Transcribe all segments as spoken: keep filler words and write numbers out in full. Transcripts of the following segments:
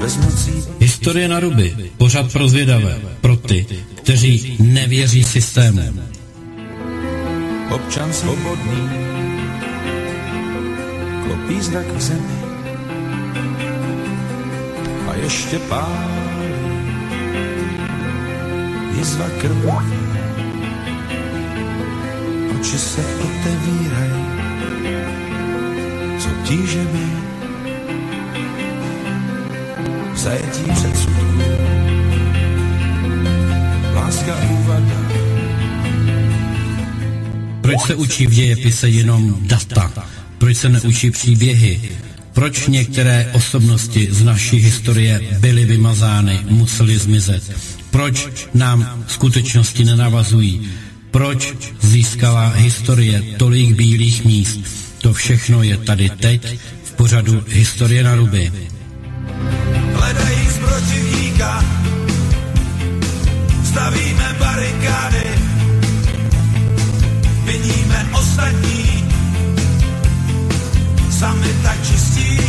Historie na ruby, pořad pro zvědavé, pro ty, kteří nevěří systému. Občan svobodný, klopí zrak v zemi a ještě pálí jizva krvaví. Oči se otevírají, co tíže mi v zajetí předsudků. Láska úvada. Proč se učí v dějepise jenom data? Proč se neučí příběhy? Proč některé osobnosti z naší historie byly vymazány, musely zmizet? Proč nám skutečnosti nenavazují? Proč získala historie tolik bílých míst? To všechno je tady teď v pořadu Historie na ruby. Hledají z protivníka, stavíme barikády, viníme ostatní, sami tak čistí.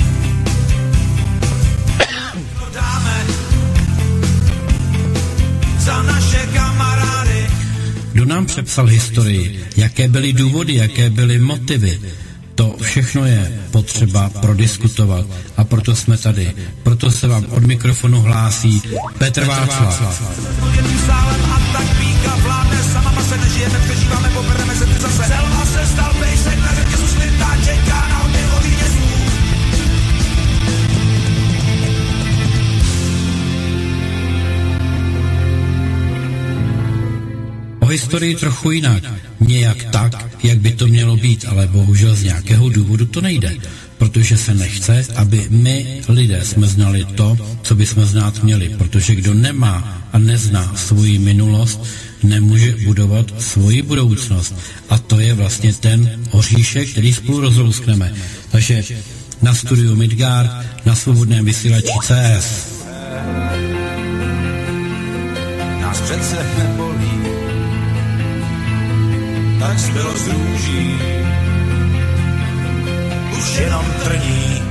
To dáme za naše kamarády. Kdo nám přepsal historii? Jaké byly důvody, jaké byly motivy? To všechno je potřeba prodiskutovat a proto jsme tady. Proto se vám od mikrofonu hlásí Petr Václav. O historii trochu jinak, nějak tak, jak by to mělo být, ale bohužel z nějakého důvodu to nejde, protože se nechce, aby my lidé jsme znali to, co by jsme znát měli, protože kdo nemá a nezná svoji minulost, nemůže budovat svoji budoucnost. A to je vlastně ten oříšek, který spolu rozlouskneme. Takže na studiu Midgard, na svobodném vysílači C S. Nás přece nebolí, tak zbylo z růží, už jenom trní.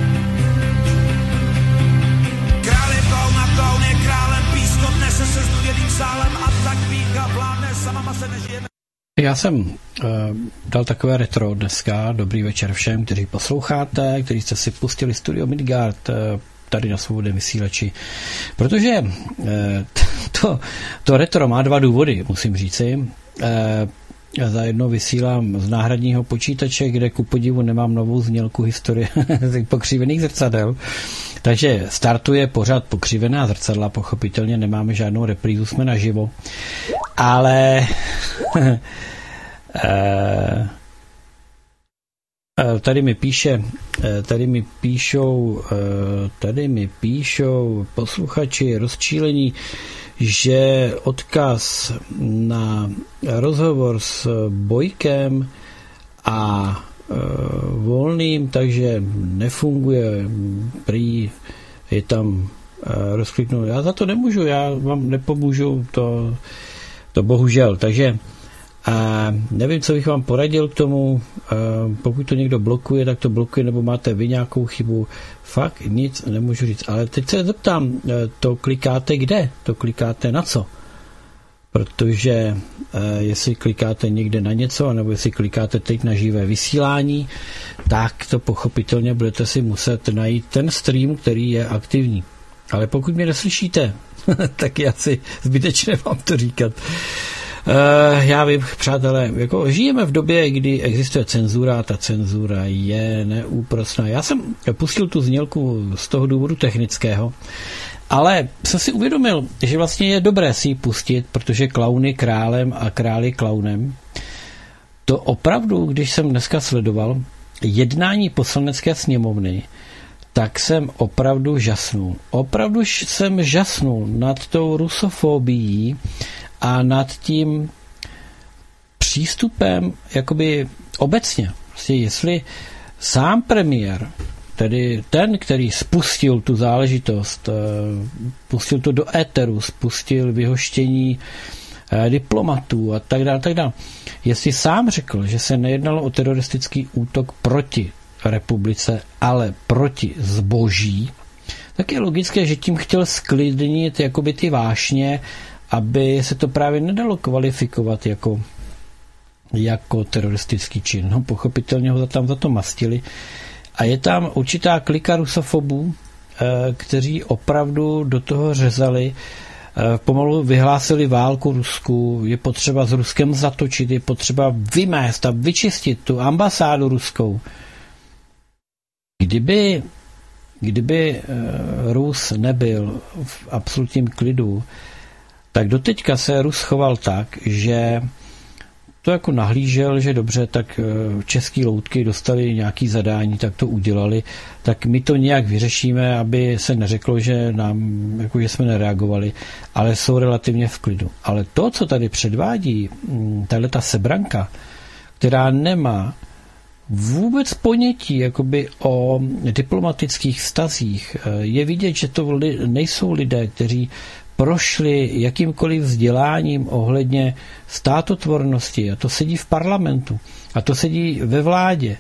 Král je klaun a klaun je králem, pískot nese se znuděným sálem a tak pícha vládne, sama se nežijeme. Já jsem uh, dal takové retro dneska. Dobrý večer všem, kteří posloucháte, kteří jste si pustili studio Midgard uh, tady na svobodném vysílači. Protože uh, to, to retro má dva důvody, musím říci. Uh, Já za jedno vysílám z náhradního počítače, kde ku podivu nemám novou znělku historie pokřivených zrcadel. Takže startuje pořád pokřivená zrcadla, pochopitelně nemáme žádnou reprízu, jsme naživo. Ale tady mi píše, tady mi píšou, tady mi píšou posluchači rozčílení, že odkaz na rozhovor s Bojkem a e, Volným, takže nefunguje, prý je tam e, rozkliknout. Já za to nemůžu, já vám nepomůžu, to, to bohužel. Takže a nevím, co bych vám poradil k tomu, pokud to někdo blokuje, tak to blokuje, nebo máte vy nějakou chybu. Fakt nic nemůžu říct. Ale teď se zeptám, to klikáte kde? To klikáte na co? Protože jestli klikáte někde na něco, nebo jestli klikáte teď na živé vysílání, tak to pochopitelně budete si muset najít ten stream, který je aktivní. Ale pokud mě neslyšíte, tak je asi zbytečné vám to říkat. Uh, já vím, přátelé, jako žijeme v době, kdy existuje cenzura a ta cenzura je neúprosná. Já jsem pustil tu znělku z toho důvodu technického, ale jsem si uvědomil, že vlastně je dobré si ji pustit, protože klaun je králem a král je klaunem. To opravdu, když jsem dneska sledoval jednání poslanecké sněmovny, tak jsem opravdu žasnul. Opravdu jsem žasnul nad tou rusofobií a nad tím přístupem jakoby obecně. Prostě jestli sám premiér, tedy ten, který spustil tu záležitost, pustil to do éteru, spustil vyhoštění diplomatů a tak dále, tak dále. Jestli sám řekl, že se nejednalo o teroristický útok proti republice, ale proti zboží, tak je logické, že tím chtěl sklidnit jakoby ty vášně, aby se to právě nedalo kvalifikovat jako, jako teroristický čin. No, pochopitelně ho tam za to mastili. A je tam určitá klika rusofobů, kteří opravdu do toho řezali, pomalu vyhlásili válku Rusku, je potřeba s Ruskem zatočit, je potřeba vymést a vyčistit tu ambasádu ruskou. Kdyby, kdyby Rus nebyl v absolutním klidu, tak doteďka se Rus choval tak, že to jako nahlížel, že dobře, tak český loutky dostali nějaký zadání, tak to udělali, tak my to nějak vyřešíme, aby se neřeklo, že nám, jako že jsme nereagovali, ale jsou relativně v klidu. Ale to, co tady předvádí tahleta sebranka, která nemá vůbec ponětí jakoby o diplomatických vztazích, je vidět, že to li, nejsou lidé, kteří prošli jakýmkoliv vzděláním ohledně státotvornosti, a to sedí v parlamentu, a to sedí ve vládě,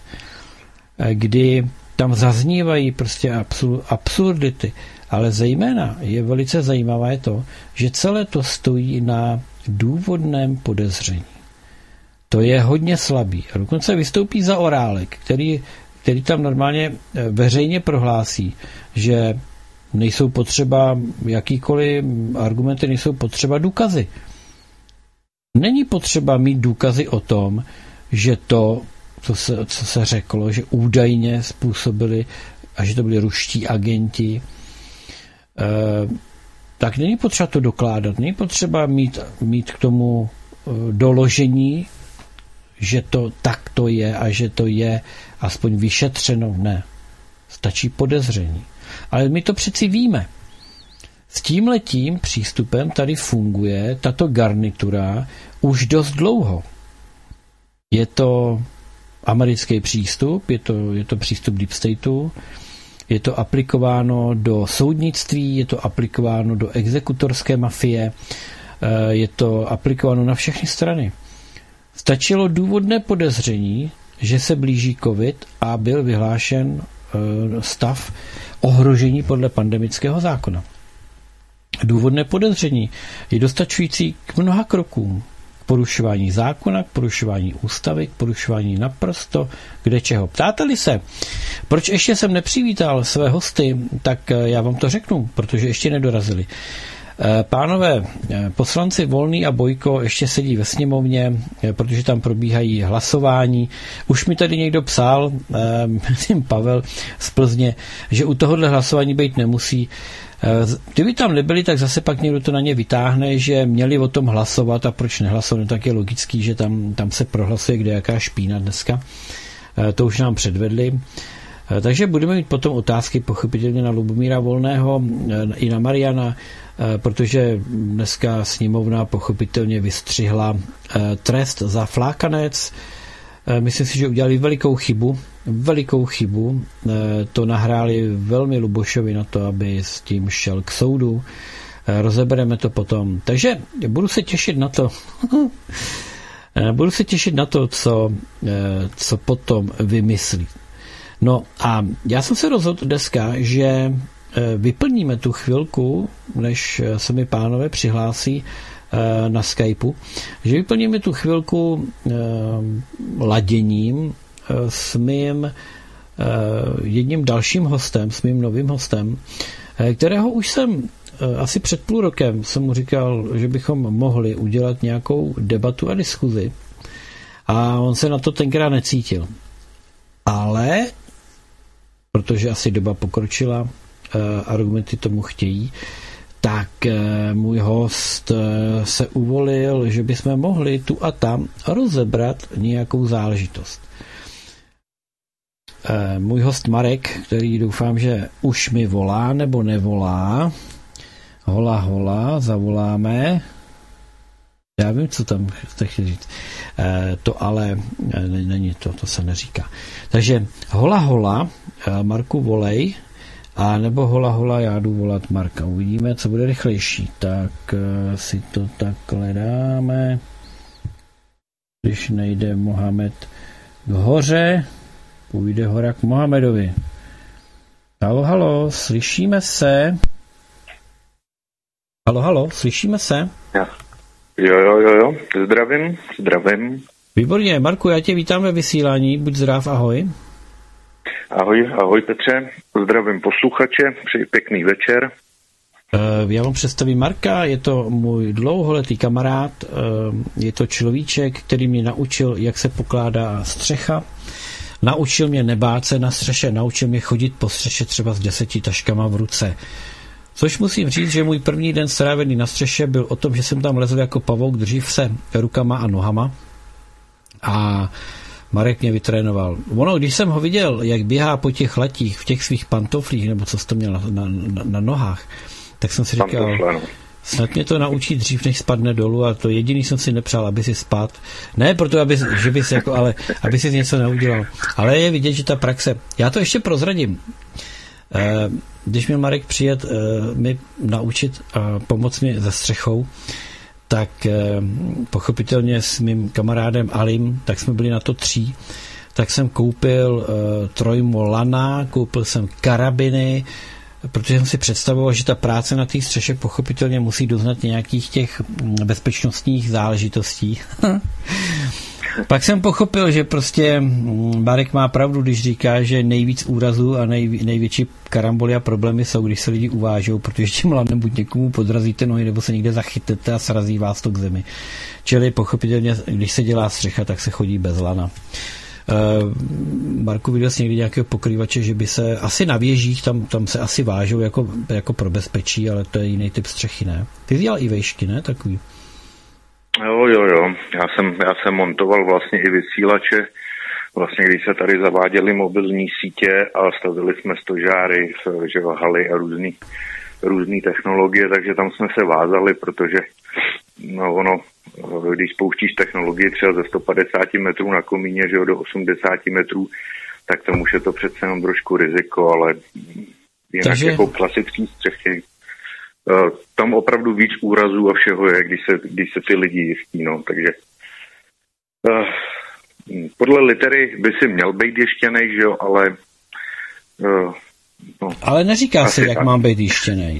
kdy tam zaznívají prostě absurdity, ale zejména je velice zajímavé to, že celé to stojí na důvodném podezření. To je hodně slabý. A dokonce vystoupí Zaorálek, který, který tam normálně veřejně prohlásí, že nejsou potřeba jakýkoliv argumenty, nejsou potřeba důkazy. Není potřeba mít důkazy o tom, že to, co se, co se řeklo, že údajně způsobili a že to byli ruští agenti, eh, tak není potřeba to dokládat. Není potřeba mít, mít k tomu doložení, že to tak to je a že to je aspoň vyšetřeno. Ne. Stačí podezření. Ale my to přeci víme. S tímhletím přístupem tady funguje tato garnitura už dost dlouho. Je to americký přístup, je to, je to přístup Deep Stateu, je to aplikováno do soudnictví, je to aplikováno do exekutorské mafie, je to aplikováno na všechny strany. Stačilo důvodné podezření, že se blíží covid a byl vyhlášen stav ohrožení podle pandemického zákona. Důvodné podezření je dostačující k mnoha krokům. K porušování zákona, k porušování ústavy, k porušování naprosto kde čeho. Ptáte-li se, proč ještě jsem nepřivítal své hosty, tak já vám to řeknu, protože ještě nedorazili. Pánové poslanci Volný a Bojko ještě sedí ve sněmovně, protože tam probíhají hlasování. Už mi tady někdo psal, myslím Pavel z Plzně, že u tohohle hlasování být nemusí. Kdyby tam nebyli, tak zase pak někdo to na ně vytáhne, že měli o tom hlasovat a proč nehlasovat, tak je logický, že tam, tam se prohlasuje kde jaká špína dneska. To už nám předvedli. Takže budeme mít potom otázky pochopitelně na Lubomíra Volného i na Mariana, protože dneska sněmovna pochopitelně vystřihla trest za flákanec. Myslím si, že udělali velikou chybu, velikou chybu. To nahráli velmi Lubošovi na to, aby s tím šel k soudu. Rozebereme to potom. Takže budu se těšit na to, budu se těšit na to, co, co potom vymyslí. No a já jsem se rozhodl dneska, že vyplníme tu chvilku, než se mi pánové přihlásí na Skypeu, že vyplníme tu chvilku laděním s mým jedním dalším hostem, s mým novým hostem, kterého už jsem asi před půl rokem jsem mu říkal, že bychom mohli udělat nějakou debatu a diskuzi a on se na to tenkrát necítil. Ale protože asi doba pokročila, argumenty tomu chtějí, tak můj host se uvolil, že bychom mohli tu a tam rozebrat nějakou záležitost. Můj host Marek, který doufám, že už mi volá nebo nevolá, hola hola, zavoláme. Já vím, co tam chce říct. E, to ale není to, to se neříká. Takže hola hola, Marku volej, a nebo hola hola, já jdu volat Marka. Uvidíme, co bude rychlejší. Tak si to takhle dáme. Když nejde Mohamed k hoře, půjde hora k Mohamedovi. Halo, halo, slyšíme se? Halo, halo, slyšíme se? Já. Jo, jo, jo, jo, zdravím, zdravím. Výborně, Marku, já tě vítám ve vysílání, buď zdrav, ahoj. Ahoj, ahoj Petře, zdravím posluchače, přeji pěkný večer. Já vám představím Marka, je to můj dlouholetý kamarád, je to človíček, který mě naučil, jak se pokládá střecha, naučil mě nebát se na střeše, naučil mě chodit po střeše třeba s deseti taškama v ruce. Což musím říct, že můj první den strávený na střeše byl o tom, že jsem tam lezl jako pavouk, dřív se rukama a nohama a Marek mě vytrénoval. Ono, když jsem ho viděl, jak běhá po těch latích, v těch svých pantoflích, nebo co jsi to měl na, na, na nohách, tak jsem si říkal, snad mě to naučí dřív, než spadne dolů, a to jediný jsem si nepřál, aby si spadl. Ne proto, aby, že bys jako, ale aby si něco neudělal. Ale je vidět, že ta praxe, já to ještě prozradím. Když měl Marek přijet mi naučit a pomoct mi se střechou, tak pochopitelně s mým kamarádem Alim, tak jsme byli na to tří, tak jsem koupil trojmo lana, koupil jsem karabiny, protože jsem si představoval, že ta práce na té střeše pochopitelně musí doznat nějakých těch bezpečnostních záležitostí. Pak jsem pochopil, že prostě Marek má pravdu, když říká, že nejvíc úrazů a nej, největší karamboly a problémy jsou, když se lidi uvážou, protože tím lanem buď někomu podrazíte nohy, nebo se někde zachytete a srazí vás to k zemi. Čili pochopitelně, když se dělá střecha, tak se chodí bez lana. Uh, Marku, viděl jsi někdy nějakého pokrývače, že by se asi na věžích, tam, tam se asi vážou jako, jako pro bezpečí, ale to je jiný typ střechy, ne? Ty jsi dělal i vejšky, ne? Takový. Jo, jo, jo. Já jsem, já jsem montoval vlastně i vysílače, vlastně když se tady zaváděly mobilní sítě a stavili jsme stožáry, že haly a různý, různý technologie, takže tam jsme se vázali, protože no ono, když spouštíš technologii třeba ze sto padesát metrů na komíně, že jo, do osmdesát metrů, tak tam už je to přece jenom trošku riziko, ale jinak takže jako klasický střechy, tam opravdu víc úrazů a všeho je, když se, když se ty lidi jistí, no, takže uh, podle litery by si měl být jištěnej, že jo, ale uh, no, ale neříká se, jak tak mám být jištěnej.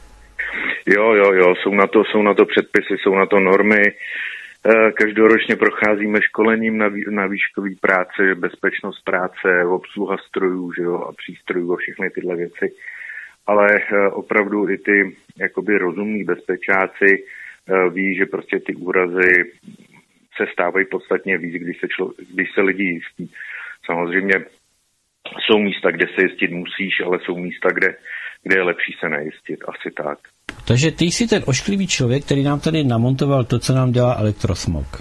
Jo, jo, jo, jsou na to, jsou na to předpisy, jsou na to normy. Každoročně procházíme školením na, vý, na výškový práce, bezpečnost práce, obsluha strojů, že jo, a přístrojů a všechny tyhle věci. Ale opravdu i ty jakoby rozumní bezpečáci ví, že prostě ty úrazy se stávají podstatně víc, když se, člo, když se lidi jistí. Samozřejmě jsou místa, kde se jistit musíš, ale jsou místa, kde, kde je lepší se nejistit. Asi tak. Takže ty jsi ten ošklivý člověk, který nám tady namontoval to, co nám dělá elektrosmog.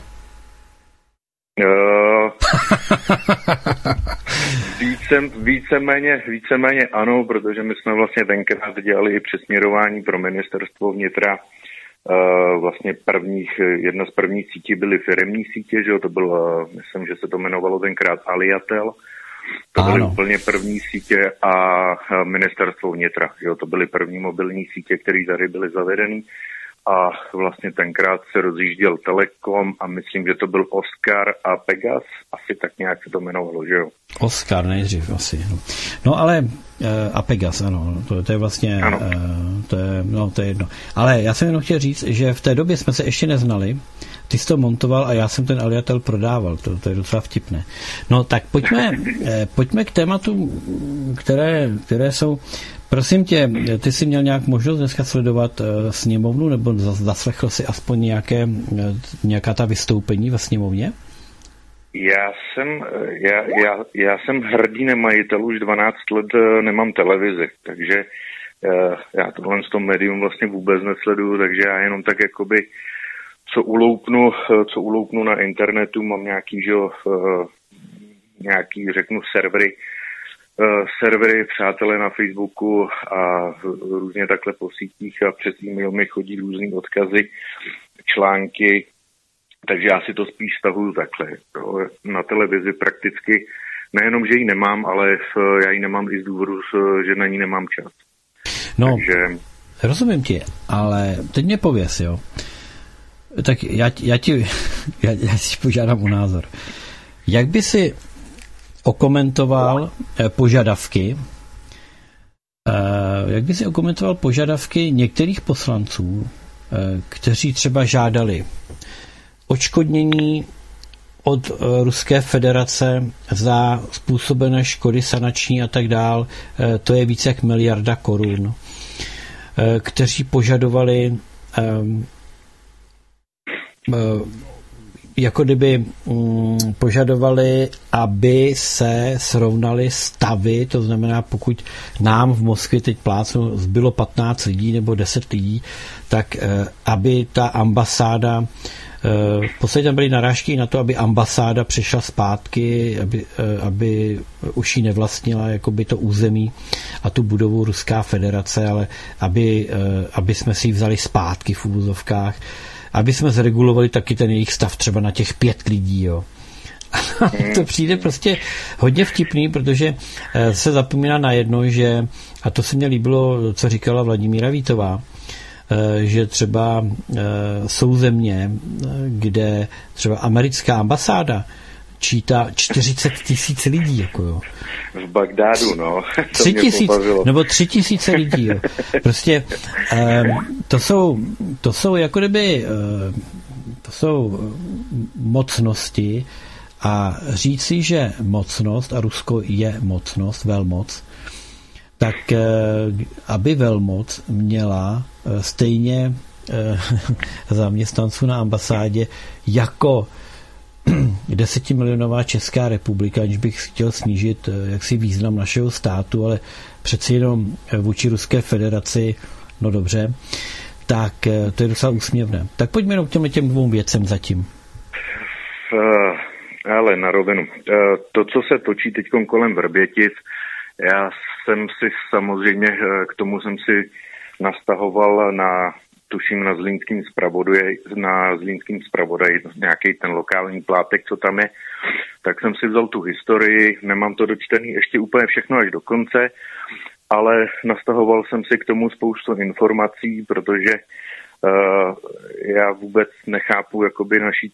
Uh, více, víceméně, víceméně ano, protože my jsme vlastně tenkrát dělali i přesměrování pro ministerstvo vnitra. Uh, vlastně prvních, jedna z prvních sítí byly firemní sítě, že jo, to bylo, myslím, že se to jmenovalo tenkrát Aliatel. To byly ano. úplně první sítě a ministerstvo vnitra. Jo, to byly první mobilní sítě, které tady byly zavedeny. A vlastně tenkrát se rozjížděl Telekom a myslím, že to byl Oscar a Pegas. Asi tak nějak se to jmenovalo, že jo? Oscar nejdřív asi. No, no ale a Pegas, ano. To, to je vlastně, ano. To je, no, to je jedno. Ale já jsem jenom chtěl říct, že v té době jsme se ještě neznali. Ty jsi to montoval a já jsem ten Aliatel prodával. To, to je docela vtipné. No tak pojďme, pojďme k tématům, které, které jsou. Prosím tě, ty jsi měl nějak možnost dneska sledovat sněmovnu, nebo zaslechl si aspoň nějaké, nějaká ta vystoupení ve sněmovně? Já jsem, já, já, já jsem hrdý nemajitel, už dvanáct let nemám televizi, takže já tohle z toho médium vlastně vůbec nesleduju, takže já jenom tak jakoby co uloupnu, co uloupnu na internetu, mám nějaký, že jo, nějaký, řeknu, servery, servery, přátelé na Facebooku a různě takhle po sítích a přes e-mail mi chodí různý odkazy, články, takže já si to spíš stahuju takhle. Na televizi prakticky, nejenom, že ji nemám, ale já ji nemám i z důvodu, že na ní nemám čas. No, takže rozumím ti, ale teď mě pověs, jo. Tak já, já ti já, já si požádám o názor. Jak by si okomentoval požadavky Jak by si okomentoval požadavky některých poslanců, kteří třeba žádali odškodnění od Ruské federace za způsobené škody sanační a tak dál, to je více jak miliarda korun, kteří požadovali jako kdyby požadovali, aby se srovnaly stavy, to znamená, pokud nám v Moskvě teď plácnu zbylo patnáct lidí nebo deset lidí, tak aby ta ambasáda, v podstatě tam byly narážky na to, aby ambasáda přešla zpátky, aby, aby už ji nevlastnila jakoby to území a tu budovu Ruská federace, ale aby, aby jsme si ji vzali zpátky v úvozovkách, aby jsme zregulovali taky ten jejich stav třeba na těch pět lidí, jo. To přijde prostě hodně vtipný, protože se zapomíná na jedno, že, a to se mně líbilo, co říkala Vladimíra Vítová, že třeba jsou země, kde třeba americká ambasáda čítá čtyřicet tisíc lidí, jako jo. V Bagdádu, no. Tři tisíc, nebo tři tisíce lidí, jo. Prostě um, to jsou, to jsou jako kdyby um, to jsou mocnosti a říci, že mocnost, a Rusko je mocnost, velmoc, tak uh, aby velmoc měla uh, stejně uh, zaměstnanců na ambasádě jako desetimilionová Česká republika, aniž bych chtěl snížit jaksi význam našeho státu, ale přeci jenom vůči Ruské federaci, no dobře, tak to je docela úsměvné. Tak pojďme jenom k těm, těm dvou věcem zatím. Uh, ale na rovinu. Uh, to, co se točí teď kolem Vrbětic, já jsem si samozřejmě, k tomu jsem si nastahoval na tuším na Zlínským zpravodaji, na Zlínským zpravodaji nějaký ten lokální plátek, co tam je, tak jsem si vzal tu historii, nemám to dočtený ještě úplně všechno až do konce, ale nastahoval jsem si k tomu spoustu informací, protože uh, já vůbec nechápu jakoby naší,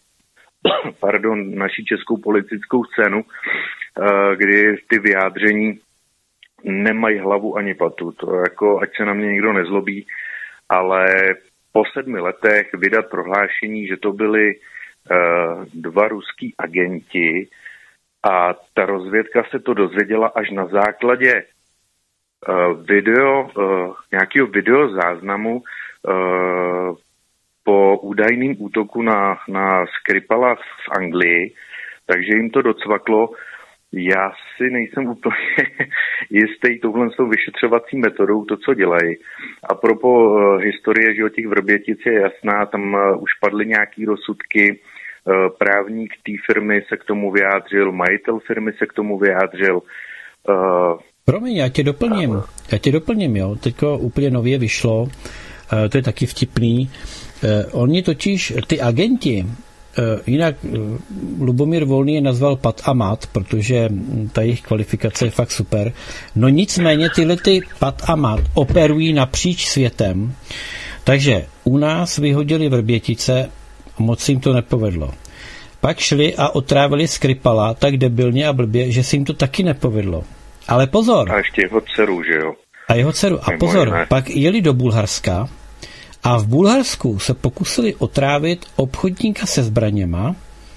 pardon, naší českou politickou scénu, uh, kdy ty vyjádření nemají hlavu ani patu. To jako, ať se na mě nikdo nezlobí, ale po sedmi letech vydat prohlášení, že to byli uh, dva ruský agenti a ta rozvědka se to dozvěděla až na základě uh, video, uh, nějakého videozáznamu uh, po údajným útoku na, na Skripala v Anglii, takže jim to docvaklo. Já si nejsem úplně jistý touhle s tou vyšetřovací metodou, to, co dělají. A propos uh, historie, že o těch Vrbětic je jasná, tam uh, už padly nějaký rozsudky, uh, právník té firmy se k tomu vyjádřil, majitel firmy se k tomu vyjádřil. Uh, Promiň, já tě doplním, já tě doplním, jo, teďko úplně nově vyšlo, uh, to je taky vtipný, uh, oni totiž, ty agenti, jinak Lubomír Volný je nazval Pat a Mat, protože ta jejich kvalifikace je fakt super. No nicméně tyhle ty Pat a Mat operují napříč světem, takže u nás vyhodili Vrbětice a moc jim to nepovedlo. Pak šli a otrávili Skripala tak debilně a blbě, že se jim to taky nepovedlo. Ale pozor. A ještě jeho dceru, že jo? A jeho dceru. A pozor, pak jeli do Bulharska a v Bulharsku se pokusili otrávit obchodníka se zbraněma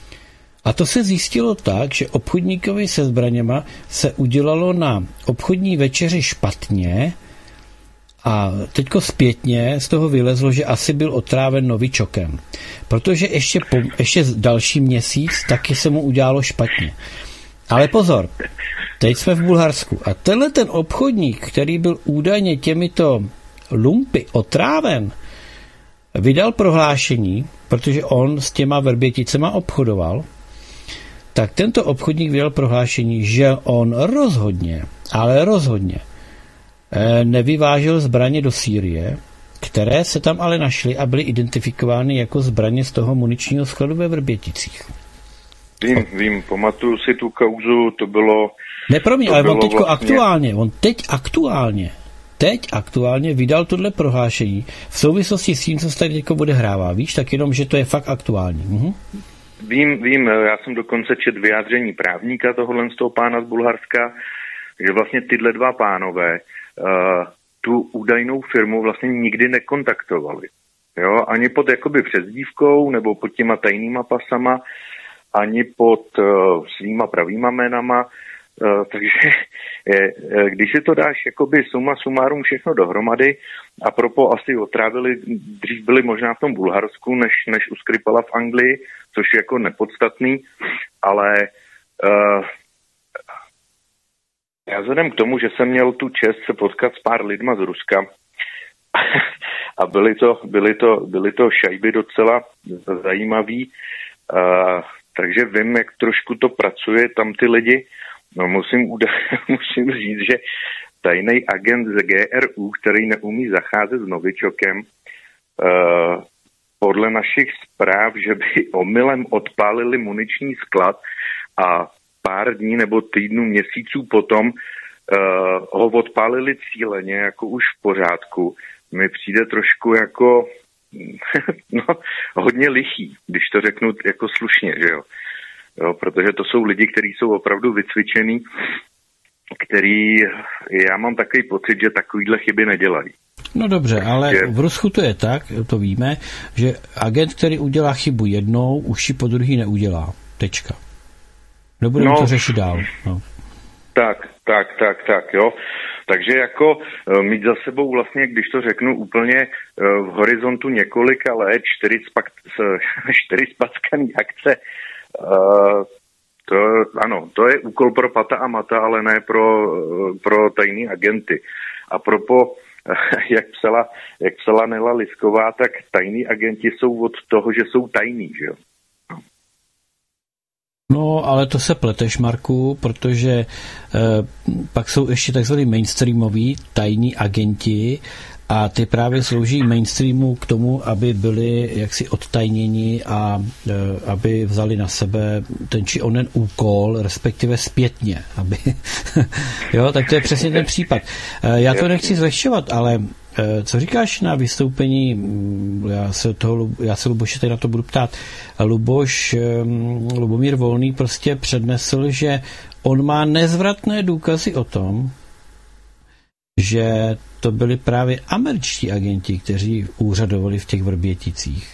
a to se zjistilo tak, že obchodníkovi se zbraněma se udělalo na obchodní večeři špatně a teďko zpětně z toho vylezlo, že asi byl otráven novičokem. Protože ještě, po, ještě další měsíc taky se mu udělalo špatně. Ale pozor, teď jsme v Bulharsku a tenhle ten obchodník, který byl údajně těmito lumpy otráven, vydal prohlášení, protože on s těma Vrběticema obchodoval, tak tento obchodník vydal prohlášení, že on rozhodně, ale rozhodně nevyvážel zbraně do Sýrie, které se tam ale našly a byly identifikovány jako zbraně z toho muničního skladu ve Vrběticích. Vím, vím, pamatuju si tu kauzu, to bylo... Nepromiň, ale on teďko vlastně... aktuálně, on teď aktuálně Teď aktuálně vydal tohle prohlášení v souvislosti s tím, co se tady teď odehrává. Víš, tak jenom, že to je fakt aktuální. Mhm. Vím, vím, já jsem dokonce četl vyjádření právníka tohohle z toho pána z Bulharska, že vlastně tyhle dva pánové uh, tu údajnou firmu vlastně nikdy nekontaktovali. Jo, ani pod jakoby přezdívkou nebo pod těma tajnýma pasama, ani pod uh, svýma pravýma jménama. Uh, takže je, když si to dáš jakoby suma sumárum všechno dohromady, a propo asi otrávili, dřív byli možná v tom Bulharsku, než, než u Skripala v Anglii, což je jako nepodstatný, ale uh, já vzhledem k tomu, že jsem měl tu čest se potkat s pár lidma z Ruska a byly to, byly to, byly to šajby docela zajímavý, uh, takže vím, jak trošku to pracuje tam ty lidi. No musím, musím říct, že tajný agent z G R U, který neumí zacházet s novičokem, uh, podle našich zpráv, že by omylem odpálili muniční sklad a pár dní nebo týdnů, měsíců potom uh, ho odpálili cíleně, jako už v pořádku, mi přijde trošku jako no, hodně lichý, když to řeknu jako slušně, že jo. Jo, protože to jsou lidi, kteří jsou opravdu vycvičený, který, já mám takový pocit, že takovýhle chyby nedělají. No dobře, ale že... v Rusku to je tak, to víme, že agent, který udělá chybu jednou, už ji po druhý neudělá. Tečka. Nebudeme no, to řešit dál. No. Tak, tak, tak, tak, jo. Takže jako mít za sebou vlastně, když to řeknu úplně v horizontu několika let, čtyři, spak, čtyři spackaný akce, Uh, to, ano, to je úkol pro pata a mata, ale ne pro, pro tajný agenty. A propo, jak psala, jak psala Nela Lisková, tak tajní agenti jsou od toho, že jsou tajní, že jo? No, ale to se pleteš, Marku, protože eh, pak jsou ještě takzvaný mainstreamoví tajní agenti a ty právě slouží mainstreamu k tomu, aby byli jaksi odtajněni a e, aby vzali na sebe ten či onen úkol, respektive zpětně. Aby jo, tak to je přesně ten případ. E, já to nechci zlehčovat, ale e, co říkáš na vystoupení, já se, toho, já se Luboše tady na to budu ptát, Luboš, e, Lubomír Volný prostě přednesl, že on má nezvratné důkazy o tom, že to byli právě američtí agenti, kteří úřadovali v těch Vrběticích.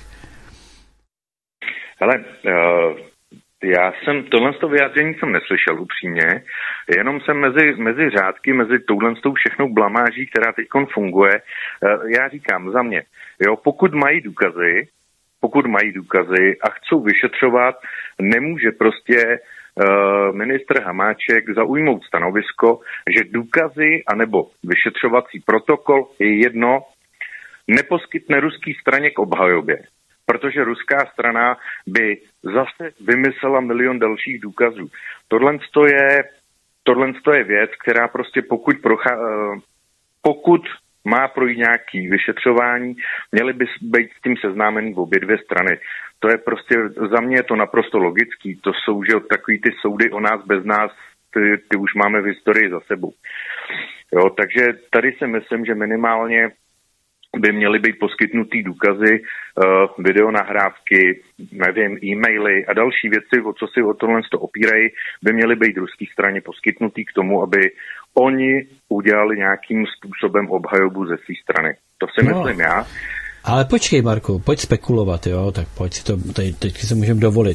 Hele, uh, já jsem tohle vyjádření jsem neslyšel upřímně, jenom jsem mezi, mezi řádky, mezi touhle všechnou blamáží, která teď funguje, uh, já říkám za mě, jo, pokud mají důkazy, pokud mají důkazy a chcou vyšetřovat, nemůže prostě ministr Hamáček zaujmout stanovisko, že důkazy anebo vyšetřovací protokol je jedno, neposkytne ruský straně k obhajobě, protože ruská strana by zase vymyslela milion dalších důkazů. Tohle je, tohle je věc, která prostě pokud, prochá, pokud má projít nějaký vyšetřování, měly by být s tím seznámený v obě dvě strany. To je prostě, za mě je to naprosto logický. To jsou, že takový ty soudy o nás bez nás, ty, ty už máme v historii za sebou. Jo, takže tady si myslím, že minimálně by měly být poskytnutý důkazy, uh, videonahrávky, nevím, e-maily a další věci, o co si o tohle opírají, by měly být ruské straně poskytnutý k tomu, aby oni udělali nějakým způsobem obhajobu ze své strany. To si no. myslím já. Ale počkej, Marku, pojď spekulovat, jo, tak pojď si to, teď, teď si můžeme dovolit.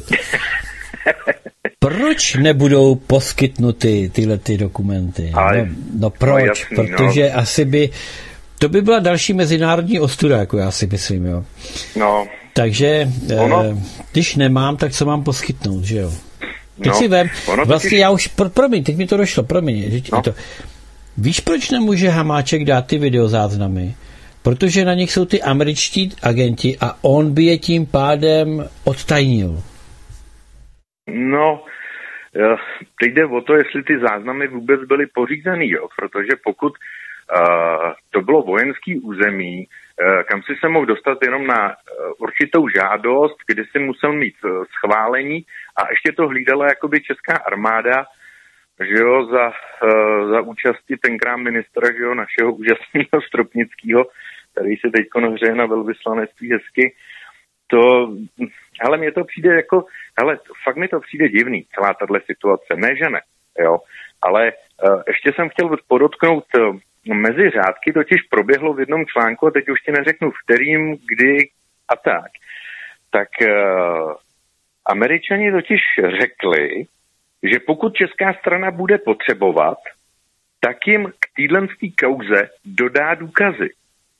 Proč nebudou poskytnuty tyhle ty dokumenty? Ale, no, no proč? No jasný, Protože no. asi by, to by byla další mezinárodní ostuda, jako já si myslím, jo. No. Takže, ono, eh, když nemám, tak co mám poskytnout, že jo? Teď no, si vem, vlastně totiž... já už, pro, promiň, teď mi to došlo, promiň, že no. to, víš, proč nemůže Hamáček dát ty videozáznamy? Protože na nich jsou ty američtí agenti a on by je tím pádem odtajnil. No, teď jde o to, jestli ty záznamy vůbec byly pořízený, jo? Protože pokud uh, to bylo vojenský území, uh, kam si se mohl dostat jenom na uh, určitou žádost, kdy si musel mít uh, schválení a ještě to hlídala jakoby česká armáda, že jo, za, uh, za účasti tenkrát ministra, že jo, našeho úžasného Stropnického, který se teď hřeje na velvyslanectví hezky. To, hele, mně to přijde jako, hele, fakt mi to přijde divný, celá tahle situace. Ne, že ne, jo, ale uh, ještě jsem chtěl podotknout uh, mezi řádky totiž proběhlo v jednom článku, a teď už ti neřeknu v kterým, kdy a tak. Tak uh, Američani totiž řekli, že pokud česká strana bude potřebovat, tak jim k téhle kauze dodá důkazy.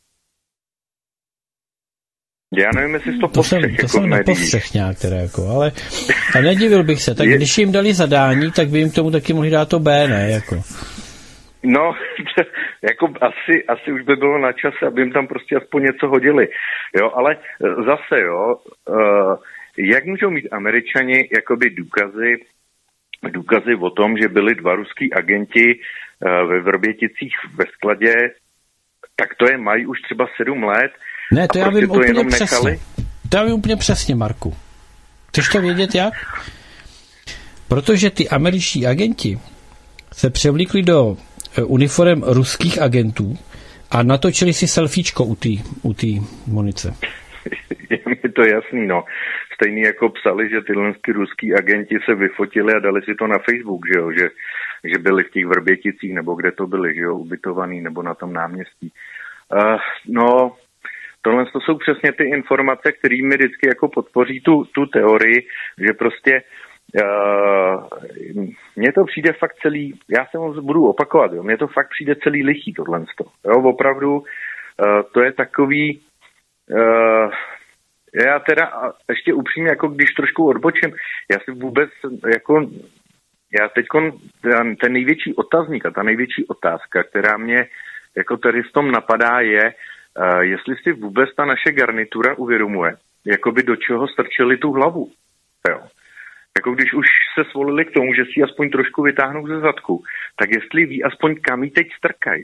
Já nevím, jestli jsi to, to postřeh. Jsem, to jako jsem nepostřeh nějak teda, jako, ale a nedivil bych se. Tak je... když jim dali zadání, tak by jim k tomu taky mohli dát to B, ne? Jako. No, jako asi, asi už by bylo na čase, aby jim tam prostě aspoň něco hodili. Jo, ale zase, jo, uh, jak můžou mít Američani jakoby důkazy, důkazy o tom, že byli dva ruský agenti uh, ve Vrběticích ve skladě, tak to je mají už třeba sedm let. Ne, to já prostě vím to úplně přesně. To já vím úplně přesně, Marku. Chceš to vědět jak? Protože ty američtí agenti se převlíkli do uniform ruských agentů a natočili si selfiečko u té u tý munice. Je mi to jasný, no. Stejný jako psali, že tyhle ruský agenti se vyfotili a dali si to na Facebook, že jo, že, že byli v těch Vrběticích, nebo kde to byli, že jo, ubytovaný, nebo na tom náměstí. Uh, no, tohle to jsou přesně ty informace, které mi vždycky jako podpoří tu, tu teorii, že prostě uh, mně to přijde fakt celý, já se moc budu opakovat, jo, mně to fakt přijde celý lichý tohle. Jo, opravdu uh, to je takový, uh, já teda ještě upřímně, jako když trošku odbočím, já si vůbec jako, já teďkon ten největší otazník a ta největší otázka, která mě jako tady v tom napadá je, Uh, jestli si vůbec ta naše garnitura uvědomuje, jakoby do čeho strčili tu hlavu. Jo. Jako když už se svolili k tomu, že si aspoň trošku vytáhnou ze zadku, tak jestli ví aspoň kam jí teď strkají.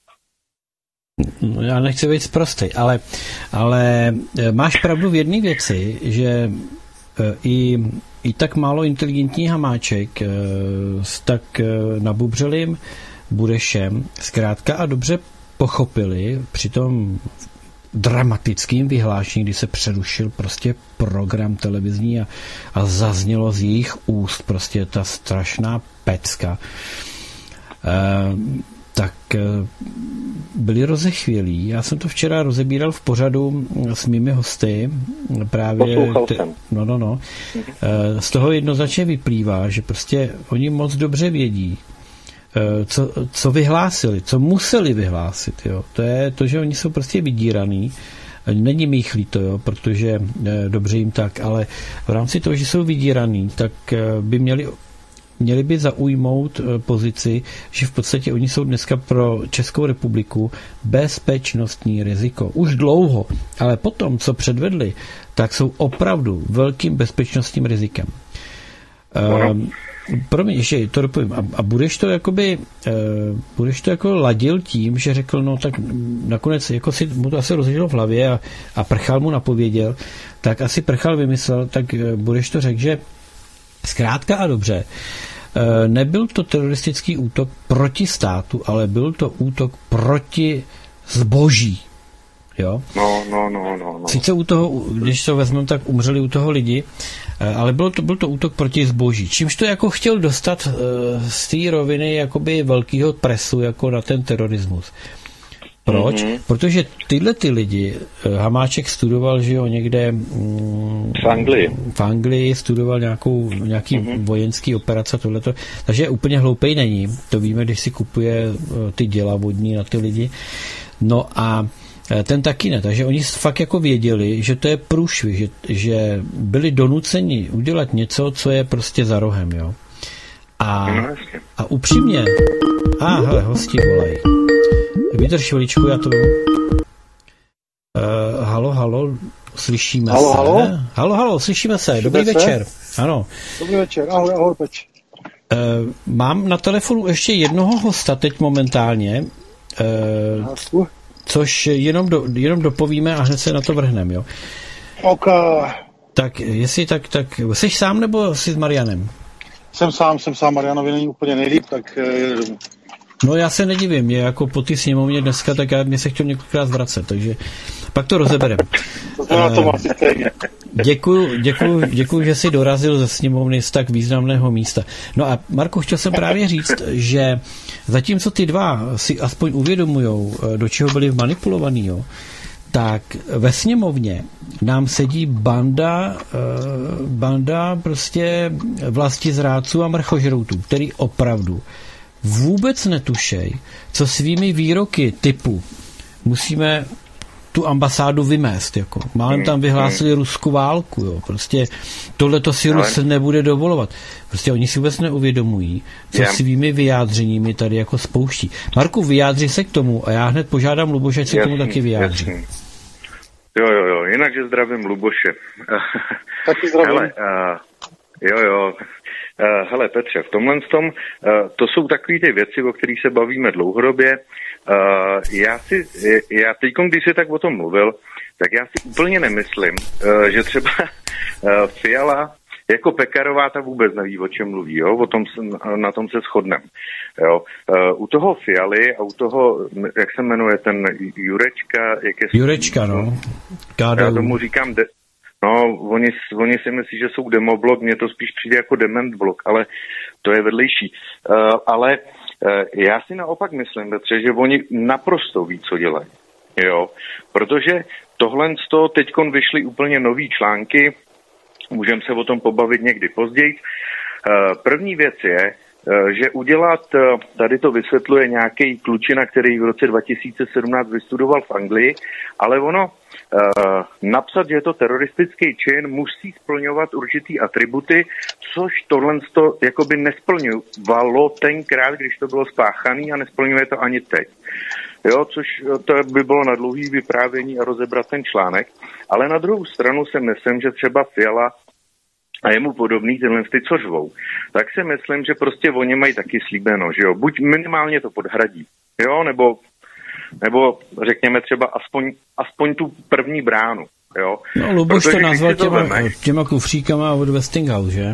No, já nechci být sprostej, ale, ale máš pravdu v jedné věci, že i, i tak málo inteligentní Hamáček s tak nabubřelým Burešem zkrátka a dobře pochopili při tom dramatickým vyhlášení, kdy se přerušil prostě program televizní a, a zaznělo z jejich úst prostě ta strašná pecka, e, tak e, byli rozechvělí. Já jsem to včera rozebíral v pořadu s mými hosty. Právě te, no, no, no. E, z toho jednoznačně vyplývá, že prostě oni moc dobře vědí, Co, co vyhlásili, co museli vyhlásit. Jo. To je to, že oni jsou prostě vydíraný. Není mi jich líto, jo, protože eh, dobře jim tak, ale v rámci toho, že jsou vydíraný, tak eh, by měli, měli by zaujmout eh, pozici, že v podstatě oni jsou dneska pro Českou republiku bezpečnostní riziko. Už dlouho, ale potom, co předvedli, tak jsou opravdu velkým bezpečnostním rizikem. Eh, Promiň, ještě to dopovím. A, a budeš to jakoby, uh, budeš to jako ladil tím, že řekl, no tak nakonec, jako si mu to asi rozhodilo v hlavě a, a Prchal mu napověděl, tak asi Prchal vymyslel, tak uh, budeš to řekl, že zkrátka a dobře, uh, nebyl to teroristický útok proti státu, ale byl to útok proti zboží. Jo? No, no, no, no, no. Sice u toho, když to vezmeme, tak umřeli u toho lidi, ale byl to, byl to útok proti zboží. Čímž to jako chtěl dostat uh, z té roviny jakoby velkého presu jako na ten terorismus. Proč? Mm-hmm. Protože tyhle ty lidi, uh, Hamáček studoval, že jo, někde um, v Anglii. V Anglii studoval nějakou, nějaký mm-hmm. vojenský operace, tohleto. Takže úplně hloupej není. To víme, když si kupuje uh, ty děla vodní na ty lidi. No a ten taky ne, takže oni fakt jako věděli, že to je průšvih, že, že byli donuceni udělat něco, co je prostě za rohem, jo. A, a upřímně, a hele, hosti volají. Vydrž chviličku, já to... Uh, halo, halo, slyšíme halo, se. Halo, halo, halo, slyšíme se, dobrý se? večer. Ano. Dobrý večer, ahoj, ahoj, Peč. Uh, mám na telefonu ještě jednoho hosta teď momentálně. Uh, Což jenom, do, jenom dopovíme a hned se na to vrhneme, jo? Ok. Tak jestli tak, tak jsi sám nebo jsi s Marianem? Jsem sám, jsem sám, Marianovi není úplně nejlíp, tak No já se nedivím, mě jako po ty sněmovně dneska, tak já mě se chtěl několikrát vracet, takže pak to rozebereme. Děkuju, děkuju, děkuju, že jsi dorazil ze sněmovny z tak významného místa. No a Marku, chtěl jsem právě říct, že zatímco ty dva si aspoň uvědomujou, do čeho byli manipulovaný, jo, tak ve sněmovně nám sedí banda, banda prostě vlastizrádců a mrchožroutů, který opravdu vůbec netušej, co svými výroky typu musíme tu ambasádu vymést, jako. Málem tam vyhlásili ruskou válku, jo. Prostě tohleto si Rus nebude dovolovat. Prostě oni si vůbec neuvědomují, co yeah. svými vyjádřeními tady jako spouští. Marku, vyjádři se k tomu a já hned požádám Luboše, ať se k tomu taky vyjádří. Jasný. Jo, jo, jo, jinakže zdravím Luboše. Taky zdravím. Hele, uh, jo, jo. Uh, hele, Petře, v tomhle tom, uh, to jsou takové ty věci, o kterých se bavíme dlouhodobě. Uh, já si, já teď, když jsi tak o tom mluvil, tak já si úplně nemyslím, uh, že třeba uh, Fiala jako Pekarová ta vůbec neví, o čem mluví, jo? O tom se, na tom se shodneme. Jo? Uh, u toho Fialy a u toho, jak se jmenuje ten Jurečka, jak je... Jurečka, no. Kádou. Já tomu říkám, de, no, oni, oni si myslí, že jsou demoblok, mně to spíš přijde jako dementblok, ale to je vedlejší. Uh, ale uh, já si naopak myslím, Petře, že oni naprosto ví, co dělají. Jo? Protože tohle z toho teďkon vyšly úplně nový články, můžeme se o tom pobavit někdy později. První věc je, že udělat, tady to vysvětluje nějaký klučina, který v roce dva tisíce sedmnáct vystudoval v Anglii, ale ono napsat, že je to teroristický čin, musí splňovat určitý atributy, což tohle to jakoby nesplňovalo tenkrát, když to bylo spáchaný a nesplňuje to ani teď. Jo, což to by bylo na dlouhý vyprávění a rozebrat ten článek. Ale na druhou stranu si myslím, že třeba Fiala a jemu podobný tyhle ty, co řvou, tak si myslím, že prostě oni mají taky slíbeno, že jo, buď minimálně to podhradí, jo, nebo, nebo řekněme třeba aspoň, aspoň tu první bránu, jo. No, Luboš to nazval těma, těma kufříkama od Westinghouse, že?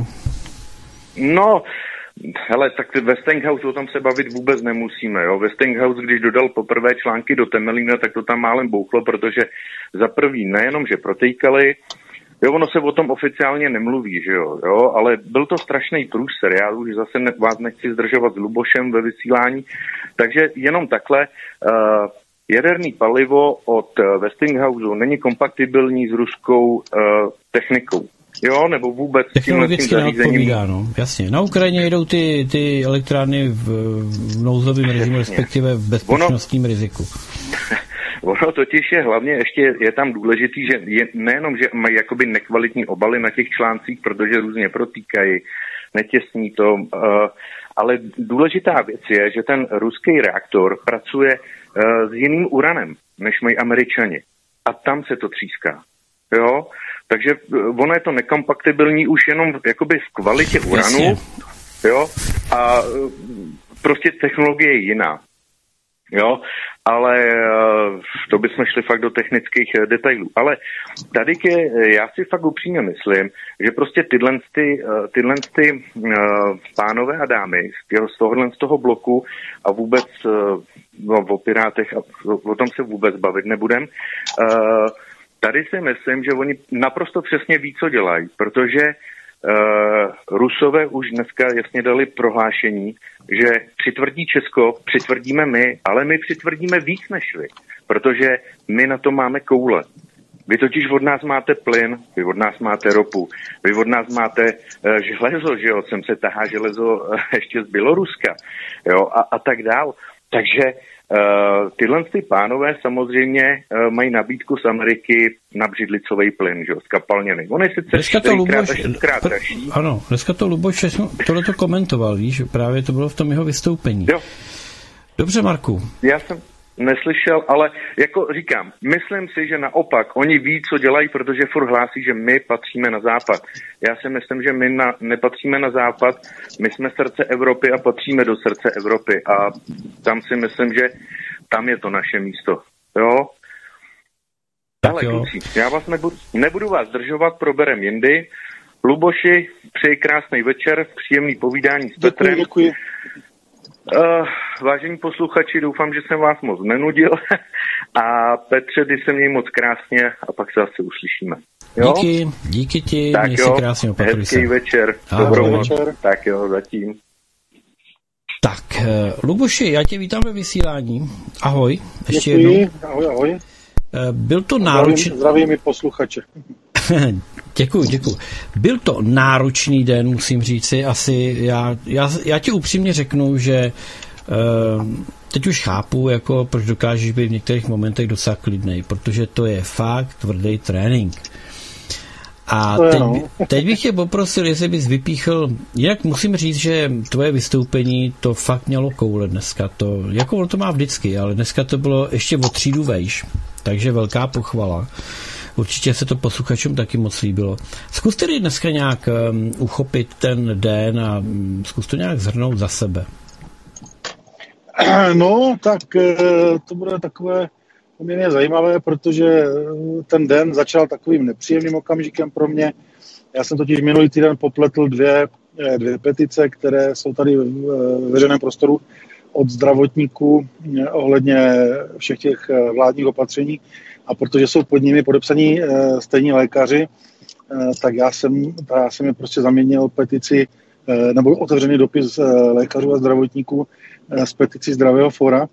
No, hele, tak Westinghouse, o tom se bavit vůbec nemusíme, jo. Westinghouse, když dodal poprvé články do Temelína, tak to tam málem bouchlo, protože za prvý nejenom, že protejkali, jo, ono se o tom oficiálně nemluví, že jo, jo, ale byl to strašný průser, já už zase ne, vás nechci zdržovat s Lubošem ve vysílání, takže jenom takhle, uh, jaderný palivo od Westinghouse není kompatibilní s ruskou uh, technikou. Jo, nebo vůbec... Technologicky neodpovídá, no, jasně. Na Ukrajině jedou ty, ty elektrárny v, v nouzovém režimu, respektive v bezpečnostním ono, riziku. Ono totiž je hlavně ještě, je tam důležitý, že je, nejenom, že mají jakoby nekvalitní obaly na těch článcích, protože různě protýkají, netěsní to, uh, ale důležitá věc je, že ten ruský reaktor pracuje uh, s jiným uranem, než mají Američani. A tam se to tříská. Jo? Takže ono je to nekompatibilní už jenom jakoby v kvalitě uranu, jo, a prostě technologie je jiná, jo, ale to bychom šli fakt do technických detailů. Ale tady je, já si fakt upřímně myslím, že prostě tyhle, ty, tyhle ty pánové a dámy z tohohle z toho bloku a vůbec no, o Pirátech, a o tom se vůbec bavit nebudem, tady si myslím, že oni naprosto přesně ví, co dělají, protože uh, Rusové už dneska jasně dali prohlášení, že přitvrdí Česko, přitvrdíme my, ale my přitvrdíme víc než vy, protože my na to máme koule. Vy totiž od nás máte plyn, vy od nás máte ropu, vy od nás máte uh, železo, že jo, sem se tahá železo uh, ještě z Běloruska, jo, a, a tak dál. Takže Uh, tyhle ty pánové samozřejmě uh, mají nabídku z Ameriky na břidlicový plyn, že jo, skapalněný. On je sice čtyřikrát až šestkrát dražší. Ano, dneska to Luboš tohleto komentoval, víš, právě to bylo v tom jeho vystoupení. Jo. Dobře, Marku. Já jsem neslyšel, ale jako říkám, myslím si, že naopak, oni ví, co dělají, protože furt hlásí, že my patříme na západ. Já si myslím, že my na, nepatříme na západ, my jsme srdce Evropy a patříme do srdce Evropy a tam si myslím, že tam je to naše místo. Jo? Ale kluci, já vás nebudu, nebudu vás zdržovat, proberem jindy. Luboši, přeji krásný večer, příjemný povídání s Petrem. Děkuji, děkuji. Uh, vážení posluchači, doufám, že jsem vás moc nenudil. A Petře, ty se měj moc krásně a pak se zase uslyšíme. Jo? Díky, díky ti, tak měj jo, si krásně, opatruj hezký se. večer. Ahoj. Dobrou večer. Tak jo, zatím. Tak, Luboši, já tě vítám ve vysílání. Ahoj, ještě Děkuji. jednou. Ahoj, ahoj. Byl to náročný... Zdravím i posluchače. Děkuji, děkuji. Byl to náročný den, musím říci, asi. Já, já, já ti upřímně řeknu, že uh, teď už chápu, jako, proč dokážeš být v některých momentech docela klidnej, protože to je fakt tvrdý trénink. A teď, teď bych tě poprosil, jestli bys vypíchl, jinak musím říct, že tvoje vystoupení to fakt mělo koule dneska, to, jako ono to má vždycky, ale dneska to bylo ještě o třídu vejš, takže velká pochvala. Určitě se to posluchačům taky moc líbilo. Zkus tedy dneska nějak um, uchopit ten den a um, zkus to nějak zhrnout za sebe. No, tak to bude takové poměrně zajímavé, protože ten den začal takovým nepříjemným okamžikem pro mě. Já jsem totiž minulý týden popletl dvě, dvě petice, které jsou tady v veřejném prostoru od zdravotníků ohledně všech těch vládních opatření. A protože jsou pod nimi podepsaní stejní lékaři, tak já jsem, já jsem je prostě zaměnil petici, nebo otevřený dopis lékařů a zdravotníků z petici Zdravého fóra.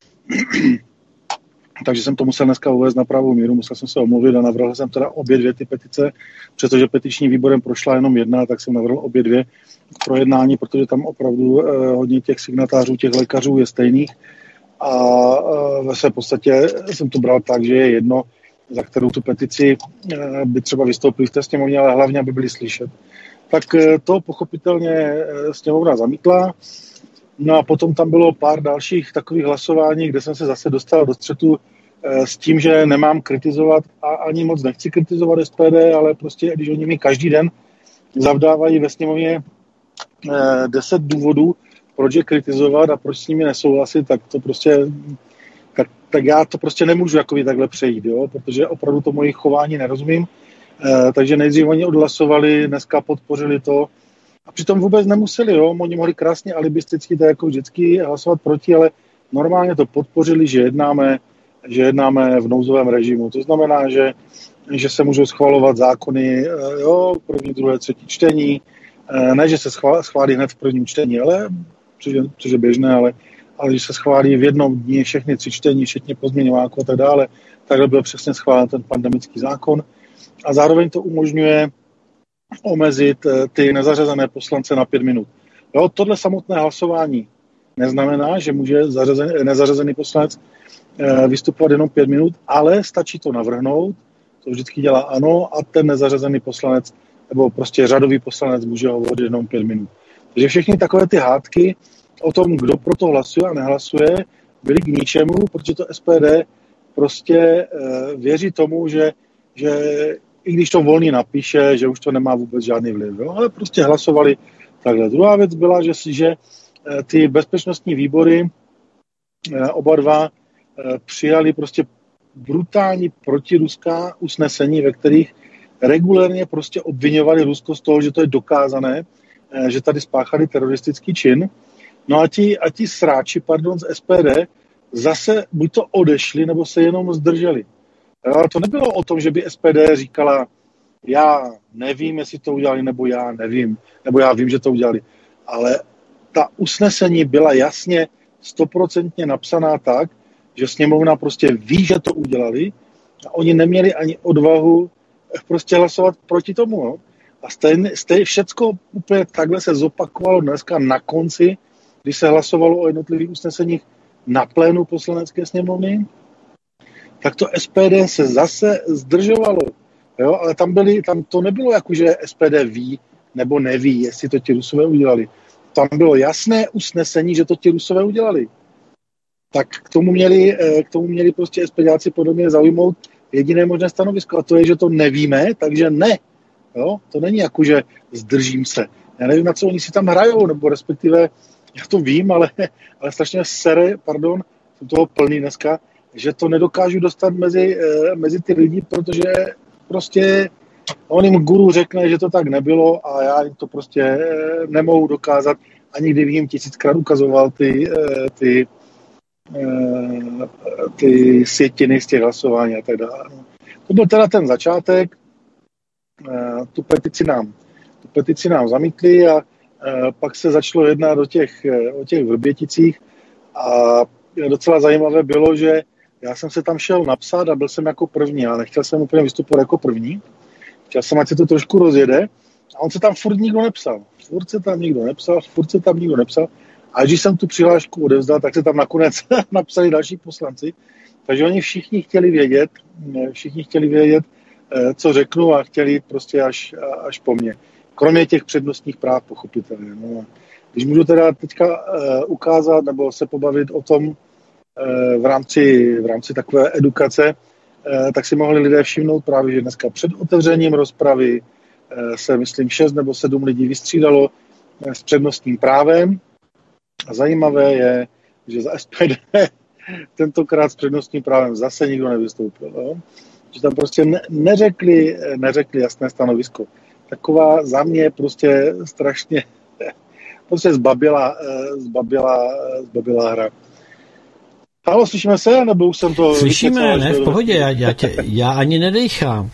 Takže jsem to musel dneska uvést na pravou míru, musel jsem se omluvit a navrhl jsem teda obě dvě ty petice, přestože petičním výborem prošla jenom jedna, tak jsem navrhl obě dvě k projednání, protože tam opravdu hodně těch signatářů, těch lékařů je stejných. A ve své podstatě jsem to bral tak, že je jedno, za kterou tu petici by třeba vystoupili v té sněmovně, ale hlavně, aby byli slyšet. Tak to pochopitelně sněmovna zamítla. No a potom tam bylo pár dalších takových hlasování, kde jsem se zase dostal do střetu s tím, že nemám kritizovat a ani moc nechci kritizovat S P D, ale prostě, když oni mi každý den zavdávají ve sněmovně deset důvodů, proč je kritizovat a proč s nimi nesouhlasit, tak to prostě, tak, tak já to prostě nemůžu jakoby takhle přejít, jo? Protože opravdu to moje chování nerozumím. E, takže nejdřív oni odhlasovali, dneska podpořili to a přitom vůbec nemuseli, jo? Oni mohli krásně alibisticky, tak jako vždycky hlasovat proti, ale normálně to podpořili, že jednáme, že jednáme v nouzovém režimu. To znamená, že, že se můžou schvalovat zákony, jo, první, druhé, třetí čtení, e, ne, že se schválí hned v prvním čtení, ale což je, což je běžné, ale, ale když se schválí v jednom dni všechny tři čtení, včetně pozměňováků a tak dále, takhle byl přesně schválen ten pandemický zákon. A zároveň to umožňuje omezit ty nezařazené poslance na pět minut. Jo, tohle samotné hlasování neznamená, že může zařazený, nezařazený poslanec vystupovat jenom pět minut, ale stačí to navrhnout, to vždycky dělá ANO, a ten nezařazený poslanec, nebo prostě řadový poslanec může hovořit jenom pět minut. Takže všechny takové ty hádky o tom, kdo pro to hlasuje a nehlasuje, byly k ničemu, protože to S P D prostě e, věří tomu, že, že i když to Volný napíše, že už to nemá vůbec žádný vliv. Jo? Ale prostě hlasovali takhle. Druhá věc byla, že, že e, ty bezpečnostní výbory e, oba dva e, přijali prostě brutální protiruská usnesení, ve kterých regulérně prostě obviňovali Rusko z toho, že to je dokázané, že tady spáchali teroristický čin. No a ti, a ti sráči, pardon, z S P D zase buď to odešli, nebo se jenom zdrželi. Jo, to nebylo o tom, že by S P D říkala, já nevím, jestli to udělali, nebo já nevím, nebo já vím, že to udělali. Ale ta usnesení byla jasně stoprocentně napsaná tak, že sněmovna prostě ví, že to udělali a oni neměli ani odvahu prostě hlasovat proti tomu. Jo. A stejně, stejně všecko úplně takhle se zopakovalo dneska na konci, když se hlasovalo o jednotlivých usneseních na plénu poslanecké sněmovny, tak to S P D se zase zdržovalo. Jo? Ale tam, byli, tam to nebylo jako, že S P D ví nebo neví, jestli to ti Rusové udělali. Tam bylo jasné usnesení, že to ti Rusové udělali. Tak k tomu měli, k tomu měli prostě SPDáci podobně zaujmout jediné možné stanovisko, a to je, že to nevíme, takže ne. Jo? To není jako, že zdržím se. Já nevím, na co oni si tam hrajou, nebo respektive, já to vím, ale, ale strašně sere, pardon, jsem toho plný dneska, že to nedokážu dostat mezi, mezi ty lidi, protože prostě on jim guru řekne, že to tak nebylo a já jim to prostě nemohu dokázat ani kdyby jim tisíckrát ukazoval ty, ty, ty sjetiny z těch hlasování a tak dále. To byl teda ten začátek, tu petici nám, tu petici nám zamítli a pak se začalo jednat o těch, o těch Vrběticích a docela zajímavé bylo, že já jsem se tam šel napsat a byl jsem jako první, ale nechtěl jsem úplně vystupovat jako první. Chtěl jsem, ať se to trošku rozjede a on se tam furt nikdo nepsal. Furt se tam nikdo nepsal, furt se tam nikdo nepsal. A když jsem tu přihlášku odevzdal, tak se tam nakonec napsali další poslanci. Takže oni všichni chtěli vědět, všichni chtěli vědět, co řeknu a chtěli prostě až, až po mně. Kromě těch přednostních práv, pochopitelně. No. Když můžu teda teďka ukázat nebo se pobavit o tom v rámci, v rámci takové edukace, tak si mohli lidé všimnout právě, že dneska před otevřením rozpravy se, myslím, šest nebo sedm lidí vystřídalo s přednostním právem. A zajímavé je, že za S P D tentokrát s přednostním právem zase nikdo nevystoupil. No? Že tam prostě ne, neřekli, neřekli jasné stanovisko. Taková za mě prostě strašně prostě zbabila, zbabila, zbabila hra. Halo, slyšíme se, nebo už jsem to... Slyšíme, ne, v pohodě, já, já, tě, já ani nedejchám.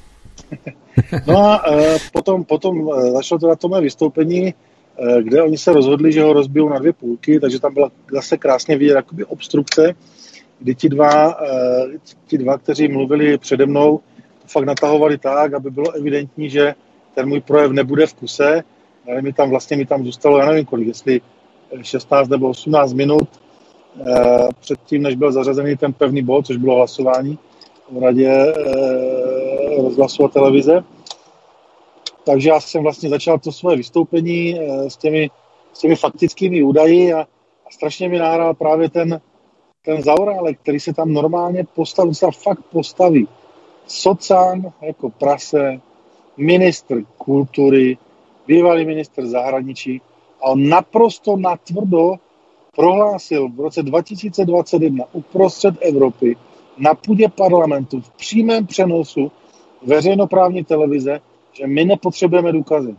No a e, potom, potom začalo to na to mé vystoupení, e, kde oni se rozhodli, že ho rozbijou na dvě půlky, takže tam byla zase krásně vidět jakoby obstrukce, kdy ti dva, e, ti dva, kteří mluvili přede mnou, to fakt natahovali tak, aby bylo evidentní, že ten můj projev nebude v kuse, ale mi tam vlastně mi tam zůstalo, já nevím kolik, jestli šestnáct nebo osmnáct minut e, předtím, než byl zařazený ten pevný bod, což bylo hlasování v radě e, rozhlasu a televize. Takže já jsem vlastně začal to svoje vystoupení e, s, těmi, s těmi faktickými údaji a, a strašně mi nahrál právě ten, ten Zaorálek, který se tam normálně postaví, se tam fakt postaví. Socan jako prase, ministr kultury, bývalý ministr zahraničí a on naprosto natvrdo prohlásil v roce dva tisíce dvacet jedna uprostřed Evropy na půdě parlamentu v přímém přenosu veřejnoprávní televize, že my nepotřebujeme důkazy.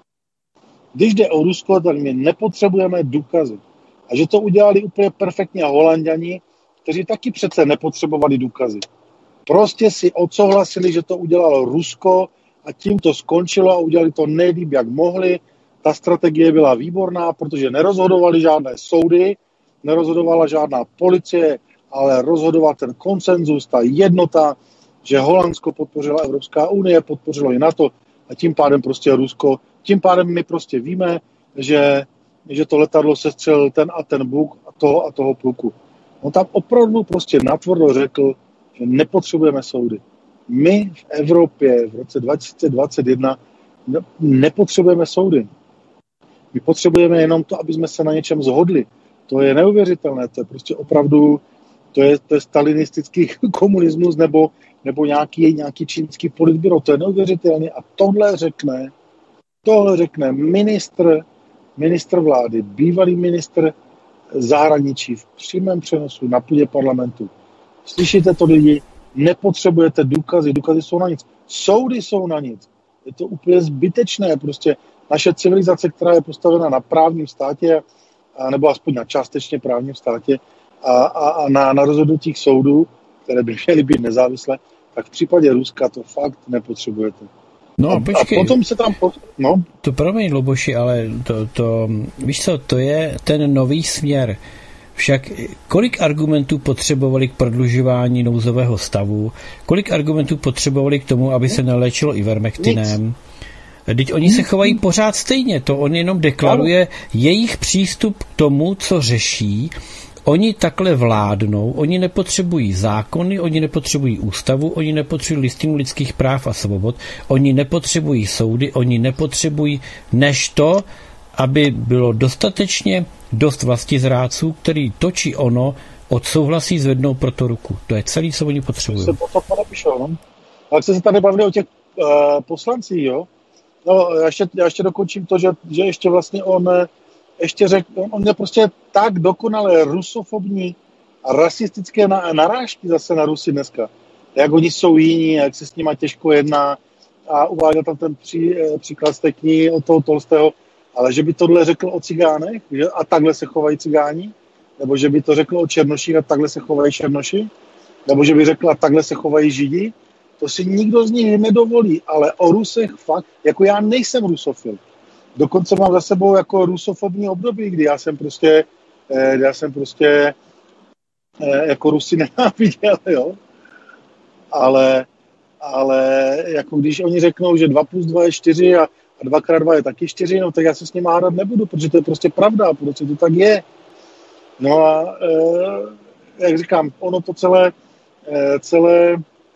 Když jde o Rusko, tak my nepotřebujeme důkazy. A že to udělali úplně perfektně Holanďani, kteří taky přece nepotřebovali důkazy. Prostě si odsouhlasili, že to udělalo Rusko a tím to skončilo a udělali to nejlíp, jak mohli. Ta strategie byla výborná, protože nerozhodovali žádné soudy, nerozhodovala žádná policie, ale rozhodoval ten konsenzus, ta jednota, že Holandsko podpořila Evropská unie, podpořilo i NATO a tím pádem prostě Rusko. Tím pádem my prostě víme, že, že to letadlo sestřelil ten a ten Bůh a toho a toho pluku. On tam opravdu prostě natvrdo řekl, že nepotřebujeme soudy. My v Evropě v roce dva tisíce dvacet jedna nepotřebujeme soudy. My potřebujeme jenom to, aby jsme se na něčem shodli. To je neuvěřitelné, to je prostě opravdu, to je, to je stalinistický komunismus nebo, nebo nějaký, nějaký čínský politbyro, to je neuvěřitelné a tohle řekne, tohle řekne ministr, ministr vlády, bývalý ministr zahraničí v přímém přenosu na půdě parlamentu. Slyšíte to lidi? Nepotřebujete důkazy, důkazy jsou na nic. Soudy jsou na nic. Je to úplně zbytečné, prostě naše civilizace, která je postavena na právním státě, nebo aspoň na částečně právním státě a, a, a na, na rozhodnutích soudů, které by měly být nezávislé, tak v případě Ruska to fakt nepotřebujete. No a, počkej, a potom se tam... Po, no. To promiň, Luboši, ale to, to, víš co, to je ten nový směr. Však kolik argumentů potřebovali k prodlužování nouzového stavu, kolik argumentů potřebovali k tomu, aby se neléčilo ivermektinem. Vždyť oni se chovají pořád stejně, to on jenom deklaruje jejich přístup k tomu, co řeší. Oni takhle vládnou, oni nepotřebují zákony, oni nepotřebují ústavu, oni nepotřebují listinu lidských práv a svobod, oni nepotřebují soudy, oni nepotřebují než to, aby bylo dostatečně dost vlastizrádců, který to či ono odsouhlasí, zvednou pro to ruku. To je celý, co oni potřebují. Se potom podepíšou, no. Ale se tady bavili o těch uh, poslancích, jo? No, já ještě, já ještě dokončím to, že, že ještě vlastně on ještě řekl, on, on je prostě tak dokonale rusofobní a rasistické na, narážky zase na Rusy dneska. Jak oni jsou jiní, jak se s nima těžko jedná a uváděl tam ten pří, příklad z té knihy od toho Tolstého Ale že by tohle řekl o cigánech, že a takhle se chovají cigáni, nebo že by to řekl o černoších a takhle se chovají černoši, nebo že by řekl a takhle se chovají židi, to si nikdo z nich nedovolí, ale o Rusech fakt, jako já nejsem rusofil. Dokonce mám za sebou jako rusofobní období, kdy já jsem prostě, kdy já jsem prostě jako Rusy nenáviděl, jo. Ale, ale jako když oni řeknou, že dva plus dva je čtyři a, a dva krát dva je taky čtyři, no tak já se s nimi hádat nebudu, protože to je prostě pravda, protože to tak je. No a e, jak říkám, ono to celé, e, celé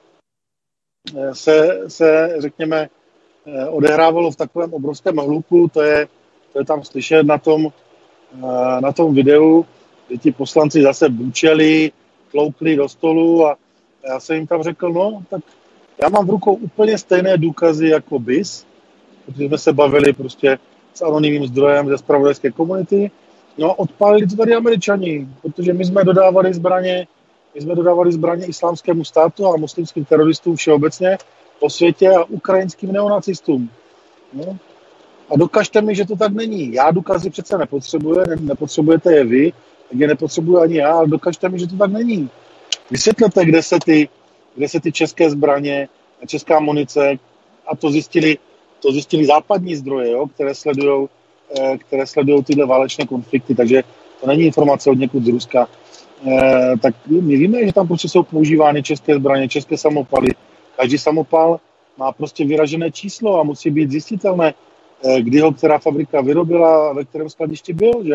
se, se, řekněme, odehrávalo v takovém obrovském hluku, to je, to je tam slyšet na tom, na tom videu, kdy ti poslanci zase bučeli, tloukli do stolu a já jsem jim tam řekl, no, tak já mám v rukou úplně stejné důkazy jako B I S, protože jsme se bavili prostě s anonymním zdrojem ze zpravodajské komunity, no a odpálili to tady Američani, protože my jsme dodávali zbraně, my jsme dodávali zbraně islámskému státu a muslimským teroristům všeobecně po světě a ukrajinským neonacistům. No. A dokažte mi, že to tak není. Já důkazy přece nepotřebuje, ne, nepotřebujete je vy, tak je nepotřebuji ani já, ale dokažte mi, že to tak není. Vysvětlete, kde se ty, kde se ty české zbraně a česká munice, a to zjistili, to zjistili západní zdroje, jo, které sledujou, které sledujou tyhle válečné konflikty, takže to není informace od někud z Ruska. Eh, tak my víme, že tam prostě jsou používány české zbraně, české samopaly. Každý samopal má prostě vyražené číslo a musí být zjistitelné, eh, kdy ho která fabrika vyrobila a ve kterém skladišti byl, že?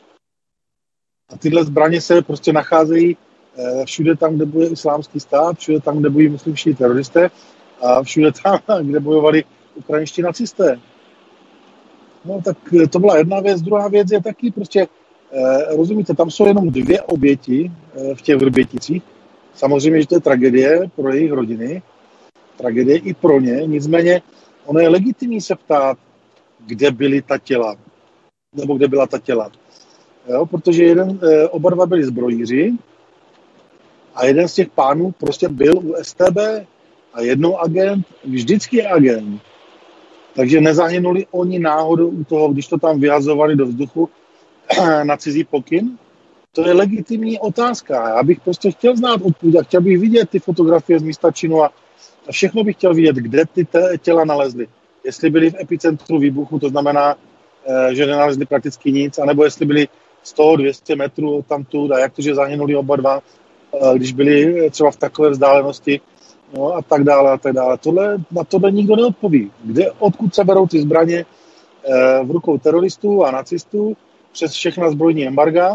A tyhle zbraně se prostě nacházejí eh, všude tam, kde bojuje islámský stát, všude tam, kde bojují muslimští teroristé a všude tam, kde bojovali ukrajinští nacisté. No tak to byla jedna věc, druhá věc je taky prostě Eh, rozumíte, tam jsou jenom dvě oběti eh, v těch Vrběticích. Samozřejmě, že to je tragédie pro jejich rodiny, tragédie i pro ně, nicméně ono je legitimní se ptát, kde byly ta těla, nebo kde byla ta těla. Jo, protože jeden, eh, oba dva byli zbrojíři a jeden z těch pánů prostě byl u S T B a jednou agent, vždycky je agent. Takže nezahynuli oni náhodou u toho, když to tam vyhazovali do vzduchu, na cizí pokyn? To je legitimní otázka. Já bych prostě chtěl znát odpověď a chtěl bych vidět ty fotografie z místa činu a, a všechno bych chtěl vidět, kde ty těla nalezly. Jestli byly v epicentru výbuchu, to znamená, že nenalezli prakticky nic, anebo jestli byli sto dvě stě metrů tamtud a jak to, že zahynuli oba dva, když byli třeba v takové vzdálenosti, no a tak dále a tak dále. Tohle, na tohle nikdo neodpoví. Kde, odkud se berou ty zbraně v rukou teroristů a nacistů, přes všechna zbrojní embarga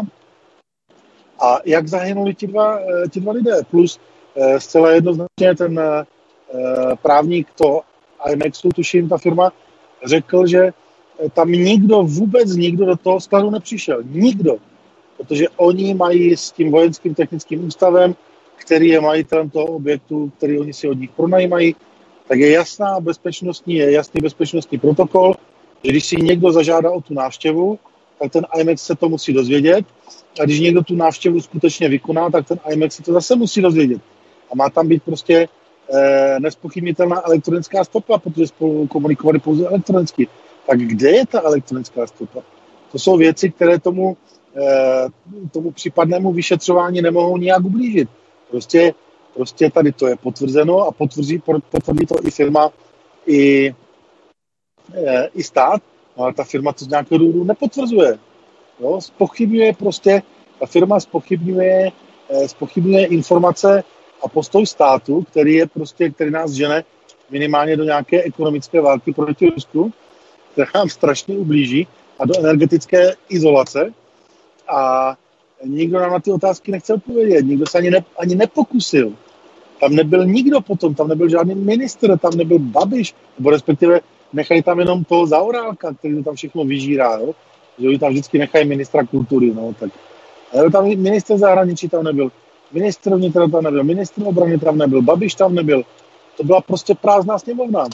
a jak zahynuli ti dva, ti dva lidé. Plus zcela jednoznačně ten právník to IMAXu, tuším, ta firma, řekl, že tam nikdo, vůbec nikdo do toho skladu nepřišel. Nikdo. Protože oni mají s tím vojenským technickým ústavem, který je majitelem toho objektu, který oni si od nich pronajímají, tak je jasná bezpečnostní, je jasný bezpečnostní protokol, že když si někdo zažádá o tu návštěvu, tak ten IMAX se to musí dozvědět a když někdo tu návštěvu skutečně vykoná, tak ten IMAX se to zase musí dozvědět. A má tam být prostě eh, nespochybnitelná elektronická stopa, protože spolu komunikovali pouze elektronicky. Tak kde je ta elektronická stopa? To jsou věci, které tomu, eh, tomu případnému vyšetřování nemohou nijak ublížit. Prostě, prostě tady to je potvrzeno a potvrdí, potvrdí to i firma, i, eh, i stát. No, ale ta firma to z nějakého důvodu nepotvrzuje. Jo? Zpochybňuje prostě, ta firma zpochybňuje, eh, zpochybňuje informace a postoj státu, který je prostě, který nás žene minimálně do nějaké ekonomické války proti Rusku, která nám strašně ublíží, a do energetické izolace. A nikdo nám na ty otázky nechce odpovědět. Nikdo se ani, ne, ani nepokusil. Tam nebyl nikdo potom, tam nebyl žádný ministr, tam nebyl Babiš, nebo respektive nechají tam jenom toho Zaorálka, který to tam všechno vyžírá, jo? Že oni tam vždycky nechají ministra kultury, no, tak. Ale tam ministr zahraničí tam nebyl, ministr vnitra tam nebyl, ministr obrany tam nebyl, Babiš tam nebyl. To byla prostě prázdná sněmovna.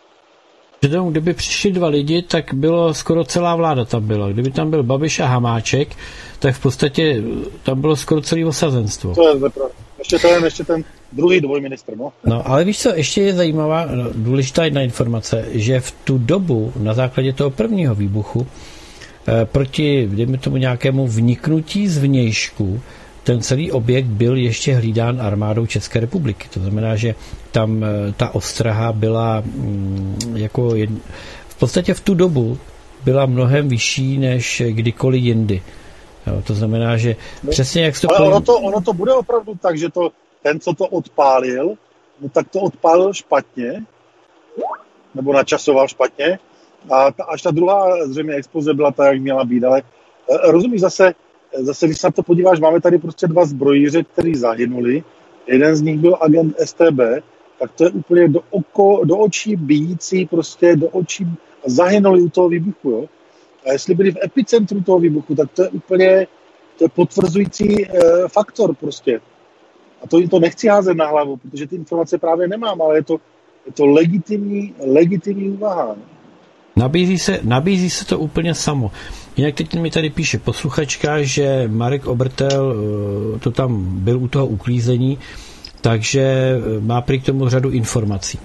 Kdyby přišli dva lidi, tak bylo skoro celá vláda tam byla. Kdyby tam byl Babiš a Hamáček, tak v podstatě tam bylo skoro celé osazenstvo. To je pravda. Ještě ten, ještě ten druhý dvojministr, no. No, ale víš co, ještě je zajímavá, no, důležitá jedna informace, že v tu dobu, na základě toho prvního výbuchu, eh, proti, dejme tomu nějakému vniknutí zvnějšku, ten celý objekt byl ještě hlídán armádou České republiky. To znamená, že tam eh, ta ostraha byla mm, jako jed... v podstatě v tu dobu byla mnohem vyšší než kdykoliv jindy. Jo, to znamená, že no, přesně jak jste... Ale ono to, ono to bude opravdu tak, že to, ten, co to odpálil, no tak to odpálil špatně, nebo načasoval špatně, a ta, až ta druhá zřejmě exploze byla ta, jak měla být. Ale rozumíš, zase, zase, když se na to podíváš, máme tady prostě dva zbrojíře, kteří zahynuli, jeden z nich byl agent S T B, tak to je úplně do, oko, do očí bijící, prostě do očí, zahynuli u toho výbuchu, jo. A jestli byli v epicentru toho výbuchu, tak to je úplně to je potvrzující e, faktor prostě. A to jim to nechci házet na hlavu, protože ty informace právě nemám, ale je to, je to legitimní, legitimní úvaha. Nabízí se, nabízí se to úplně samo. Jinak teď mi tady píše posluchačka, že Marek Obertel to tam byl u toho uklízení, takže má prý k tomu řadu informací.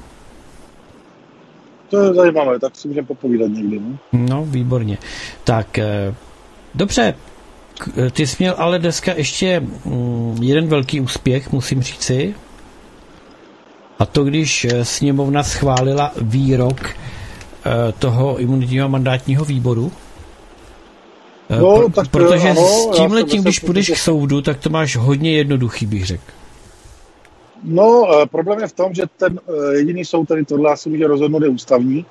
To je zajímavé, tak si můžeme popovídat někdy. Ne? No, výborně. Tak, dobře, ty jsi měl ale dneska ještě jeden velký úspěch, musím říci. A to, když sněmovna schválila výrok toho imunitního mandátního výboru. No, Pro, tak, protože ano, s tímhletím, když myslím, půjdeš že... k soudu, tak to máš hodně jednoduchý, bych řekl. No, problém je v tom, že ten jediný soud, který tohle asi může rozhodnout, je ústavní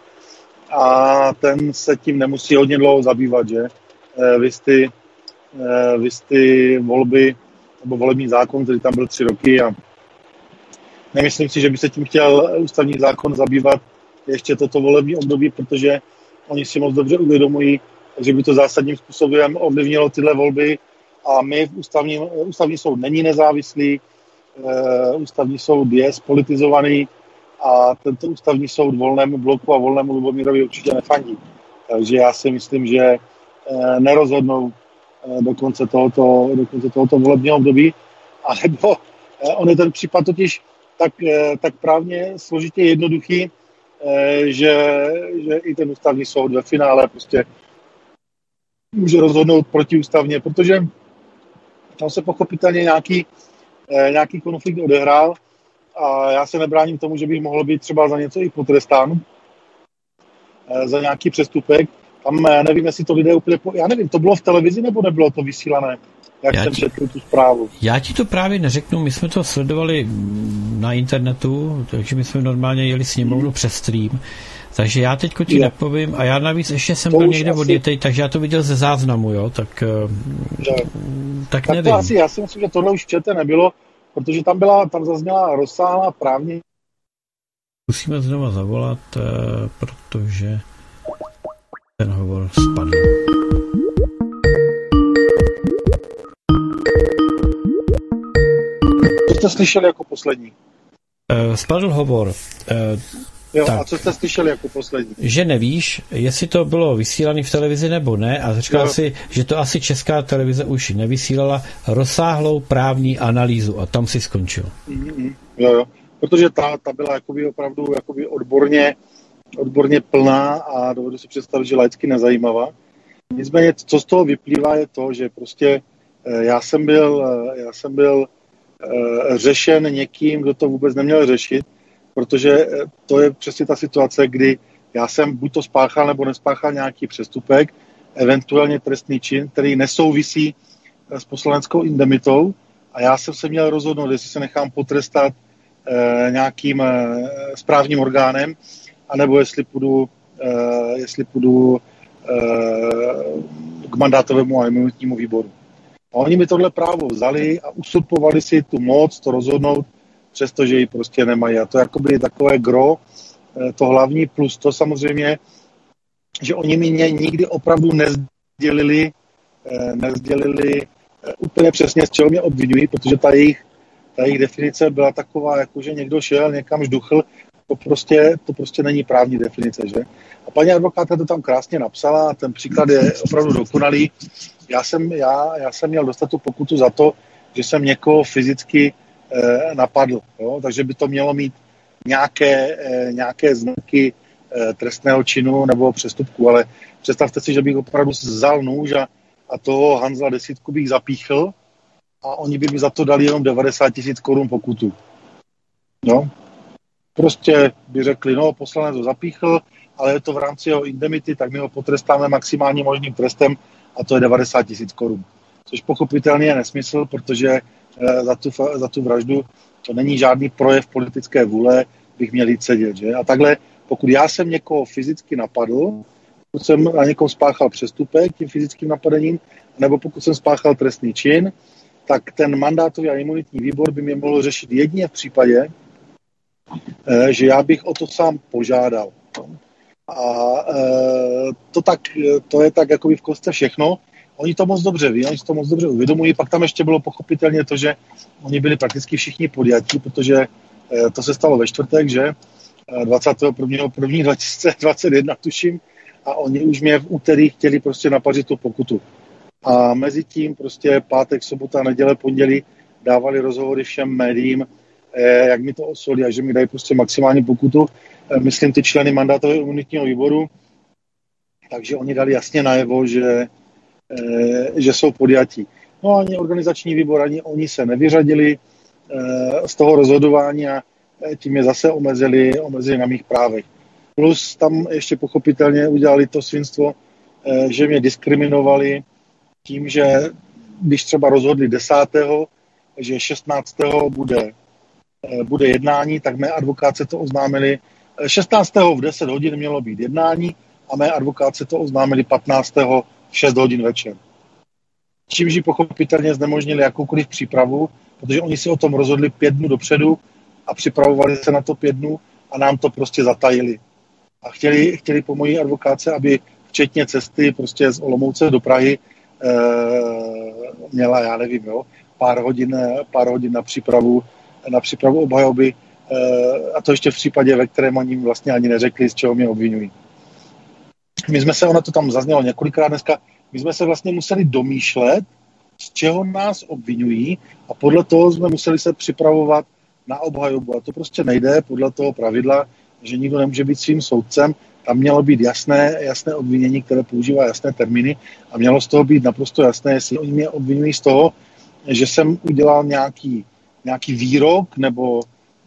a ten se tím nemusí hodně dlouho zabývat, že? Vys ty, vys ty volby, nebo volební zákon, který tam byl tři roky a nemyslím si, že by se tím chtěl ústavní zákon zabývat ještě toto volební období, protože oni si moc dobře uvědomují, že by to zásadním způsobem ovlivnilo tyhle volby a my v ústavním, ústavní soud není nezávislý, ústavní soud je spolitizovaný a tento ústavní soud volnému bloku a volnému Lubomírovi určitě nefandí. Takže já si myslím, že nerozhodnou do konce tohoto, do konce tohoto volebního období, anebo on je ten případ totiž tak, tak právně složitě jednoduchý, že, že i ten ústavní soud ve finále prostě může rozhodnout protiústavně, protože tam se pochopitelně nějaký, nějaký konflikt odehrál a já se nebráním tomu, že bych mohl být třeba za něco i potrestán, za nějaký přestupek. Tam nevím, jestli to lidé úplně... Po... Já nevím, to bylo v televizi nebo nebylo to vysílané? Jak já jsem ti, četl tu zprávu. Já ti to právě neřeknu, my jsme to sledovali na internetu, takže my jsme normálně jeli sněmovnu hmm. přes stream, takže já teďko ti je. nepovím a já navíc ještě jsem to byl někde asi... odjetej, takže já to viděl ze záznamu, jo, tak, tak, tak nevím. Tak to asi, já si myslím, že tohle už čete nebylo, protože tam byla, tam zazněla rozsáhlá právně. Musíme znova zavolat, protože ten hovor spadl. Co jste slyšeli jako poslední? Uh, spadl hovor. Uh, jo, tak. A co jste slyšeli jako poslední? Že nevíš, jestli to bylo vysílané v televizi nebo ne a říkal si, že to asi Česká televize už nevysílala rozsáhlou právní analýzu a tam si skončil. Mm-hmm. Jo, jo. Protože ta, ta byla jakoby opravdu jakoby odborně, odborně plná a dovedu si představit, že laicky nezajímavá. Nicméně, co z toho vyplývá, je to, že prostě já jsem byl, já jsem byl řešen někým, kdo to vůbec neměl řešit, protože to je přesně ta situace, kdy já jsem buď to spáchal nebo nespáchal nějaký přestupek, eventuálně trestný čin, který nesouvisí s poslaneckou indemitou a já jsem se měl rozhodnout, jestli se nechám potrestat eh, nějakým eh, správním orgánem, anebo jestli půjdu, eh, jestli půjdu eh, k mandátovému a imunitnímu výboru. A oni mi tohle právo vzali a usurpovali si tu moc to rozhodnout, přestože ji prostě nemají. A to je jakoby takové gro, to hlavní, plus to samozřejmě, že oni mi nikdy opravdu nezdělili, nezdělili úplně přesně, z čeho mě obvinují, protože ta jejich, ta jejich definice byla taková, jako že někdo šel, někam žduchl, to prostě, to prostě není právní definice, že? A paní advokátka to tam krásně napsala a ten příklad je opravdu dokonalý. Já jsem, já, já jsem měl dostat tu pokutu za to, že jsem někoho fyzicky e, napadl. Jo? Takže by to mělo mít nějaké, e, nějaké znaky e, trestného činu nebo přestupku, ale představte si, že bych opravdu vzal nůž a, a toho Hanzla desítku bych zapíchl a oni by mi za to dali jenom devadesát tisíc korun pokutu. No. Prostě by řekli, no, poslanec ho zapíchl, ale je to v rámci jeho indemnity, tak my ho potrestáme maximálním možným trestem a to je devadesát tisíc korun. Což pochopitelně je nesmysl, protože za tu, za tu vraždu to není žádný projev politické vůle, bych měl jít sedět. Že? A takhle, pokud já jsem někoho fyzicky napadl, pokud jsem na někoho spáchal přestupek tím fyzickým napadením, nebo pokud jsem spáchal trestný čin, tak ten mandátový a imunitní výbor by mě mohl řešit jedině v případě, že já bych o to sám požádal. A to, tak, to je tak jakoby v kostce všechno. Oni to moc dobře ví, oni to moc dobře uvědomují. Pak tam ještě bylo pochopitelně to, že oni byli prakticky všichni podjatí, protože to se stalo ve čtvrtek, že dvacátého prvního prvního dva tisíce dvacet jedna tuším, a oni už mě v úterý chtěli prostě napařit tu pokutu. A mezi tím prostě pátek, sobota, neděle, pondělí dávali rozhovory všem médiím, jak mi to osolí a že mi dají prostě maximální pokutu. Myslím ty členy mandátového imunitního výboru, takže oni dali jasně najevo, že, že jsou podjatí. No ani organizační výbor, ani oni se nevyřadili z toho rozhodování a tím je zase omezili, omezili na mých právech. Plus tam ještě pochopitelně udělali to svinstvo, že mě diskriminovali tím, že když třeba rozhodli desátého že šestnáctého bude, bude jednání, tak mé advokátce to oznámili. šestnáctého v deset hodin mělo být jednání a mé advokátce to oznámili patnáctého v šest hodin večer. Čímž ji pochopitelně znemožnili jakoukoliv přípravu, protože oni si o tom rozhodli pět dnů dopředu a připravovali se na to pět dnů a nám to prostě zatajili. A chtěli, chtěli po mojí advokátce, aby včetně cesty prostě z Olomouce do Prahy e, měla, já nevím, jo, pár hodin, pár hodin na přípravu, na přípravu obhajoby, e, a to ještě v případě, ve kterém oni vlastně ani neřekli, z čeho mě obvinují. My jsme se, ono to tam zaznělo několikrát dneska, my jsme se vlastně museli domýšlet, z čeho nás obvinují a podle toho jsme museli se připravovat na obhajobu. A to prostě nejde podle toho pravidla, že nikdo nemůže být svým soudcem. Tam mělo být jasné, jasné obvinění, které používá jasné termíny a mělo z toho být naprosto jasné, jestli oni mě obvinují z toho, že jsem udělal nějaký, nějaký výrok nebo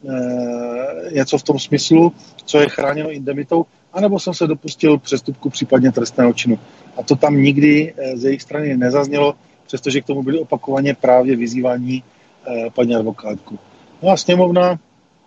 e, něco v tom smyslu, co je chráněno indemitou, anebo jsem se dopustil přestupku, případně trestného činu. A to tam nikdy z jejich strany nezaznělo, přestože k tomu byli opakovaně právě vyzývání e, paní advokátku. No a sněmovna,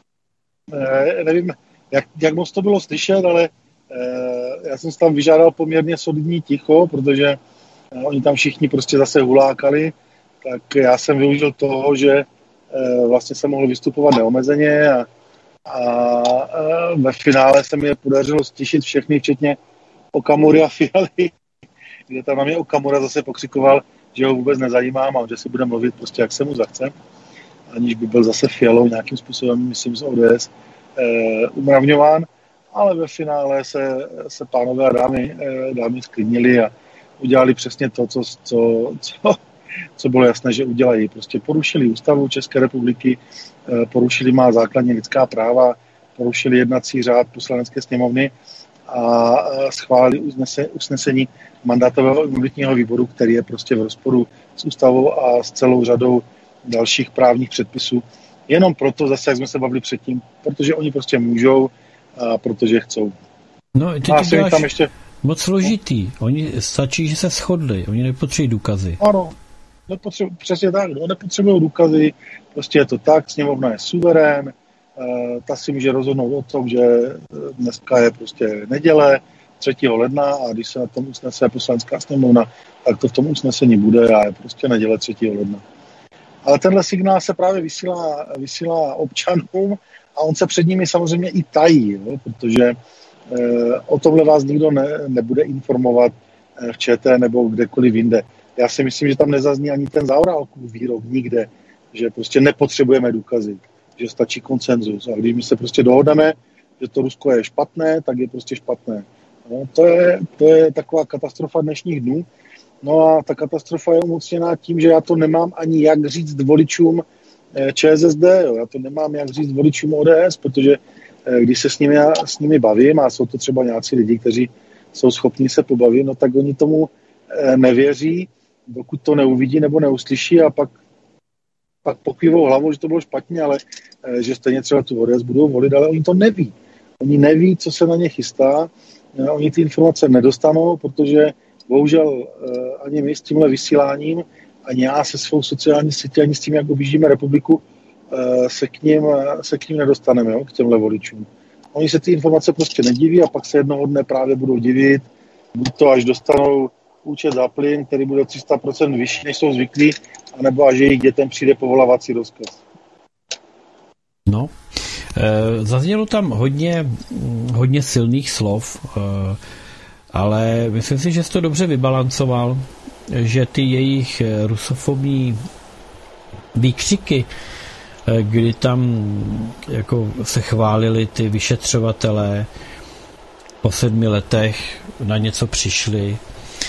e, nevím, jak, jak moc to bylo slyšet, ale e, já jsem si tam vyžádal poměrně solidní ticho, protože e, oni tam všichni prostě zase hulákali, tak já jsem využil toho, že e, vlastně jsem mohl vystupovat neomezeně a, a e, ve finále se mi podařilo stišit všechny, včetně Okamury a Fialy, kde tam na mě Okamura zase pokřikoval, že ho vůbec nezajímám a že si bude mluvit prostě, jak se mu zachce, aniž by byl zase Fialou nějakým způsobem, myslím, z O D S e, umravňován, ale ve finále se, se pánové a dámy, e, dámy sklidnili a udělali přesně to, co, co, co, co bylo jasné, že udělají. Prostě porušili ústavu České republiky, e, porušili má základní lidská práva, porušili jednací řád Poslanecké sněmovny a schválili usnese, usnesení mandátového imunitního výboru, který je prostě v rozporu s ústavou a s celou řadou dalších právních předpisů. Jenom proto, zase jak jsme se bavili předtím, protože oni prostě můžou a protože chcou. No, ty to děláš tam ještě moc složitý. Oni stačí, že se shodli. Oni nepotřebují důkazy. Ano, nepotřebují, přesně tak. No, nepotřebují důkazy. Prostě je to tak, sněmovna je suverén, ta si může rozhodnout o tom, že dneska je prostě neděle, třetího ledna a když se na tom usnese Poslanecká sněmovna, tak to v tom usnesení bude a je prostě neděle třetího ledna. Ale tenhle signál se právě vysílá, vysílá občanům a on se před nimi samozřejmě i tají, jo, protože e, o tomhle vás nikdo ne, nebude informovat v ČT nebo kdekoliv jinde. Já si myslím, že tam nezazní ani ten Zaorálkův výrok nikde, že prostě nepotřebujeme důkazy, že stačí konsenzus. A když my se prostě dohodneme, že to Rusko je špatné, tak je prostě špatné. No, to, je, to je taková katastrofa dnešních dnů. No a ta katastrofa je umocněná tím, že já to nemám ani jak říct voličům ČSSD, jo. Já to nemám jak říct voličům O D S, protože když se s nimi, s nimi bavím, a jsou to třeba nějací lidi, kteří jsou schopni se pobavit, no tak oni tomu nevěří, dokud to neuvidí nebo neuslyší, a pak, pak pokývou hlavou, že to bylo špatně, ale že stejně třeba tu O D S budou volit, ale oni to neví. Oni neví, co se na ně chystá, oni ty informace nedostanou, protože bohužel ani my s tímhle vysíláním, ani já se svou sociální sítí, ani s tím, jak objíždíme republiku, se k ním, se k ním nedostaneme, jo, k těmhle voličům. Oni se ty informace prostě nediví a pak se jednoho dne právě budou divit, buď to až dostanou účet za plyn, který bude tři sta procent vyšší, než jsou zvyklí, anebo až jejich dětem přijde povolávací rozkaz. No, e, zaznělo tam hodně, hodně silných slov, e, ale myslím si, že jsi to dobře vybalancoval, že ty jejich rusofobní výkřiky, kdy tam jako se chválili ty vyšetřovatelé, po sedmi letech na něco přišli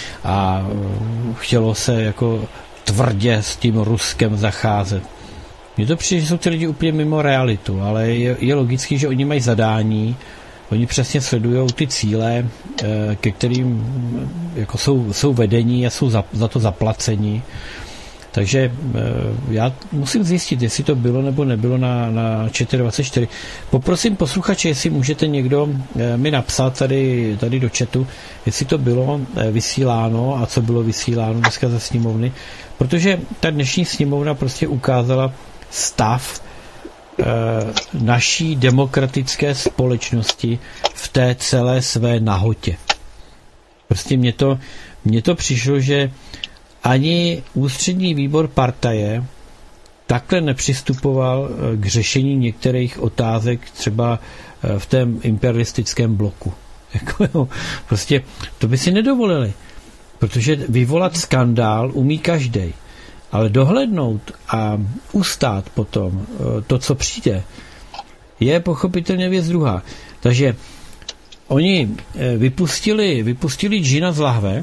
a chtělo se jako tvrdě s tím Ruskem zacházet. Mně to přijde, že jsou ty lidi úplně mimo realitu, ale je, je logický, že oni mají zadání, oni přesně sledují ty cíle, ke kterým jako jsou, jsou vedení a jsou za, za to zaplaceni. Takže já musím zjistit, jestli to bylo nebo nebylo na, na ČT dvacet čtyři. Poprosím posluchače, jestli můžete někdo mi napsat tady, tady do chatu, jestli to bylo vysíláno a co bylo vysíláno dneska ze sněmovny, protože ta dnešní sněmovna prostě ukázala stav e, naší demokratické společnosti v té celé své nahotě. Prostě mně to, mně to přišlo, že ani ústřední výbor partaje takhle nepřistupoval k řešení některých otázek třeba v tom imperialistickém bloku. Jako, prostě to by si nedovolili, protože vyvolat skandál umí každej, ale dohlednout a ustát potom to, co přijde, je pochopitelně věc druhá. Takže oni vypustili, vypustili džina z lahve.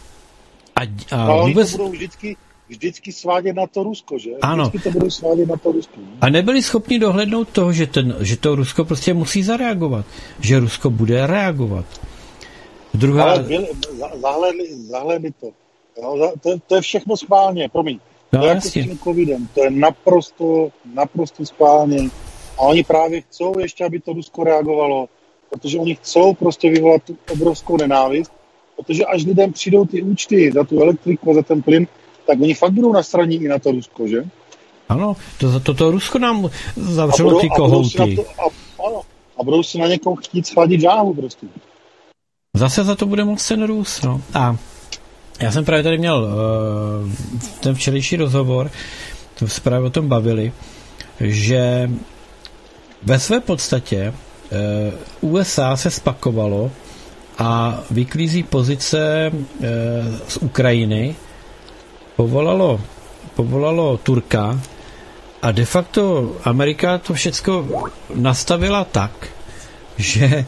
A, a ale vůbec... oni to budou vždycky, vždycky svádět na to Rusko, že? Ano. Vždycky to budou svádět na to Rusko. A nebyli schopni dohlednout toho, že, ten, že to Rusko prostě musí zareagovat. Že Rusko bude reagovat. Druhá... Ale byli, zahledli, zahledli to. Jo, to, to je všechno schválně, promiň. No, to je jako s tím covidem. To je naprosto, naprosto schválně. A oni právě chcou ještě, aby to Rusko reagovalo, protože oni chcou prostě vyvolat tu obrovskou nenávist, protože až lidem přijdou ty účty za tu elektriku a za ten plyn, tak oni fakt budou nastraní i na to Rusko, že? Ano, to, to, to Rusko nám zavřelo ty kohouty. A, a, a budou si na někom chtít schladit žáhu prostě. Zase za to bude moc ten Rus, no. A já jsem právě tady měl uh, ten včerejší rozhovor, to se právě o tom bavili, že ve své podstatě uh, U S A se spakovalo a vyklízí pozice uh, z Ukrajiny, povolalo, povolalo Turka a de facto Amerika to všecko nastavila tak, že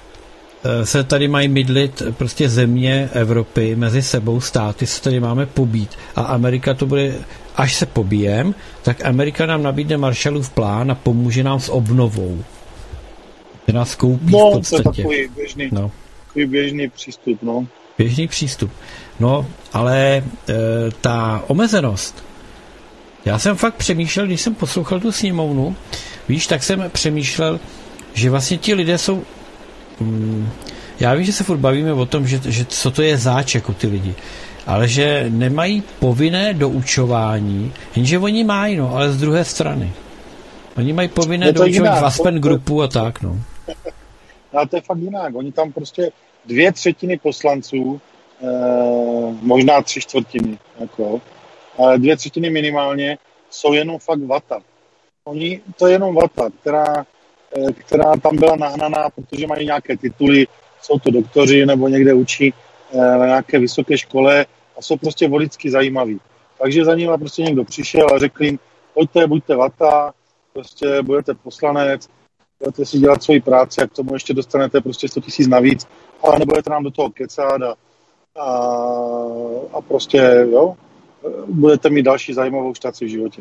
se tady mají mydlit prostě země Evropy mezi sebou, státy se tady máme pobít a Amerika to bude, až se pobijem, tak Amerika nám nabídne Marshallův plán a pomůže nám s obnovou. Že nás koupí no, v podstatě. To je takový běžný, no. takový běžný přístup, no. Běžný přístup. No, ale e, ta omezenost. Já jsem fakt přemýšlel, když jsem poslouchal tu sněmovnu, víš, tak jsem přemýšlel, že vlastně ti lidé jsou Hmm. Já vím, že se furt bavíme o tom, že, že co to je záč jako ty lidi, ale že nemají povinné doučování, jenže oni mají, no, ale z druhé strany. Oni mají povinné doučování v Aspen to, Groupu a tak, no. Ale to je fakt jinak. Oni tam prostě dvě třetiny poslanců, eh, možná tři čtvrtiny, jako, ale dvě třetiny minimálně jsou jenom fakt vata. Oni, to je jenom vata, která která tam byla nahnaná, protože mají nějaké tituly, jsou to doktoři nebo někde učí na nějaké vysoké škole a jsou prostě voličsky zajímaví. Takže za nimi prostě někdo přišel a řekl jim, pojďte, buďte vata, prostě budete poslanec, budete si dělat svoji práci a k tomu ještě dostanete prostě sto tisíc navíc, ale nebudete nám do toho kecat a, a, a prostě, jo, budete mít další zajímavou štaci v životě.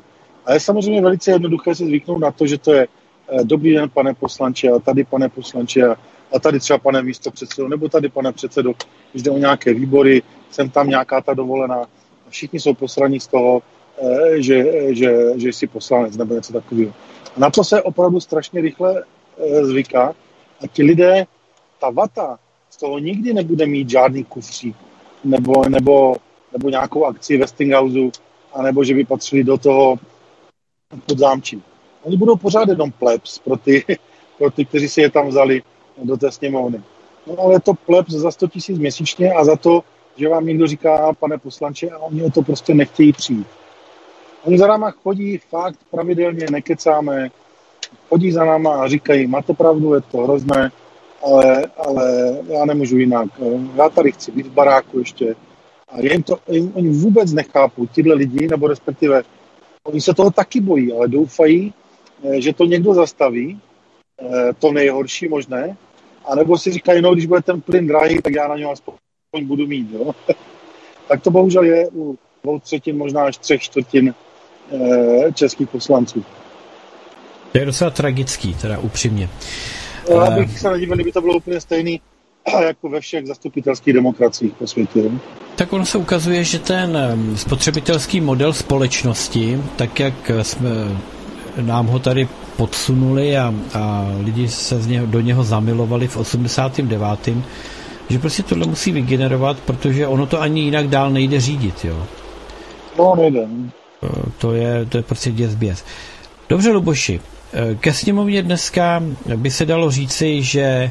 A je samozřejmě velice jednoduché se zvyknout na to, že to je dobrý den, pane poslanče, a tady, pane poslanče, a tady třeba pane místopředsedo, nebo tady, pane předsedo, když jde o nějaké výbory, jsem tam nějaká ta dovolená. Všichni jsou posraní z toho, že, že, že jsi poslanec, nebo něco takového. A na to se opravdu strašně rychle zvyká. A ti lidé, ta vata, z toho nikdy nebude mít žádný kufřík, nebo, nebo, nebo nějakou akci Westinghouse, anebo že by patřili do toho pod zámčí. Oni budou pořád jenom plebs pro ty, pro ty, kteří si je tam vzali do té sněmovny. No ale je to plebs za sto tisíc měsíčně a za to, že vám někdo říká, pane poslanče, a oni o to prostě nechtějí přijít. Oni za náma chodí fakt pravidelně, nekecáme, chodí za náma a říkají, máte pravdu, je to hrozné, ale, ale já nemůžu jinak. Já tady chci být v baráku ještě. A jen to, jen, oni vůbec nechápou, tyhle lidi, nebo respektive oni se toho taky bojí, ale doufají, že to někdo zastaví, to nejhorší možné, anebo si říkají, no, když bude ten plyn drahý, tak já na něho aspoň budu mít. Jo? Tak to bohužel je u dvou třetin, možná až třech čtvrtin českých poslanců. To je docela tragický, teda upřímně. Já bych se nedivil, kdyby to bylo úplně stejný jako ve všech zastupitelských demokraciích po světě. Jo? Tak ono se ukazuje, že ten spotřebitelský model společnosti, tak jak jsme nám ho tady podsunuli a, a lidi se z něho, do něho zamilovali v osmdesátém devátém že prostě tohle musí vygenerovat, protože ono to ani jinak dál nejde řídit, jo. No, nejde. To je, to je prostě děs běs. Dobře, Luboši, ke sněmovně dneska by se dalo říci, že eh,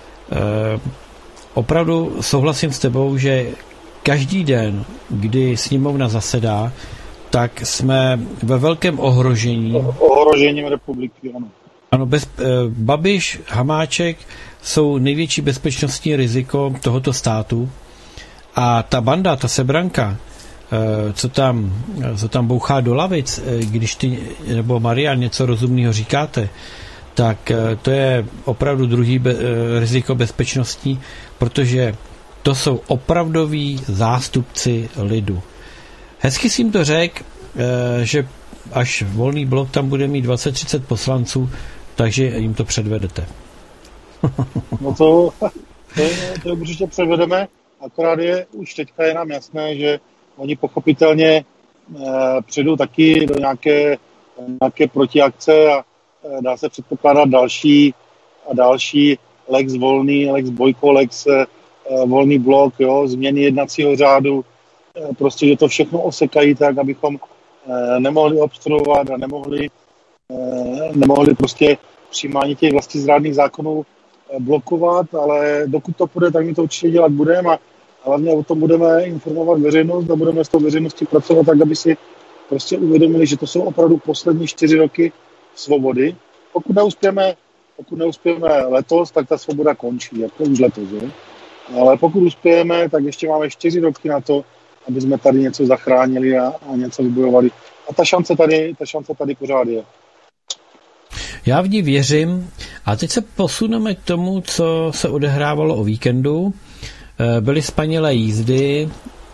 opravdu souhlasím s tebou, že každý den, kdy sněmovna zasedá, tak jsme ve velkém ohrožení. Ohrožením republiky, ano. Ano, bez, eh, Babiš, Hamáček jsou největší bezpečnostní riziko tohoto státu a ta banda, ta sebranka, eh, co tam, co tam bouchá do lavic, eh, když ty, nebo Marian, něco rozumného říkáte, tak eh, to je opravdu druhý be, eh, riziko bezpečnostní, protože to jsou opravdoví zástupci lidu. Hezky jsi jim to řekl, že až Volný blok tam bude mít dvacet třicet poslanců, takže jim to předvedete. No to, to, to určitě předvedeme, akorát je už teďka je nám jasné, že oni pochopitelně eh, přijdou taky do nějaké, nějaké protiakce a eh, dá se předpokládat další a další Lex Volný, Lex Bojko, Lex eh, Volný blok, jo, změny jednacího řádu, eh, prostě, že to všechno osekají tak, abychom eh, nemohli obstruovat a nemohli, eh, nemohli prostě přijímání těch vlastizrádných zákonů eh, blokovat, ale dokud to půjde, tak my to určitě dělat budeme a hlavně o tom budeme informovat veřejnost a budeme s tou veřejností pracovat tak, aby si prostě uvědomili, že to jsou opravdu poslední čtyři roky svobody. Pokud neuspějeme, pokud neuspějeme letos, tak ta svoboda končí, jako už letos, že? Ale pokud uspějeme, tak ještě máme čtyři roky na to, aby jsme tady něco zachránili a, a něco vybojovali. A ta šance tady, ta šance tady pořád je. Já v ní věřím. A teď se posuneme k tomu, co se odehrávalo o víkendu. Byly spanilé jízdy,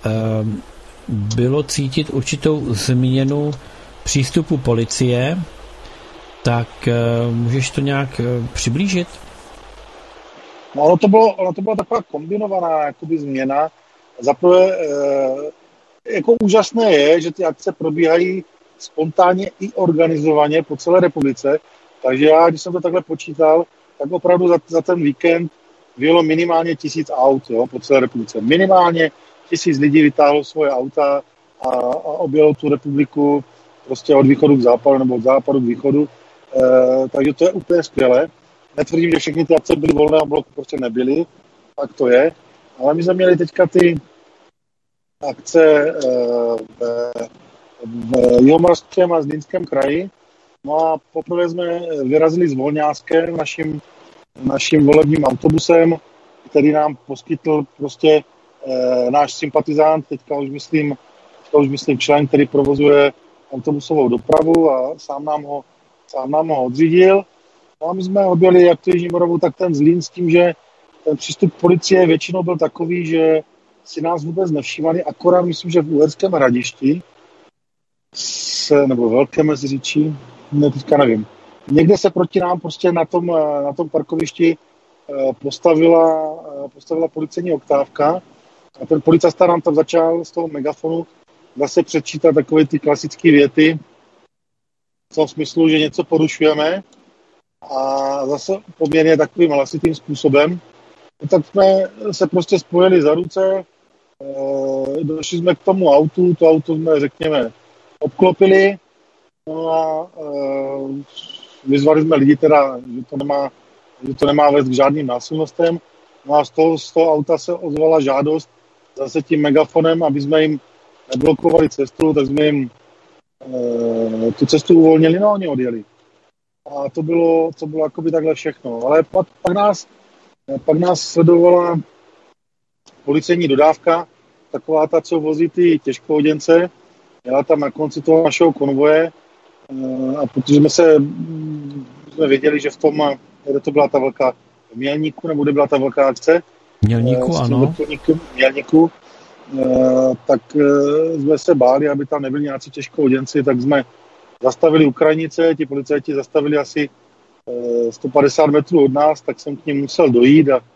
bylo cítit určitou změnu přístupu policie, tak můžeš to nějak přiblížit? No, ono to bylo, ono to byla taková kombinovaná jakoby změna. Zaprvé jako úžasné je, že ty akce probíhají spontánně i organizovaně po celé republice, takže já, když jsem to takhle počítal, tak opravdu za, za ten víkend vyjelo minimálně tisíc aut, jo, po celé republice. Minimálně tisíc lidí vytáhlo svoje auta a, a objelo tu republiku prostě od východu k západu nebo od západu k východu. E, takže to je úplně skvělé. Netvrdím, že všechny ty akce byly volné a bloku prostě nebyly, tak to je. Ale my jsme měli teďka ty akce e, v, v Jihomoravském a Zlínském kraji. No a poprvé jsme vyrazili s Volňáskem, naším naším volebním autobusem, který nám poskytl prostě e, náš sympatizant, teďka už myslím, teďka už myslím člen, který provozuje autobusovou dopravu a sám nám ho, sám nám ho odřídil. No a my jsme objeli jak tu Jižní Moravu, tak ten Zlín s tím, že ten přístup policie většinou byl takový, že si nás vůbec nevšímali, akorát myslím, že v Uherském Hradišti, se, nebo Velké Meziříčí, ne, teďka nevím. Někde se proti nám prostě na tom, na tom parkovišti postavila, postavila policejní oktávka a ten policista nám tam začal z toho megafonu zase přečítat takové ty klasické věty v tom smyslu, že něco porušujeme a zase poměrně takovým hlasitým způsobem. Tak jsme se prostě spojili za ruce, došli jsme k tomu autu, to auto jsme, řekněme, obklopili, no a vyzvali jsme lidi teda, že to nemá, že to nemá vést k žádným násilnostem. No a z toho, z toho auta se ozvala žádost zase tím megafonem, aby jsme jim neblokovali cestu, tak jsme jim e, tu cestu uvolnili, no oni odjeli. A to bylo, to bylo jakoby takhle všechno. Ale pak, pak, nás, pak nás sledovala policejní dodávka, taková ta, co vozí ty těžkooděnce. Jela tam na konci toho našeho konvoje a protože jsme se jsme věděli, že v tom, kde to byla ta velká v Mělníku, nebo kde byla ta velká akce, Mělníku, ano. Mělníku, tak jsme se báli, aby tam nebyli nějací těžkooděnci, tak jsme zastavili Ukrajinice, ti policajti zastavili asi sto padesát metrů od nás, tak jsem k nim musel dojít a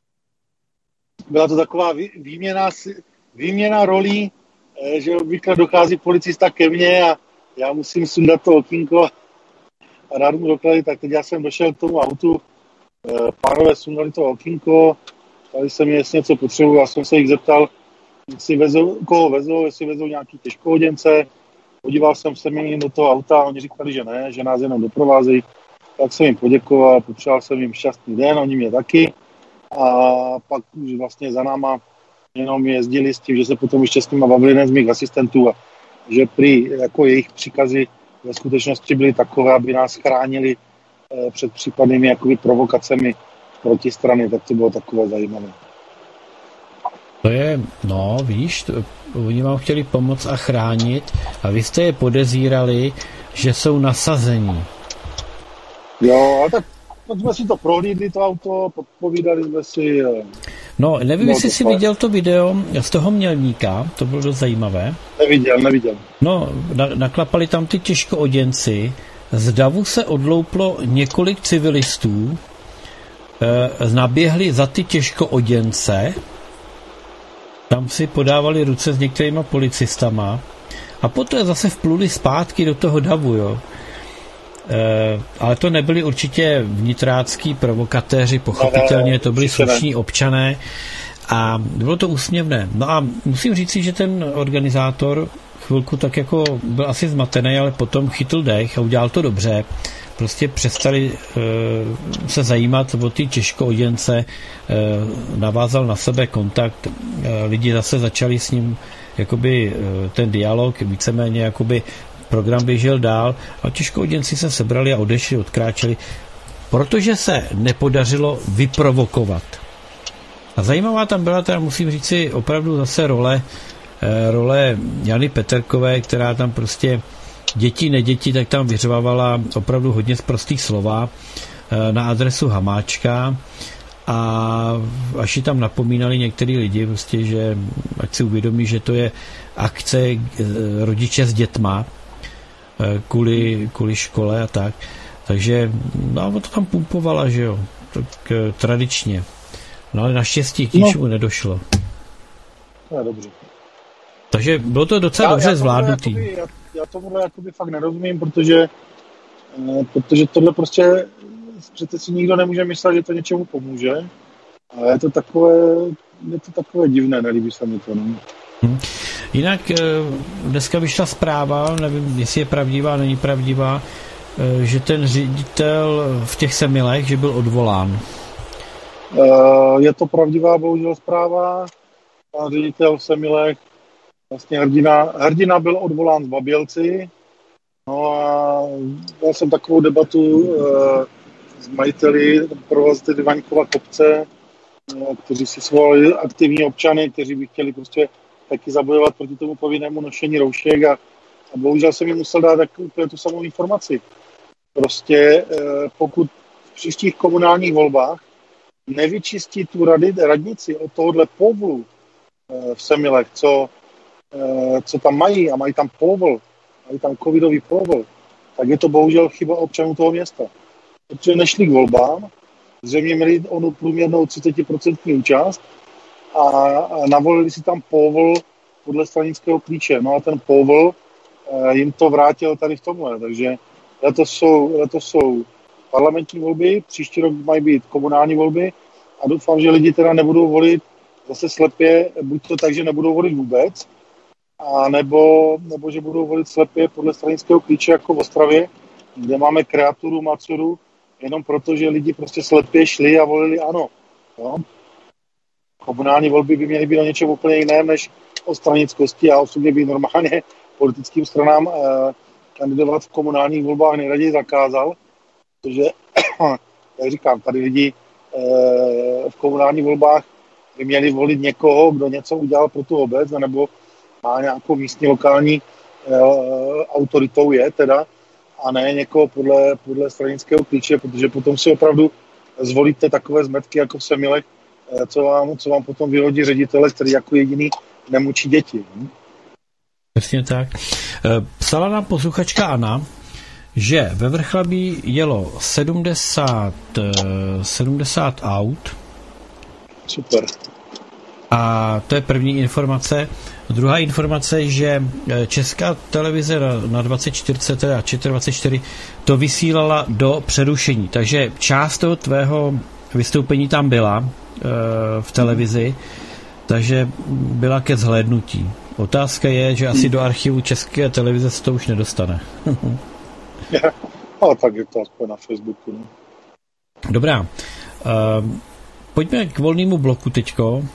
byla to taková výměna, výměna rolí, že obvykle dochází policista ke mně a já musím sundat to okýnko a dát mu doklady, tak teď já jsem došel k tomu autu, pánové sundali to okýnko, ptali se mi, jestli něco potřebuji, já jsem se jich zeptal, jestli vezou, koho vezou, jestli vezou nějaký těžkooděnce, podíval jsem se mi do toho auta, oni říkali, že ne, že nás jenom doprovázejí, tak jsem jim poděkoval, popřál jsem jim šťastný den, oni mě taky a pak už vlastně za náma jenom jezdili s tím, že se potom ještě s nima bavili jeden z mých asistentů a že prý jako jejich příkazy ve skutečnosti byly takové, aby nás chránili eh, před případnými jakoby provokacemi proti strany, tak to bylo takové zajímavé. To je, no víš, to, oni vám chtěli pomoct a chránit a vy jste je podezírali, že jsou nasazení. Jo, ale tak, tak jsme si to prohlídli, to auto, povídali jsme si. No, nevím, jestli jsi viděl to video z toho Mělníka, to bylo dost zajímavé. Neviděl, neviděl. No, na, naklapali tam ty těžkooděnci, z davu se odlouplo několik civilistů, e, naběhli za ty těžkooděnce, tam si podávali ruce s některýma policistama a poté zase vpluli zpátky do toho davu, jo. E, ale to nebyli určitě vnitrácký provokatéři, pochopitelně, to byli slušní občané a bylo to úsměvné. No a musím říct si, že ten organizátor chvilku tak jako byl asi zmatený, ale potom chytl dech a udělal to dobře. Prostě přestali e, se zajímat o ty těžkooděnce, e, navázal na sebe kontakt, e, lidi zase začali s ním jakoby e, ten dialog, víceméně jakoby program běžel dál a těžkooděnci se sebrali a odešli, odkráčeli, protože se nepodařilo vyprovokovat. A zajímavá tam byla, teda musím říct si, opravdu zase role, role Jany Peterkové, která tam prostě děti, neděti, tak tam vyřvávala opravdu hodně z prostých slova na adresu Hamáčka a až ji tam napomínali některý lidi, prostě, že ať si uvědomí, že to je akce rodiče s dětma, kvůli, kvůli škole a tak. Takže no, to tam pumpovala, že jo, tak tradičně. No ale naštěstí k ničemu no. nedošlo. To je dobře. Takže bylo to docela já, dobře já zvládnutý. Jakoby, já, já tomuhle jakoby fakt nerozumím, protože, eh, protože tohle prostě přece si nikdo nemůže myslet, že to něčemu pomůže. A je to takové, je to takové divné, nelíbí se mi to. No. Hmm. Jinak dneska vyšla zpráva, nevím, jestli je pravdivá, není pravdivá, že ten ředitel v těch Semilech, že byl odvolán. Je to pravdivá, bohužel zpráva. Pan ředitel v Semilech, vlastně hrdina, hrdina byl odvolán z Babělci. No a měl jsem takovou debatu s majiteli provoziteli Vaňkova kopce, kteří si svolali aktivní občany, kteří by chtěli prostě taky zabojovat proti tomu povinnému nošení roušek a, a bohužel jsem jim musel dát tak úplně tu samou informaci. Prostě eh, pokud v příštích komunálních volbách nevyčistí tu rady, radnici od tohohle povlu eh, v Semilech, co, eh, co tam mají a mají tam povl, mají tam covidový povol, tak je to bohužel chyba občanů toho města. Protože nešli k volbám, zřejmě měli onu průměrnou třicet procent účast a, a navolili si tam povol podle stranického klíče. No a ten povol eh, jim to vrátil tady v tomhle. Takže letos jsou, letos jsou parlamentní volby, příští rok mají být komunální volby a doufám, že lidi teda nebudou volit zase slepě, buď to tak, že nebudou volit vůbec, a nebo, nebo že budou volit slepě podle stranického klíče jako v Ostravě, kde máme kreaturu, macuru, jenom proto, že lidi prostě slepě šli a volili ano. Jo? Komunální volby by měly být o něčem úplně jiném než o stranickosti a osobně by normálně politickým stranám eh, kandidovat v komunálních volbách nejraději zakázal, protože, jak říkám, tady lidi eh, v komunálních volbách by měli volit někoho, kdo něco udělal pro tu obec, nebo má nějakou místní lokální eh, autoritou je teda, a ne někoho podle, podle stranického klíče, protože potom si opravdu zvolíte takové zmetky jako v Semilech, eh, co vám, co vám potom vyhodí ředitele, který jako jediný nemučí děti. Hm? Přesně tak. Psala nám posluchačka Anna, že ve Vrchlabí jelo sedmdesát, sedmdesát aut. Super. A to je první informace. Druhá informace, že Česká televize na dvacet čtyři, teda dvacet čtyři, to vysílala do přerušení. Takže část toho tvého vystoupení tam byla v televizi, takže byla ke zhlédnutí. Otázka je, že asi do archivu České televize se to už nedostane. Ale tak je to aspoň na Facebooku. Ne? Dobrá. Uh, pojďme k volnému bloku teďko. Uh,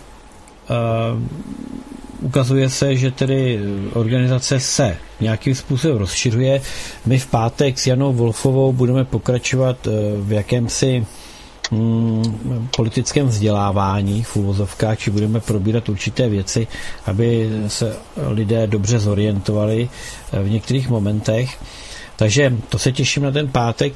ukazuje se, že tedy organizace se nějakým způsobem rozšiřuje. My v pátek s Janou Wolfovou budeme pokračovat uh, v jakémsi Hmm, politickém vzdělávání v uvozovkách, či budeme probírat určité věci, aby se lidé dobře zorientovali v některých momentech. Takže to se těším na ten pátek.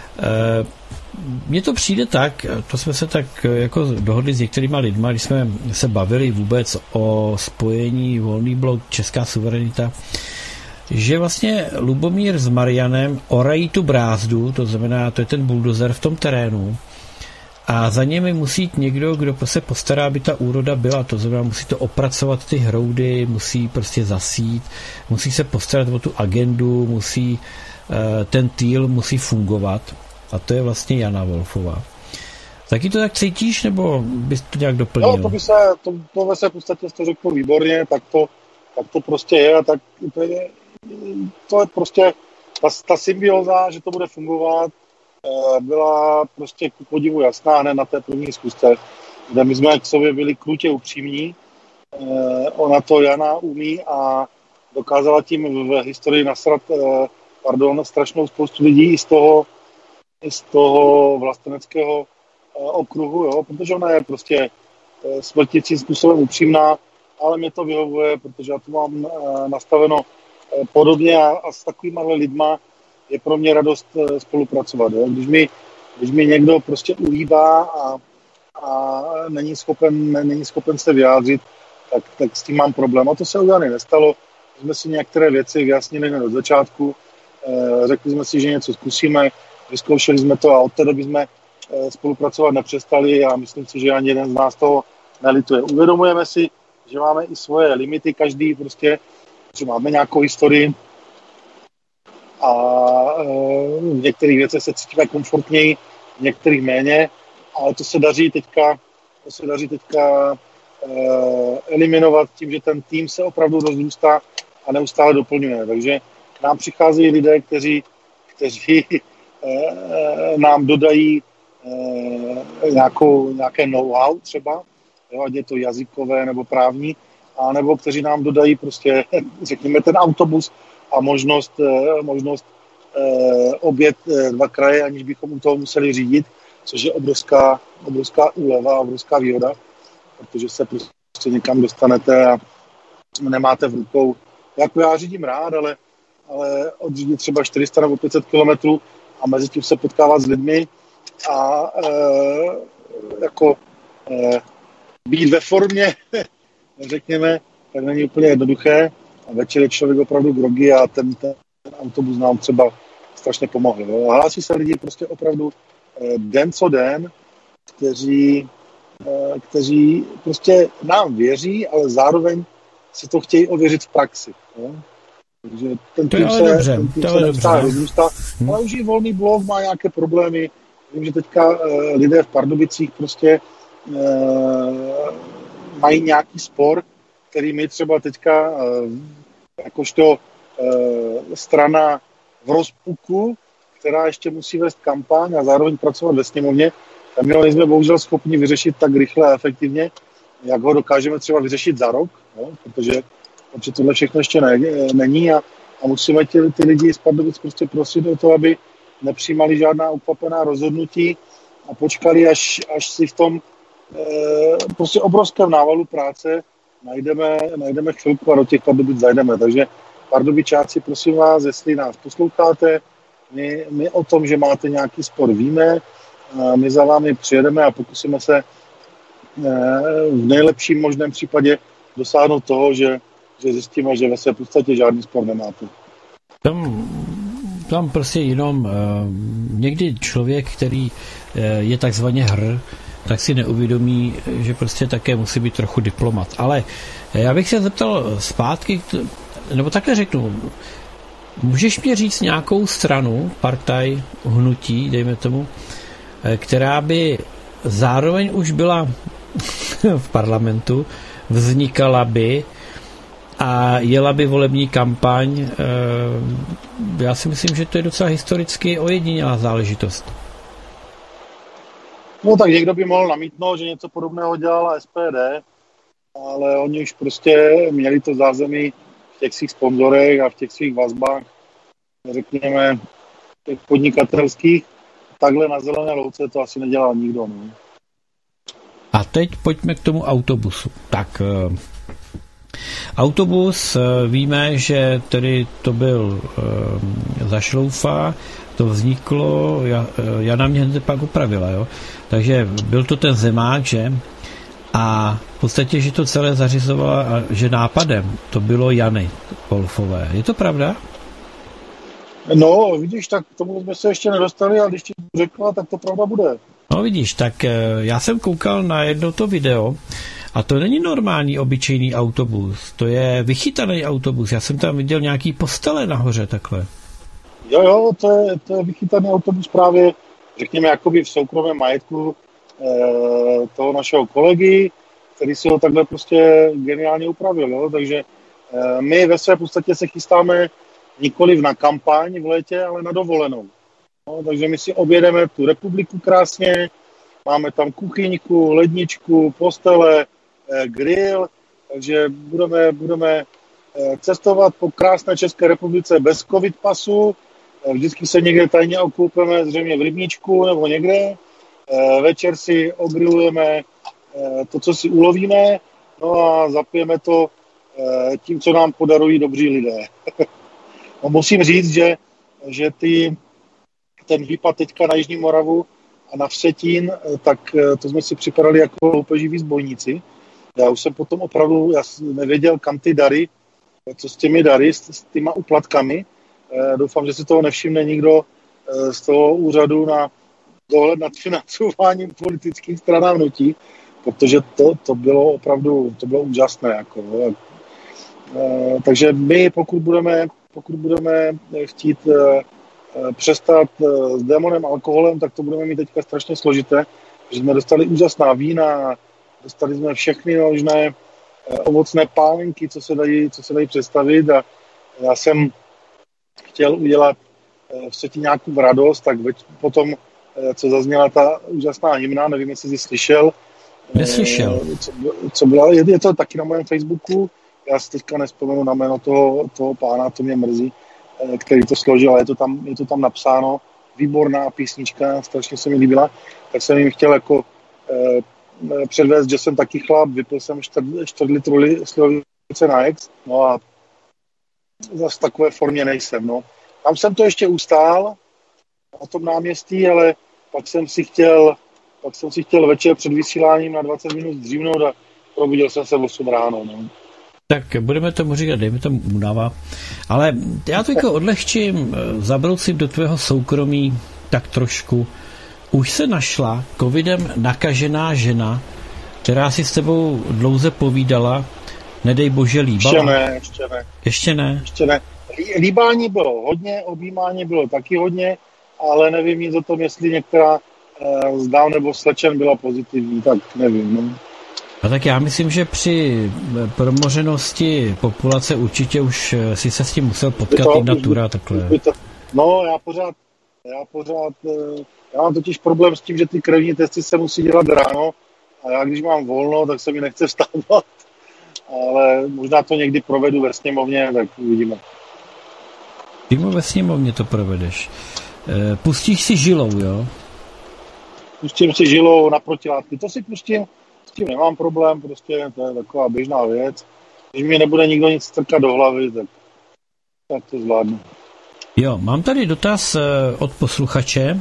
Mně to přijde tak, to jsme se tak jako dohodli s některýma lidma, když jsme se bavili vůbec o spojení Volný blok Česká suverenita, že vlastně Lubomír s Marianem orají tu brázdu, to znamená, to je ten buldozer v tom terénu, a za nimi musí jít někdo, kdo se postará, aby ta úroda byla. To znamená, musí to opracovat ty hroudy, musí prostě zasít, musí se postarat o tu agendu, musí ten týl musí fungovat. A to je vlastně Jana Wolfová. Taky to tak cítíš, nebo bys to nějak doplnil? No, to by se, to, to by se v podstatě to řekl výborně, tak to, tak to prostě je. A tak to je, to je prostě ta, ta symbioza, že to bude fungovat, byla prostě ku podivu jasná hned na té první zkusce, kde my jsme k sobě byli krutě upřímní. Ona to Jana umí a dokázala tím v historii nasrat pardon, strašnou spoustu lidí i z toho, i z toho vlasteneckého okruhu, jo? Protože ona je prostě smrtícím způsobem upřímná, ale mě to vyhovuje, protože já to mám nastaveno podobně a, a s takovýma lidma je pro mě radost spolupracovat. Jo? Když, mi, když mi někdo prostě ulívá a, a není, schopen, není schopen se vyjádřit, tak, tak s tím mám problém. A to se u Jany nestalo. Jsme si některé věci vyjasnili hned od začátku. E, řekli jsme si, že něco zkusíme, vyzkoušeli jsme to a od té doby jsme e, spolupracovat nepřestali a myslím si, že ani jeden z nás toho nelituje. Uvědomujeme si, že máme i svoje limity, každý prostě, že máme nějakou historii, a v některých věcech se cítíme komfortněji, v některých méně, ale to se daří teďka, to se daří teďka eh, eliminovat tím, že ten tým se opravdu rozrůstá a neustále doplňuje. Takže k nám přicházejí lidé, kteří, kteří eh, nám dodají eh, nějakou, nějaké know-how třeba, jo, ať je to jazykové nebo právní, a nebo kteří nám dodají prostě, řekněme, ten autobus a možnost, možnost eh, objet dva kraje, aniž bychom u toho museli řídit, což je obrovská, obrovská úleva, obrovská výhoda, protože se prostě někam dostanete a nemáte v rukou. Jako já řídím rád, ale, ale odřídit třeba čtyři sta nebo pět set kilometrů a mezi tím se potkávat s lidmi a eh, jako eh, být ve formě, řekněme, tak není úplně jednoduché. a večer je člověk opravdu grogy a ten, ten autobus nám třeba strašně pomohl. Jo. Hlásí se lidi prostě opravdu den co den, kteří, kteří prostě nám věří, ale zároveň si to chtějí ověřit v praxi. Jo. Takže ten tým se, dobře, ten tým se neustále rozrůstá, hmm. ale už i Volný blok má nějaké problémy. Vím, že teďka uh, lidé v Pardubicích prostě uh, mají nějaký spor, který my třeba teďka uh, jakožto uh, strana v rozpuku, která ještě musí vést kampaň a zároveň pracovat ve sněmovně, tak my nejsme bohužel schopni vyřešit tak rychle a efektivně, jak ho dokážeme třeba vyřešit za rok, no, protože, protože tohle všechno ještě ne, není a, a musíme ty, ty lidi z Pardubic prostě prosit o to, aby nepřijímali žádná ukvapená rozhodnutí a počkali, až, až si v tom e, prostě obrovském návalu práce najdeme, najdeme chvilku a do těch Pardubic zajdeme. Takže Pardubičáci, prosím vás, jestli nás posloucháte, my, my o tom, že máte nějaký spor, víme, my za vámi přijedeme a pokusíme se v nejlepším možném případě dosáhnout toho, že, že zjistíme, že ve své podstatě žádný spor nemáte. Tam, tam prostě jenom uh, někdy člověk, který uh, je takzvaně hr, tak si neuvědomí, že prostě také musí být trochu diplomat. Ale já bych se zeptal zpátky, nebo takhle řeknu, můžeš mě říct nějakou stranu, partaj, hnutí, dejme tomu, která by zároveň už byla v parlamentu, vznikala by a jela by volební kampaň. Já si myslím, že to je docela historicky ojedinělá záležitost. No tak někdo by mohl namítnout, že něco podobného dělala S P D, ale oni už prostě měli to zázemí v těch svých sponzorech a v těch svých vazbách, řekněme, těch podnikatelských. Takhle na zelené louce to asi nedělal nikdo. Ne? A teď pojďme k tomu autobusu. Tak, uh, autobus, uh, víme, že tedy to byl uh, za Šloufa, to vzniklo, ja, uh, Jana mě pak upravila, jo? Takže byl to ten Zemák, že? A v podstatě, že to celé zařizovala, a že nápadem to bylo Jany Wolfové. Je to pravda? No, vidíš, tak k tomu jsme se ještě nedostali, ale když ti to řekla, tak to pravda bude. No vidíš, tak já jsem koukal na jedno to video a to není normální obyčejný autobus, to je vychytaný autobus. Já jsem tam viděl nějaký postele nahoře takhle. Jo, jo, to je, to je vychytaný autobus právě, řekněme, jakoby v soukromém majetku eh, toho našeho kolegy, který si ho takhle prostě geniálně upravil, jo? Takže eh, my ve své podstatě se chystáme nikoliv na kampaň v létě, ale na dovolenou. No, takže my si objedeme tu republiku krásně, máme tam kuchyňku, ledničku, postele, eh, grill, takže budeme, budeme eh, cestovat po krásné České republice bez covid pasu, eh, vždycky se někde tajně okoupeme, zřejmě v rybníčku nebo někde, eh, večer si ogrilujeme eh, to, co si ulovíme, no a zapijeme to eh, tím, co nám podarují dobří lidé. No, musím říct, že, že ty, ten výpad teďka na Jižní Moravu a na Vsetín, tak to jsme si připadali jako loupeživí zbojníci. Já už jsem potom opravdu já nevěděl, kam ty dary, co s těmi dary, s, s těma uplatkami. E, doufám, že si toho nevšimne nikdo e, z toho úřadu na dohled nad financováním politických stran a hnutí, protože to, to bylo opravdu to bylo úžasné. Jako, e, takže my, pokud budeme Pokud budeme chtít uh, přestat uh, s démonem alkoholem, tak to budeme mít teďka strašně složité, že jsme dostali úžasná vína, dostali jsme všechny možné uh, ovocné pálenky, co se dají, co se dají představit a já jsem chtěl udělat uh, v světě nějakou radost, tak veď, potom, uh, co zazněla ta úžasná hymna, nevím, jestli jsi slyšel. Neslyšel. Uh, co, co byla, je, je to taky na mém Facebooku. Já si teďka nespomenu na jméno toho, toho pána, to mě mrzí, který to složil, ale je to tam, je to tam napsáno. Výborná písnička, strašně se mi líbila. Tak jsem jim chtěl jako eh, předvést, že jsem taky chlap, vypil jsem čtvrt litru slivovice na ex, no a zase v takové formě nejsem, no. Tam jsem to ještě ustál na tom náměstí, ale pak jsem si chtěl, pak jsem si chtěl večer před vysíláním na dvacet minut zdřímnout a probudil jsem se v osm ráno, no. Tak budeme tomu říkat, dejme tomu únava. Ale já to jako odlehčím, zabroucím do tvého soukromí tak trošku. Už se našla covidem nakažená žena, která si s tebou dlouze povídala, nedej bože líbala? Ještě ne, ještě ne. Ještě ne? Ještě ne. Líbání bylo hodně, objímání bylo taky hodně, ale nevím nic o tom, jestli některá eh, z dám nebo slečen byla pozitivní, tak nevím. No. A tak já myslím, že při promořenosti populace určitě už si se s tím musel potkat i natura takhle. To, no, já pořád, já pořád, já mám totiž problém s tím, že ty krevní testy se musí dělat ráno a já když mám volno, tak se mi nechce vstávat. Ale možná to někdy provedu ve sněmovně, tak uvidíme. Přímo ve sněmovně to provedeš. Pustíš si žilou, jo? Pustím si žilou na protilátky. To si pustím, s tím nemám problém, prostě to je taková běžná věc. Když mi nebude nikdo nic strkat do hlavy, tak, tak to zvládnu. Jo, mám tady dotaz od posluchače.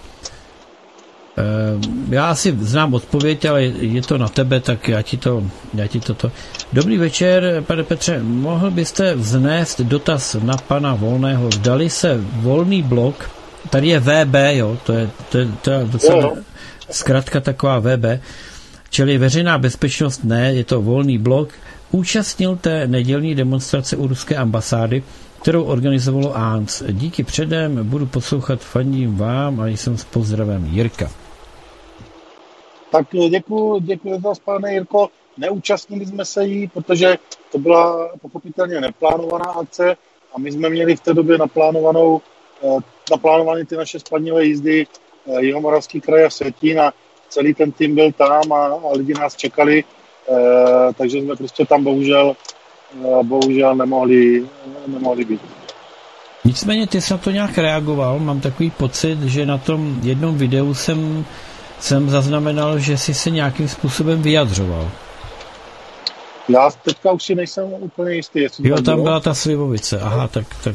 Já asi znám odpověď, ale je to na tebe, tak já ti to, já ti toto. Dobrý večer, pane Petře, mohl byste vznést dotaz na pana Volného? Zdali se Volný blok, tady je V B, jo, to je, to je, to je docela zkrátka taková V B, čili veřejná bezpečnost ne, je to Volný blok, účastnil té nedělní demonstrace u ruské ambasády, kterou organizovalo A N C. Díky předem, budu poslouchat, fandím vám a jsem s pozdravem Jirka. Tak děkuji, děkuji za to, pane Jirko. Neúčastnili jsme se jí, protože to byla pochopitelně neplánovaná akce a my jsme měli v té době naplánovanou, naplánované ty naše spadnivé jízdy Jihomoravský kraj a Vsetín a celý ten tým byl tam a, a lidi nás čekali, takže jsme prostě tam bohužel, bohužel nemohli, nemohli být. Nicméně ty jsi na to nějak reagoval, mám takový pocit, že na tom jednom videu jsem jsem zaznamenal, že jsi se nějakým způsobem vyjadřoval. Já teďka už si nejsem úplně jistý. Jestli jo, tam byla ta slivovice. Aha, tak... tak.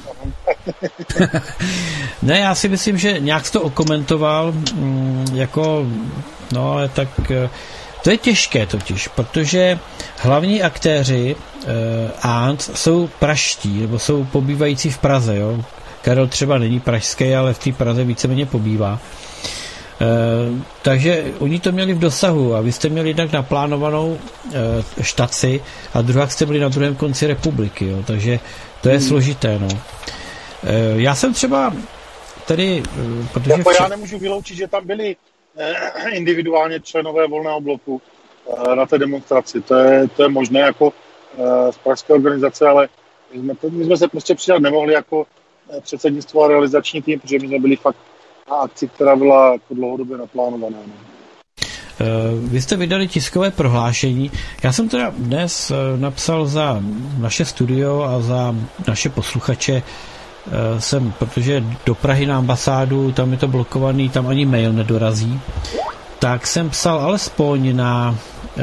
Ne, já si myslím, že nějak jsi to okomentoval, jako, no, tak to je těžké totiž, protože hlavní aktéři eh, A N C jsou praští, nebo jsou pobývající v Praze, jo. Karel třeba není pražský, ale v té Praze víceméně pobývá. Uh, takže oni to měli v dosahu a vy jste měli jednak naplánovanou uh, štaci a druhá jste byli na druhém konci republiky, jo, takže to je hmm. složité, no. Uh, já jsem třeba tady, uh, protože... Jako včera... já nemůžu vyloučit, že tam byli uh, individuálně členové Volného bloku uh, na té demonstraci, to je, to je možné jako uh, z pražské organizace, ale my jsme, to, my jsme se prostě přidat nemohli jako uh, předsednictvo a realizační tým, protože my jsme byli fakt a akci, která byla jako dlouhodobě naplánovaná. Ne? Vy jste vydali tiskové prohlášení. Já jsem teda dnes napsal za naše studio a za naše posluchače jsem, protože do Prahy na ambasádu, tam je to blokovaný, tam ani mail nedorazí, tak jsem psal alespoň na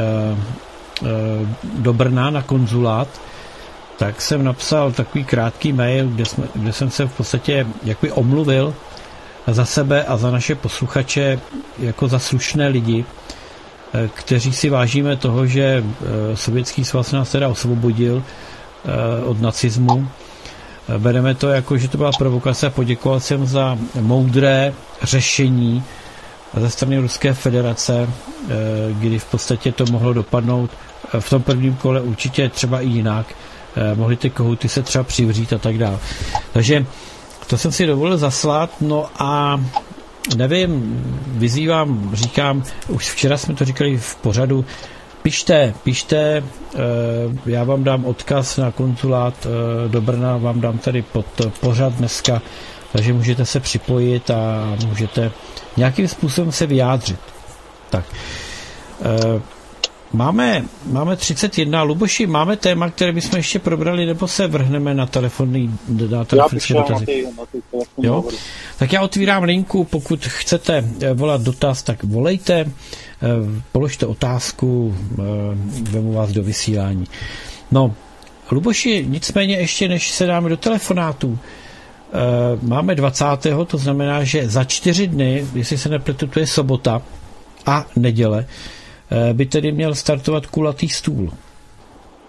do Brna na konzulát, tak jsem napsal takový krátký mail, kde, jsme, kde jsem se v podstatě jakoby omluvil za sebe a za naše posluchače jako za slušné lidi, kteří si vážíme toho, že Sovětský svaz nás teda osvobodil od nacismu. Bereme to jako, že to byla provokace a poděkoval jsem za moudré řešení ze strany Ruské federace, kdy v podstatě to mohlo dopadnout v tom prvním kole určitě třeba i jinak. Mohly ty kohouty se třeba přivřít a tak dále. Takže to jsem si dovolil zaslat, no a nevím, vyzývám, říkám, už včera jsme to říkali v pořadu, pište, pište, já vám dám odkaz na konzulát do Brna, vám dám tady pod pořad dneska, takže můžete se připojit a můžete nějakým způsobem se vyjádřit. Tak. Máme, máme třicet jedna. Luboši, máme téma, které bychom ještě probrali, nebo se vrhneme na telefonní na telefonické dotazy? Na ty, na ty jo? Tak já otvírám linku, pokud chcete volat dotaz, tak volejte, položte otázku, vemu vás do vysílání. No, Luboši, nicméně ještě než se dáme do telefonátů, máme dvacátého to znamená, že za čtyři dny, jestli se nepletu, to je sobota a neděle, by tedy měl startovat kulatý stůl.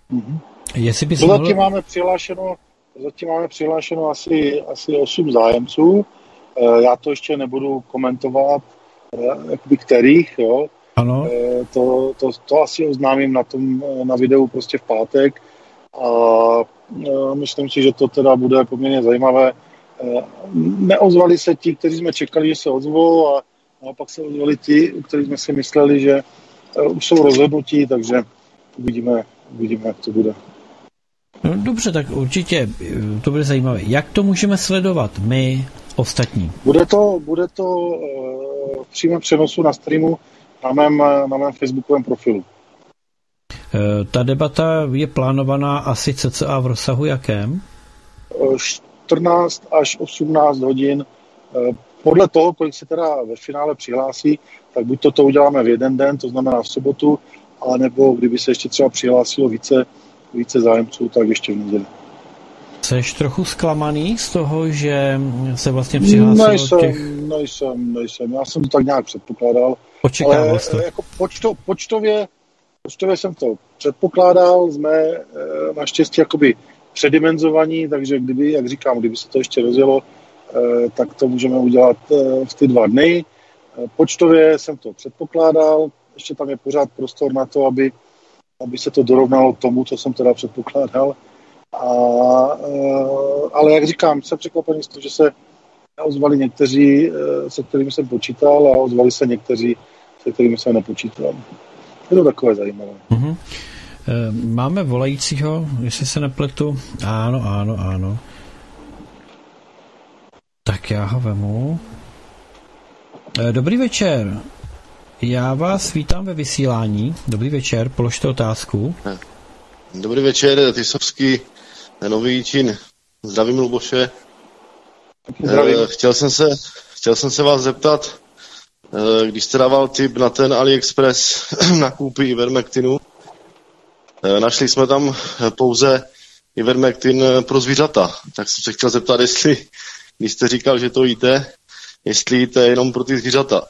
Mm-hmm. Jestli bys zatím mohl... máme přihlášeno, zatím máme přihlášeno asi, asi osm zájemců. Já to ještě nebudu komentovat, jakoby kterých, jo. Ano. To, to, to asi oznámím na tom, na videu prostě v pátek a myslím si, že to teda bude poměrně zajímavé. Neozvali se ti, kteří jsme čekali, že se ozvou a naopak se ozvali ti, u kterých jsme si mysleli, že už jsou rozhodnutí, takže uvidíme, uvidíme, jak to bude. No, dobře, tak určitě to bude zajímavé. Jak to můžeme sledovat my ostatní? Bude to, bude to v přímém přenosu na streamu na mém, na mém facebookovém profilu. Ta debata je plánovaná asi cca v rozsahu jakém? čtrnáct až osmnáct hodin. Podle toho, kolik se teda ve finále přihlásí, tak buď to, to uděláme v jeden den, to znamená v sobotu, ale nebo kdyby se ještě třeba přihlásilo více, více zájemců, tak ještě v neděli. Jseš trochu zklamaný z toho, že se vlastně přihlásilo nejsem, těch... Nejsem, nejsem. Já jsem to tak nějak předpokládal. Očekával jsi to. Jako počto, počtově, počtově jsem to předpokládal, jsme naštěstí jakoby předimenzovaní, takže kdyby, jak říkám, kdyby se to ještě rozjelo, tak to můžeme udělat v ty dva dny. Počtově jsem to předpokládal, ještě tam je pořád prostor na to, aby, aby se to dorovnalo tomu, co jsem teda předpokládal. A, ale jak říkám, jsem překvapený z toho, že se ozvali někteří, se kterými jsem počítal, a ozvali se někteří, se kterými jsem nepočítal. Je to takové zajímavé. Mm-hmm. Máme volajícího, jestli se nepletu. Ano, ano, ano. Tak já ho vemu. Dobrý večer. Já vás vítám ve vysílání. Dobrý večer, položte otázku. Dobrý večer, Tisovský, Nový Jičín. Zdravím, Luboše. Zdravím. Chtěl jsem se, chtěl jsem se vás zeptat, když jste dával tip na ten AliExpress na kůpy Ivermectinu, našli jsme tam pouze Ivermectin pro zvířata. Tak jsem se chtěl zeptat, jestli, když jste říkal, že to jíte, jestli jíte jenom pro ty zvířata.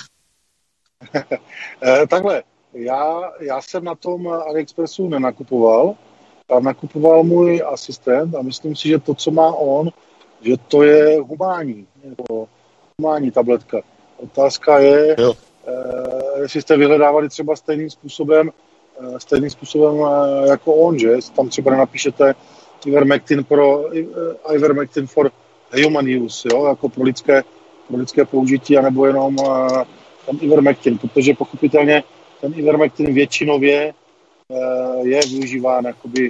Takhle, já, já jsem na tom AliExpressu nenakupoval, a nakupoval můj asistent a myslím si, že to, co má on, že to je humánní, nebo humánní tabletka. Otázka je, eh, jestli jste vyhledávali třeba stejným způsobem, eh, stejným způsobem eh, jako on, že tam třeba nenapíšete Ivermectin pro eh, Ivermectin for human use, jo, jako pro lidské, pro lidské použití, anebo jenom eh, tam Ivermectin, protože pochopitelně ten Ivermectin většinově eh, je využíván jakoby,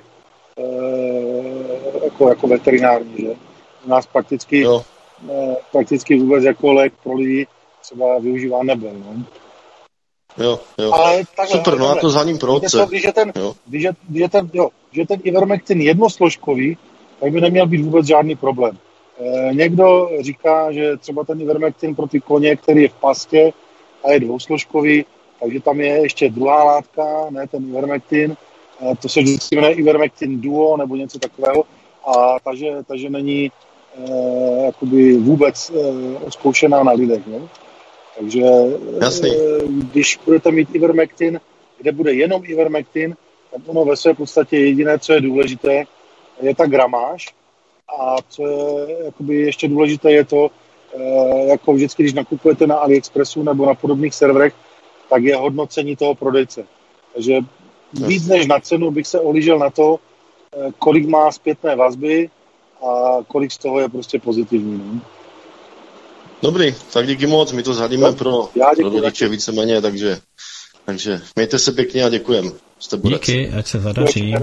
eh, jako, jako veterinární, že? U nás prakticky, eh, prakticky vůbec jako lék pro lidi třeba využíván nebyl. No? Jo, jo. Ale takhle, super, no a to za ním proce. Když je ten, když je, když je ten, jo, když je ten Ivermectin jednosložkový, tak by neměl být vůbec žádný problém. E, někdo říká, že třeba ten Ivermectin pro ty koně, který je v pastě a je dvousložkový, takže tam je ještě druhá látka, ne ten Ivermectin. E, to se vždycky jmenuje Ivermectin Duo nebo něco takového. A takže, takže není e, jakoby vůbec e, odzkoušená na lidech. No? Takže Jasný. Když budete mít Ivermectin, kde bude jenom Ivermectin, tak ono ve své podstatě jediné, co je důležité, je ta gramáž. A co je jakoby ještě důležité, je to, jako vždycky, když nakupujete na AliExpressu nebo na podobných serverech, tak je hodnocení toho prodejce. Takže víc než na cenu bych se ohlížel na to, kolik má zpětné vazby a kolik z toho je prostě pozitivní. Ne? Dobrý, tak díky moc, my to zhadíme no, pro, pro rodiče víceméně, takže, takže mějte se pěkně a děkujem. Jste díky, ať se zadaří.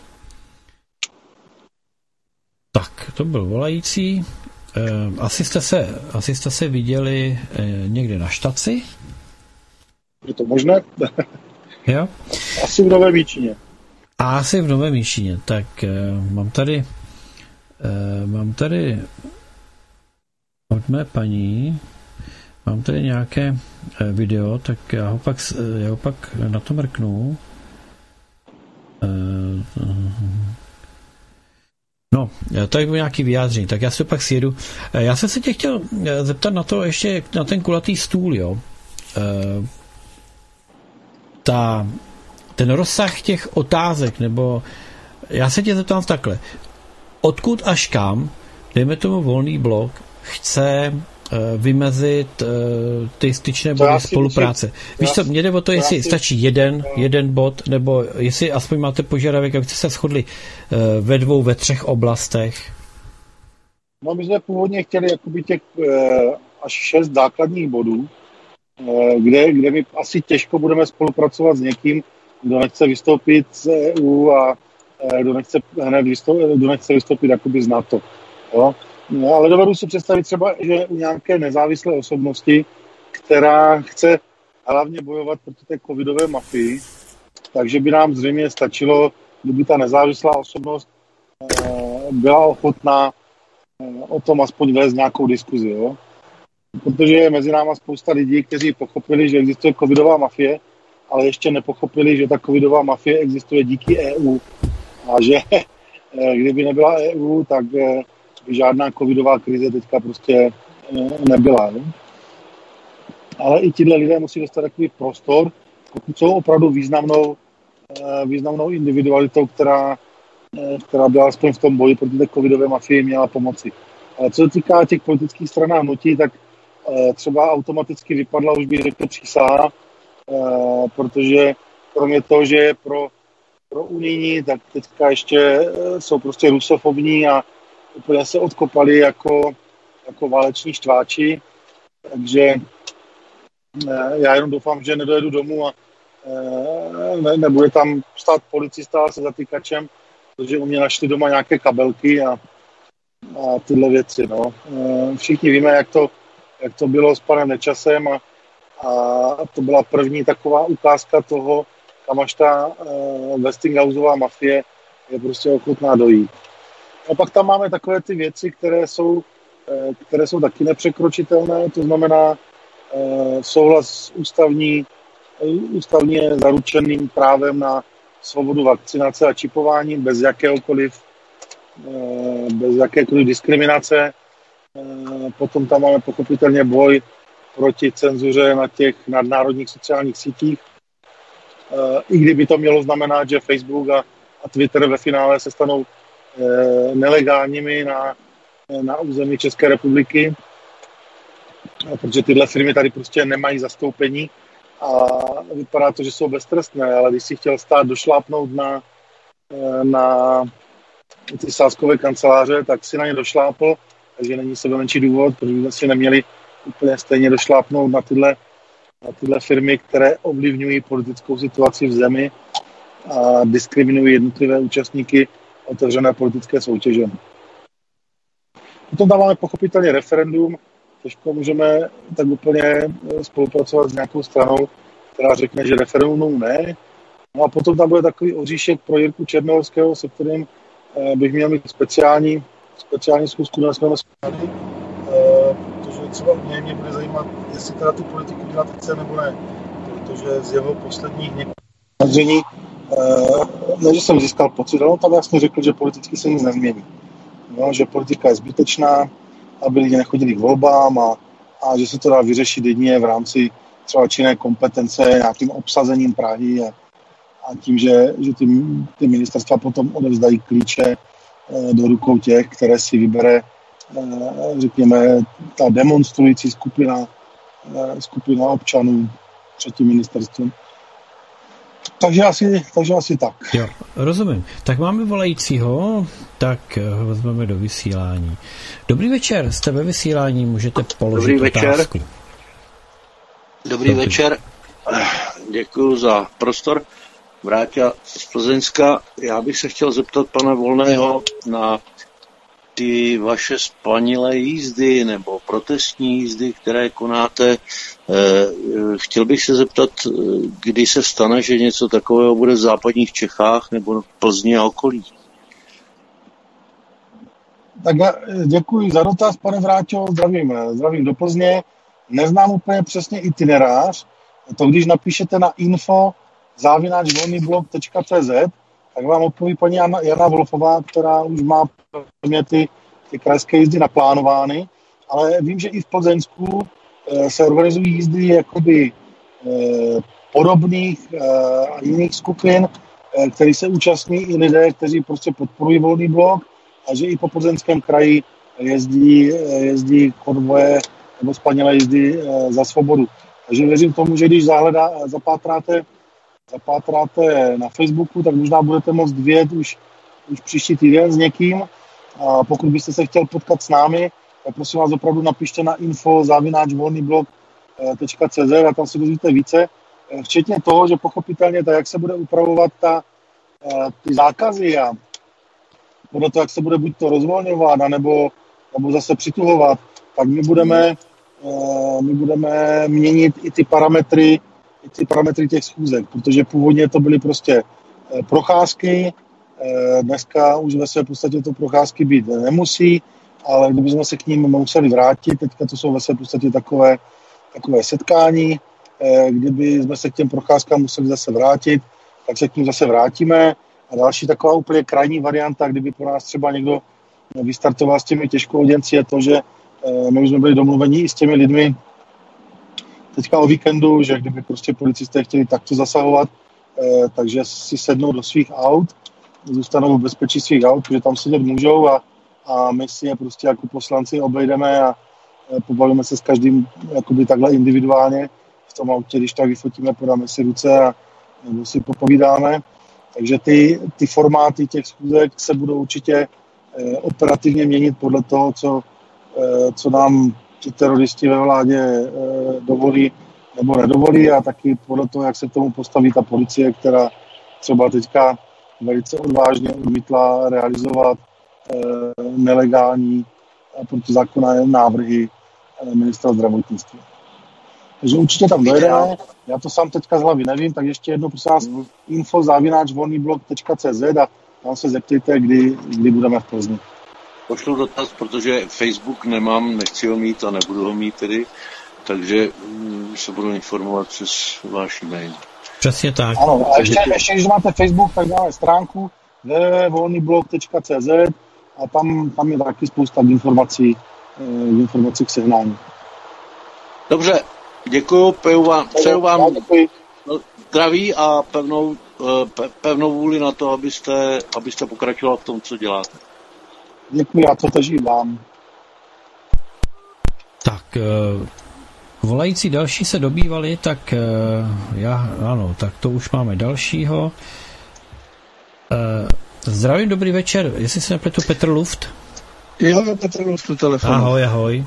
Tak, to byl volající. E, asi, jste se, asi jste se viděli e, někde na štaci? Je to možné? Jo? Asi v Novém Jičíně. A asi v Novém Jičíně. Tak e, mám tady e, mám tady od mé paní mám tady nějaké e, video, tak já ho pak, já ho pak na to mrknu. E, No, tady bylo nějaký vyjádření, tak já si to pak sjedu. Já jsem se tě chtěl zeptat na to ještě, na ten kulatý stůl, jo. Ta, ten rozsah těch otázek, nebo já se tě zeptám takhle, odkud až kam, dejme tomu Volný blok, chce vymezit uh, ty styčné body spolupráce. Myslím, Víš co, mě jde o to, jestli si, stačí jeden, jeden bod, nebo jestli aspoň máte požadavek, abyste se shodli uh, ve dvou, ve třech oblastech. No, my jsme původně chtěli jakoby těch uh, až šest základních bodů, uh, kde, kde my asi těžko budeme spolupracovat s někým, kdo nechce vystoupit z E U a uh, kdo nechce hned vystoupit, kdo nechce vystoupit jakoby z NATO. Jo? No, ale dovedu si představit třeba, že u nějaké nezávislé osobnosti, která chce hlavně bojovat proti té covidové mafii, takže by nám zřejmě stačilo, kdyby ta nezávislá osobnost e, byla ochotná e, o tom aspoň vést nějakou diskuzi. Jo? Protože je mezi náma spousta lidí, kteří pochopili, že existuje covidová mafie, ale ještě nepochopili, že ta covidová mafie existuje díky E U. A že e, kdyby nebyla E U, tak e, by žádná covidová krize teďka prostě nebyla. Ne? Ale i tihle lidé musí dostat takový prostor, pokud jsou opravdu významnou, významnou individualitou, která, která by alespoň v tom boji proti té covidové mafii měla pomoci. Ale co se týká těch politických stran a hnutí, tak třeba automaticky vypadla, už bych řekl, přísaha, protože kromě toho, že je pro, pro unijní, tak teďka ještě jsou prostě rusofobní a úplně se odkopali jako, jako váleční štváči, takže já jenom doufám, že nedojedu domů a ne, nebude tam stát policista se zatýkačem, protože u mě našli doma nějaké kabelky a, a tyhle věci. No. Všichni víme, jak to, jak to bylo s panem Nečasem a, a to byla první taková ukázka toho, kam až ta Westinghouseová mafie je prostě ochotná dojít. A pak tam máme takové ty věci, které jsou, které jsou taky nepřekročitelné, to znamená souhlas s ústavní, ústavně zaručeným právem na svobodu vakcinace a čipování bez jakéhokoliv, bez jakékoliv diskriminace. Potom tam máme pochopitelně boj proti cenzuře na těch nadnárodních sociálních sítích. I kdyby to mělo znamenat, že Facebook a, a Twitter ve finále se stanou nelegálními na, na území České republiky, protože tyhle firmy tady prostě nemají zastoupení a vypadá to, že jsou beztrestné, ale když si chtěl stát došlápnout na, na ty sázkové kanceláře, tak si na ně došlápl, takže není sebe menší důvod, protože by si neměli úplně stejně došlápnout na tyhle, na tyhle firmy, které ovlivňují politickou situaci v zemi a diskriminují jednotlivé účastníky otevřené politické soutěže. Potom dáváme pochopitelně referendum, těžko můžeme tak úplně spolupracovat s nějakou stranou, která řekne, že referendum ne. No a potom tam bude takový oříšek pro Jirku Černohorského, se kterým bych měl mít speciální, speciální schůzku na svém skladu, protože třeba u něj mě bude zajímat, jestli teda tu politiku dělat chce nebo ne, protože z jeho posledních několika ne, že jsem získal pocit, ale on tam jasně řekl, že politicky se nic nezmění. No, že politika je zbytečná, aby lidi nechodili k volbám a, a že se to dá vyřešit jedině v rámci třeba činné kompetence, nějakým obsazením Prahy a, a tím, že, že ty, ty ministerstva potom odevzdají klíče e, do rukou těch, které si vybere, e, řekněme, ta demonstrující skupina, e, skupina občanů před tím ministerstvem. Takže asi, takže asi tak. Jo, rozumím. Tak máme volajícího, tak ho vezmeme do vysílání. Dobrý večer, jste ve vysílání, můžete položit Dobrý otázku. Večer. Dobrý, Dobrý večer, děkuji za prostor. Vráťa z Plzeňska, já bych se chtěl zeptat pana Volného na ty vaše spanilé jízdy nebo protestní jízdy, které konáte. Chtěl bych se zeptat, kdy se stane, že něco takového bude v západních Čechách nebo v Plzni a okolí. Tak děkuji za dotaz, pane Vráťo, zdravím, zdravím do Plzně. Neznám úplně přesně itinerář, to když napíšete na info závináč volnyblog tečka cé zet, tak vám odpoví paní Jana, Jana Wolfová, která už má ty, ty krajské jízdy naplánovány, ale vím, že i v Plzeňsku se organizují jízdy jakoby podobných a jiných skupin, který se účastní i lidé, kteří prostě podporují Volný blok, a že i po Plzeňském kraji jezdí, jezdí konvoje nebo spanělé jízdy za svobodu. Takže věřím tomu, že když zahledá, zapátráte, zapátráte na Facebooku, tak možná budete moct vidět už, už příští týden s někým. A pokud byste se chtěl potkat s námi, tak prosím vás opravdu napište na info zavináč volný blok tečka cé zet a tam si dozvíte více. Včetně toho, že pochopitelně tak, jak se bude upravovat ta, ty zákazy a podle toho, jak se bude buď to rozvolňovat, nebo, nebo zase přituhovat, tak my budeme, my budeme měnit i ty parametry, i ty parametry těch schůzek, protože původně to byly prostě procházky, dneska už ve své podstatě to procházky být nemusí, ale kdybychom se k ním museli vrátit, teďka to jsou ve své podstatě takové, takové setkání, kdyby jsme se k těm procházkám museli zase vrátit, tak se k ním zase vrátíme. A další taková úplně krajní varianta, kdyby po nás třeba někdo vystartoval s těmi těžkohoděnci, je to, že my už jsme byli domluveni i s těmi lidmi teďka o víkendu, že kdyby prostě policisté chtěli takto zasahovat, takže si sednou do svých aut, zůstanou v bezpečí svých aut, protože tam sedět můžou a, a my si je prostě jako poslanci obejdeme a pobavíme se s každým jakoby takhle individuálně v tom autě, když tak vyfotíme, podáme si ruce a nebo si popovídáme. Takže ty, ty formáty těch schůzek se budou určitě eh, operativně měnit podle toho, co, eh, co nám ti teroristi ve vládě eh, dovolí nebo nedovolí a taky podle toho, jak se k tomu postaví ta policie, která třeba teďka velice odvážně odmítla realizovat eh, nelegální a protizákonné návrhy eh, ministra zdravotnictví. Takže určitě tam dojedeme. Já to sám teďka z hlavy nevím, tak ještě jednou prosím vás info zavináč volný blok tečka cé zet a tam se zeptejte, kdy, kdy budeme v Plzni. Pošlu dotaz, protože Facebook nemám, nechci ho mít a nebudu ho mít tedy, takže se budu informovat přes váš e-mail. Přesně tak. Ano, a ještě, ještě když máte Facebook, tak máme stránku w w w tečka volný blok tečka cé zet a tam, tam je taky spousta informací, informací k sehnání. Dobře, děkuju, přeju vám, přeju vám zdraví a pevnou, pevnou vůli na to, abyste, abyste pokračoval v tom, co děláte. Děkuji a to tež i vám. Tak, volající další se dobývali, tak já, ano, tak to už máme dalšího. Zdravím, dobrý večer, jestli se nepletu, Petr Luft? Jo, Petr Luft u telefonu. Ahoj, ahoj.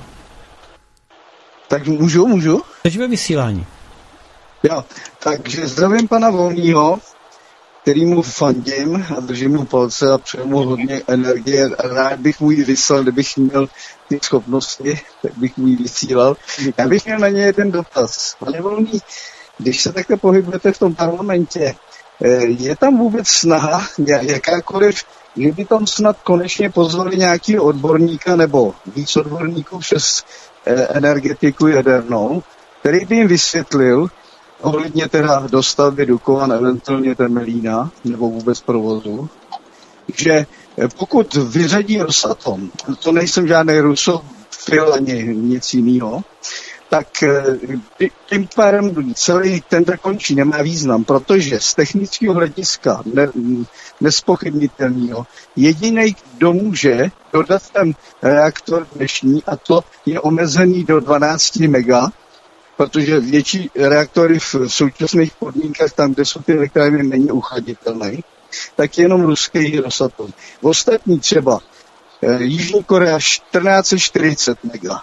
Tak můžu, můžu? Teď ve vysílání. Jo, takže zdravím pana Volnýho, kterýmu fandím a držím mu palce a přeju mu hodně energie. Rád bych mu ji vyslal, kdybych měl ty schopnosti, tak bych mu ji vysílal. Já bych měl na ně jeden dotaz. Pane Volný, když se takhle pohybujete v tom parlamentě, je tam vůbec snaha, jakákoliv, že by tam snad konečně pozvali nějaký odborníka nebo víc odborníků přes energetiku jadernou, který by jim vysvětlil ohledně teda dostavby Dukovan, eventuálně Temelína, nebo vůbec provozu, že pokud vyřadí Rosatom, to nejsem žádný rusofil ani nic jiného, tak tím pádem celý tender končí, nemá význam, protože z technického hlediska ne, nespochybnitelného jediný, kdo může dodat ten reaktor dnešní, a to je omezený do dvanáct mega, protože větší reaktory v současných podmínkách, tam, kde jsou ty elektrárny, není uchaditelný, tak jenom ruský Rosatom. V ostatní třeba eh, Jižní Korea čtrnáct set čtyřicet mega,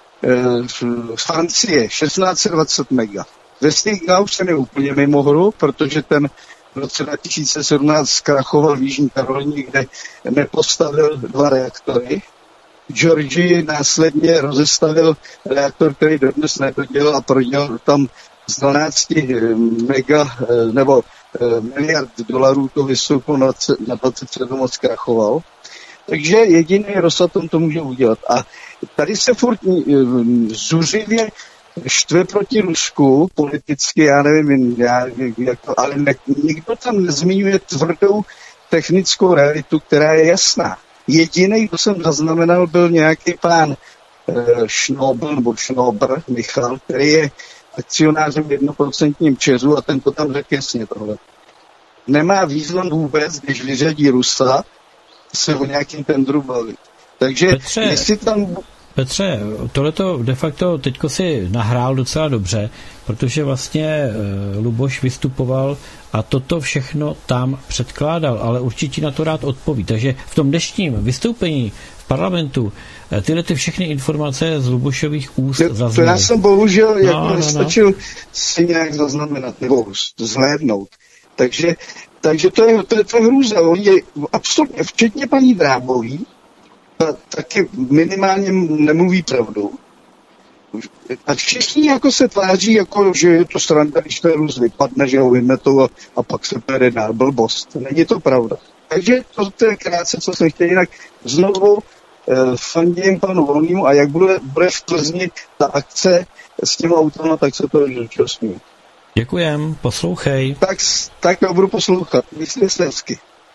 eh, Francie šestnáct set dvacet mega. Westinghouse se neúplně mimo hru, protože ten v roce dva tisíce sedmnáct zkrachoval v Jižní Karolíně, kde nepostavil dva reaktory. Georgii následně rozestavil reaktor, který dodnes nedodělal a prodělal tam z dvanáct mega nebo miliard dolarů to vysouplo na dvacet sedm a zkrachoval. Takže jediný Rosatom to může udělat. A tady se furt zuřivě štve proti Rusku politicky, já nevím, já, jak to, ale ne, nikdo tam nezmiňuje tvrdou technickou realitu, která je jasná. Jediný, kdo jsem zaznamenal, byl nějaký pán e, Šnobl, nebo Šnobr, Michal, který je akcionářem jednoprocentním ČEZu a ten to tam řekl jasně tohle. Nemá význam vůbec, když vyřadí Rusa, se o nějakým tendru bavit. Takže Petře, jestli tam... Petře, tohleto de facto teďko si nahrál docela dobře, protože vlastně e, Luboš vystupoval a toto všechno tam předkládal, ale určitě na to rád odpoví. Takže v tom dnešním vystoupení v parlamentu e, tyhle ty všechny informace z Lubošových úst zazněly. To já jsem bohužel no, jako no, nestačil no. si nějak zaznamenat nebo zhlédnout. Takže, takže to je, to je to hrůza. On je absolutně, včetně paní Drábový, ta, taky minimálně nemluví pravdu. A všichni jako se tváří, jako, že je to sranda, když ten Rus vypadne, že ho vymetou a, a pak se pere dál. Blbost. Není to pravda. Takže to, to je krátce, co jsem chtěl. Jinak znovu eh, fandím panu Volnému a jak bude, bude v Plzni ta akce s tím autem, tak se to zúčastní. Děkujem, poslouchej. Tak, tak já budu poslouchat. Myslím si hezky.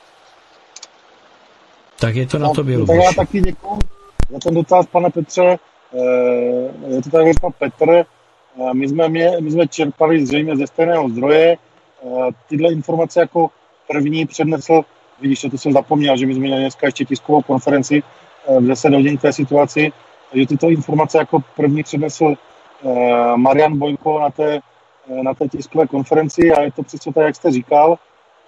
Tak je to na tobě, Luboš. Tak já taky děkuju za ten dotaz, pane Petře. Je to tak, jako Petr. My jsme, mě, my jsme čerpali zřejmě ze stejného zdroje. Tyhle informace jako první přednesl, vidíš, to jsem zapomněl, že my jsme měli dneska ještě tiskovou konferenci v deset hodin té situaci, takže tyto informace jako první přednesl Marian Bojko na té, na té tiskové konferenci a je to přesně tak, jak jste říkal.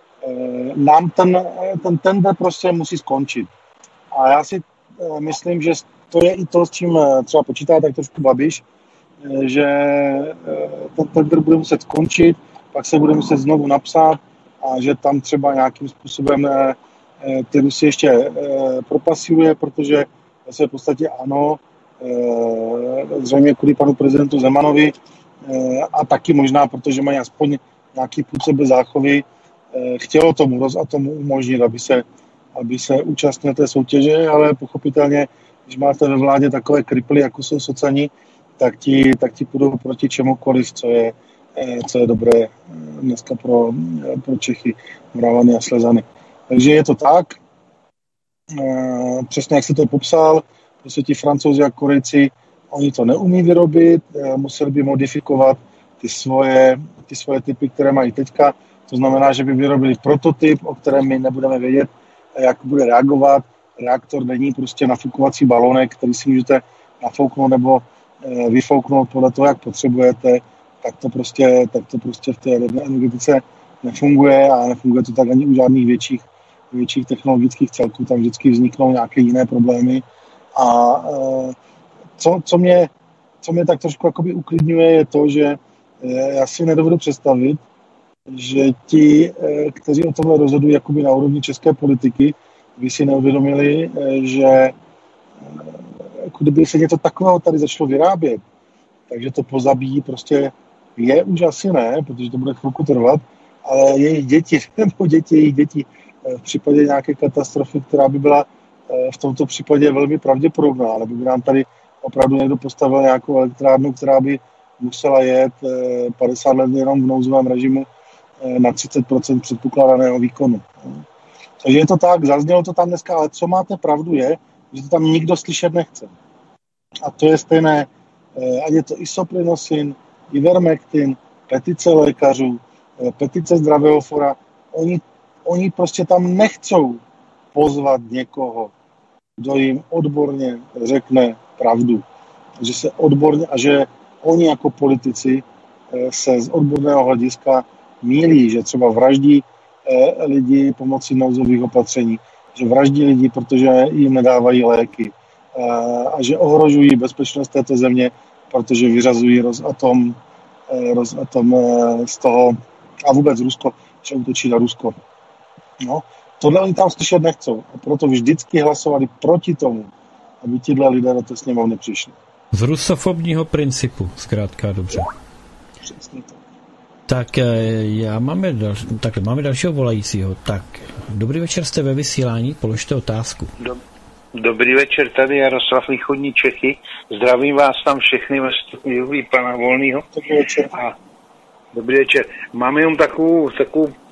Nám ten, ten tender prostě musí skončit. A já si myslím, že to je i to, s čím třeba počítá tak trošku Babiš, že ten tender bude muset skončit, pak se bude muset znovu napsat a že tam třeba nějakým způsobem ty Rusy ještě propasíruje, protože se v podstatě ano, zřejmě kvůli panu prezidentu Zemanovi a taky možná, protože mají aspoň nějaký půl sebe záchovy, chtělo tomu Rosatomu umožnit, aby se, aby se účastnil té soutěže, ale pochopitelně, když máte ve vládě takové kriply, jako jsou socani, tak ti, tak ti půjdou proti čemukoliv, co je, co je dobré dneska pro, pro Čechy, Moravany a Slezany. Takže je to tak, přesně jak jsi to popsal, prostě ti Francouzi a Korejci, oni to neumí vyrobit, museli by modifikovat ty svoje, ty svoje typy, které mají teďka. To znamená, že by vyrobili prototyp, o kterém my nebudeme vědět, jak bude reagovat. Reaktor není prostě nafukovací balonek, který si můžete nafouknout nebo vyfouknout podle toho, jak potřebujete. Tak to prostě, tak to prostě v té energetice nefunguje a nefunguje to tak ani u žádných větších, větších technologických celků. Tam vždycky vzniknou nějaké jiné problémy. A co, co, mě, co mě tak trošku jakoby uklidňuje, je to, že já si nedovedu představit, že ti, kteří o tomhle rozhodují jakoby na úrovni české politiky, by si neuvědomili, že kdyby se něco takového tady začalo vyrábět, takže to pozabíjí prostě je už asi ne, protože to bude chvilku trvat, ale jejich děti, nebo děti, jejich děti v případě nějaké katastrofy, která by byla v tomto případě velmi pravděpodobná, nebo by nám tady opravdu někdo postavil nějakou elektrárnu, která by musela jet padesát let jenom v nouzovém režimu na třicet procent předpokládaného výkonu. Takže je to tak, zaznělo to tam dneska, ale co máte pravdu je, že to tam nikdo slyšet nechce. A to je stejné, ať je to isoprinosin, ivermectin, petice lékařů, petice Zdravého fora, oni, oni prostě tam nechcou pozvat někoho, kdo jim odborně řekne pravdu. Že se odborně, a že oni jako politici se z odborného hlediska mýlí, že třeba vraždí eh, lidi pomocí nouzových opatření, že vraždí lidi, protože jim nedávají léky eh, a že ohrožují bezpečnost této země, protože vyřazují Rosatom, eh, Rosatom eh, z toho a vůbec Rusko, že útočí na Rusko. No, tohle oni tam slyšet nechcou a proto vždycky hlasovali proti tomu, aby tihle lidé do té sněmovny přišli. Z rusofobního principu, zkrátka dobře. Přesně to. Tak já máme, dal, tak máme dalšího volajícího. Tak, dobrý večer, jste ve vysílání, položte otázku. Dobrý večer, tady Jaroslav, východní Čechy. Zdravím vás tam všechny ve studiu pana Volného. Dobrý večer. A dobrý večer. Mám jenom takovou, takovou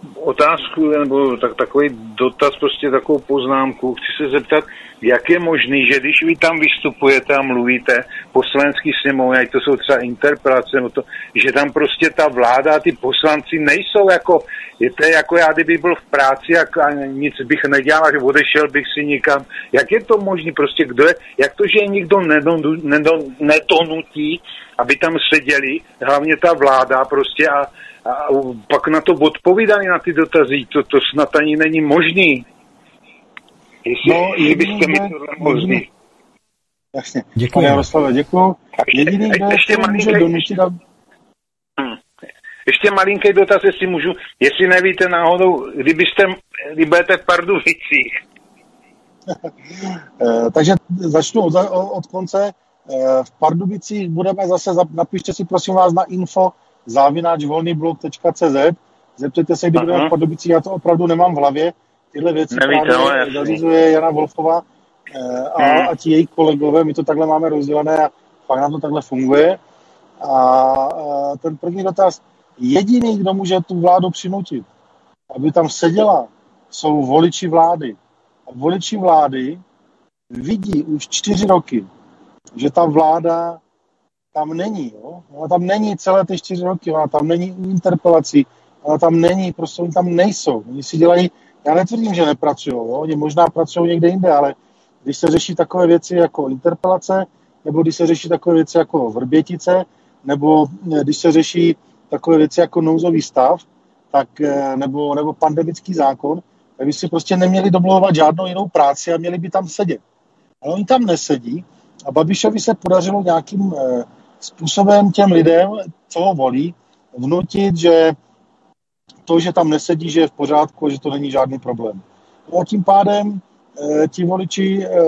otázku, nebo tak, takový dotaz, prostě takovou poznámku. Chci se zeptat, jak je možný, že když vy tam vystupujete a mluvíte poslanský sněmovně, ať to jsou třeba interpelace, nebo to, že tam prostě ta vláda a ty poslanci nejsou jako, je to jako já, kdybych byl v práci a, a nic bych nedělal, že odešel bych si nikam. Jak je to možný, prostě kdo je, jak to, že nikdo nedonutí, aby tam seděli, hlavně ta vláda prostě a, a pak na to odpovídali na ty dotazy, to, to snad ani není možný. Jestli, no, jestli byste mi tohle možný. Jasně. Děkuji. Jaroslave, děkuji. Jediný, kdo ještě může donutit, aby... Hmm. Ještě malinký dotaz, jestli můžu, jestli nevíte náhodou, kdybyste, kdy budete v Pardubicích. Takže začnu od, od konce. V Pardubicích budeme zase, napište si prosím vás na info závináč volnyblok tečka cé zet. Zeptejte se, kdy budeme v Pardubicích, já to opravdu nemám v hlavě. Tyhle věci Nevíte, právě zařizuje Jana Wolfová a, hmm. a ti její kolegové, my to takhle máme rozdělené a pak nám to takhle funguje. A, a ten první dotaz, jediný, kdo může tu vládu přinutit, aby tam seděla, jsou voliči vlády. A voliči vlády vidí už čtyři roky, že ta vláda tam není. Jo? Ona tam není celé ty čtyři roky, ona tam není u interpelací, ona tam není, prostě oni tam nejsou. Oni si dělají, já netvrdím, že nepracují, jo? Oni možná pracují někde jinde, ale když se řeší takové věci jako interpelace, nebo když se řeší takové věci jako Vrbětice, nebo když se řeší takové věci jako nouzový stav, tak, nebo, nebo pandemický zákon, tak by si prostě neměli domlouvat žádnou jinou práci a měli by tam sedět. Ale oni tam nesedí a Babišovi se podařilo nějakým eh, způsobem těm lidem, co ho volí, vnutit, že to, že tam nesedí, že je v pořádku, že to není žádný problém. No a tím pádem eh, ti voliči eh,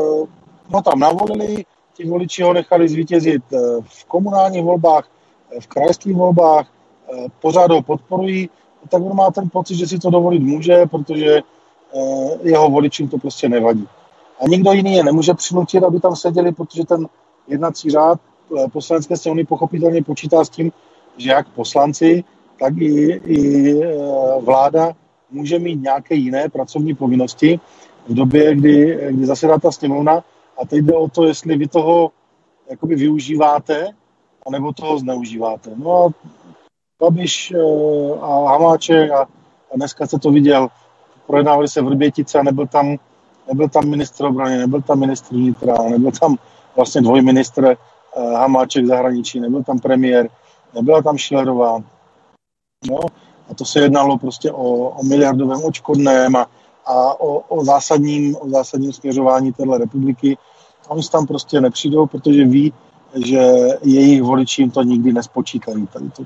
ho tam navolili, ti voliči ho nechali zvítězit eh, v komunálních volbách, eh, v krajských volbách, eh, pořád ho podporují, tak on má ten pocit, že si to dovolit může, protože eh, jeho voličům to prostě nevadí. A nikdo jiný je nemůže přinutit, aby tam seděli, protože ten jednací řád eh, poslanecké sněmovny pochopitelně počítá s tím, že jak poslanci, tak i, i eh, vláda může mít nějaké jiné pracovní povinnosti v době, kdy, kdy zasedá ta sněmovna. A teď jde o to, jestli vy toho jakoby využíváte, anebo toho zneužíváte. No a Babiš a Hamáček a, a dneska se to viděl, projednávali se Vrbětice a nebyl tam, nebyl tam ministr obrany, nebyl tam ministr vnitra, nebyl tam vlastně dvojministr Hamáček zahraničí, nebyl tam premiér, nebyla tam Schillerová. No, a to se jednalo prostě o, o miliardovém odškodném a, a o, o, zásadním, o zásadním směřování téhle republiky. A oni tam prostě nepřijdou, protože ví, že jejich voliči jim to nikdy nespočítají. Tady to,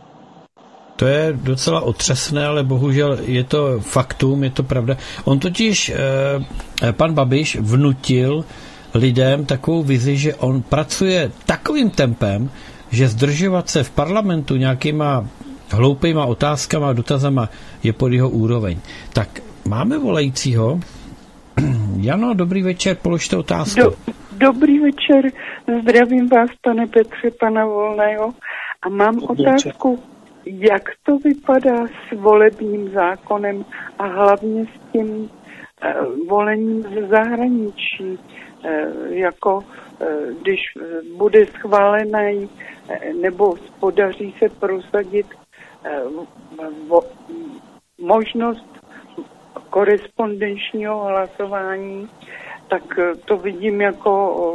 to je docela otřesné, ale bohužel je to faktum, je to pravda. On totiž, eh, pan Babiš vnutil lidem takovou vizi, že on pracuje takovým tempem, že zdržovat se v parlamentu nějakýma hloupýma otázkama a dotazama je pod jeho úroveň. Tak máme volajícího. Jano, dobrý večer, položte otázku. Do, dobrý večer, zdravím vás, pane Petře, pana Volného. A mám dobrý otázku, večer. Jak to vypadá s volebním zákonem a hlavně s tím uh, volením ze zahraničí, uh, jako uh, když bude schválený uh, nebo podaří se prosadit uh, vo, možnost korespondenčního hlasování, tak to vidím jako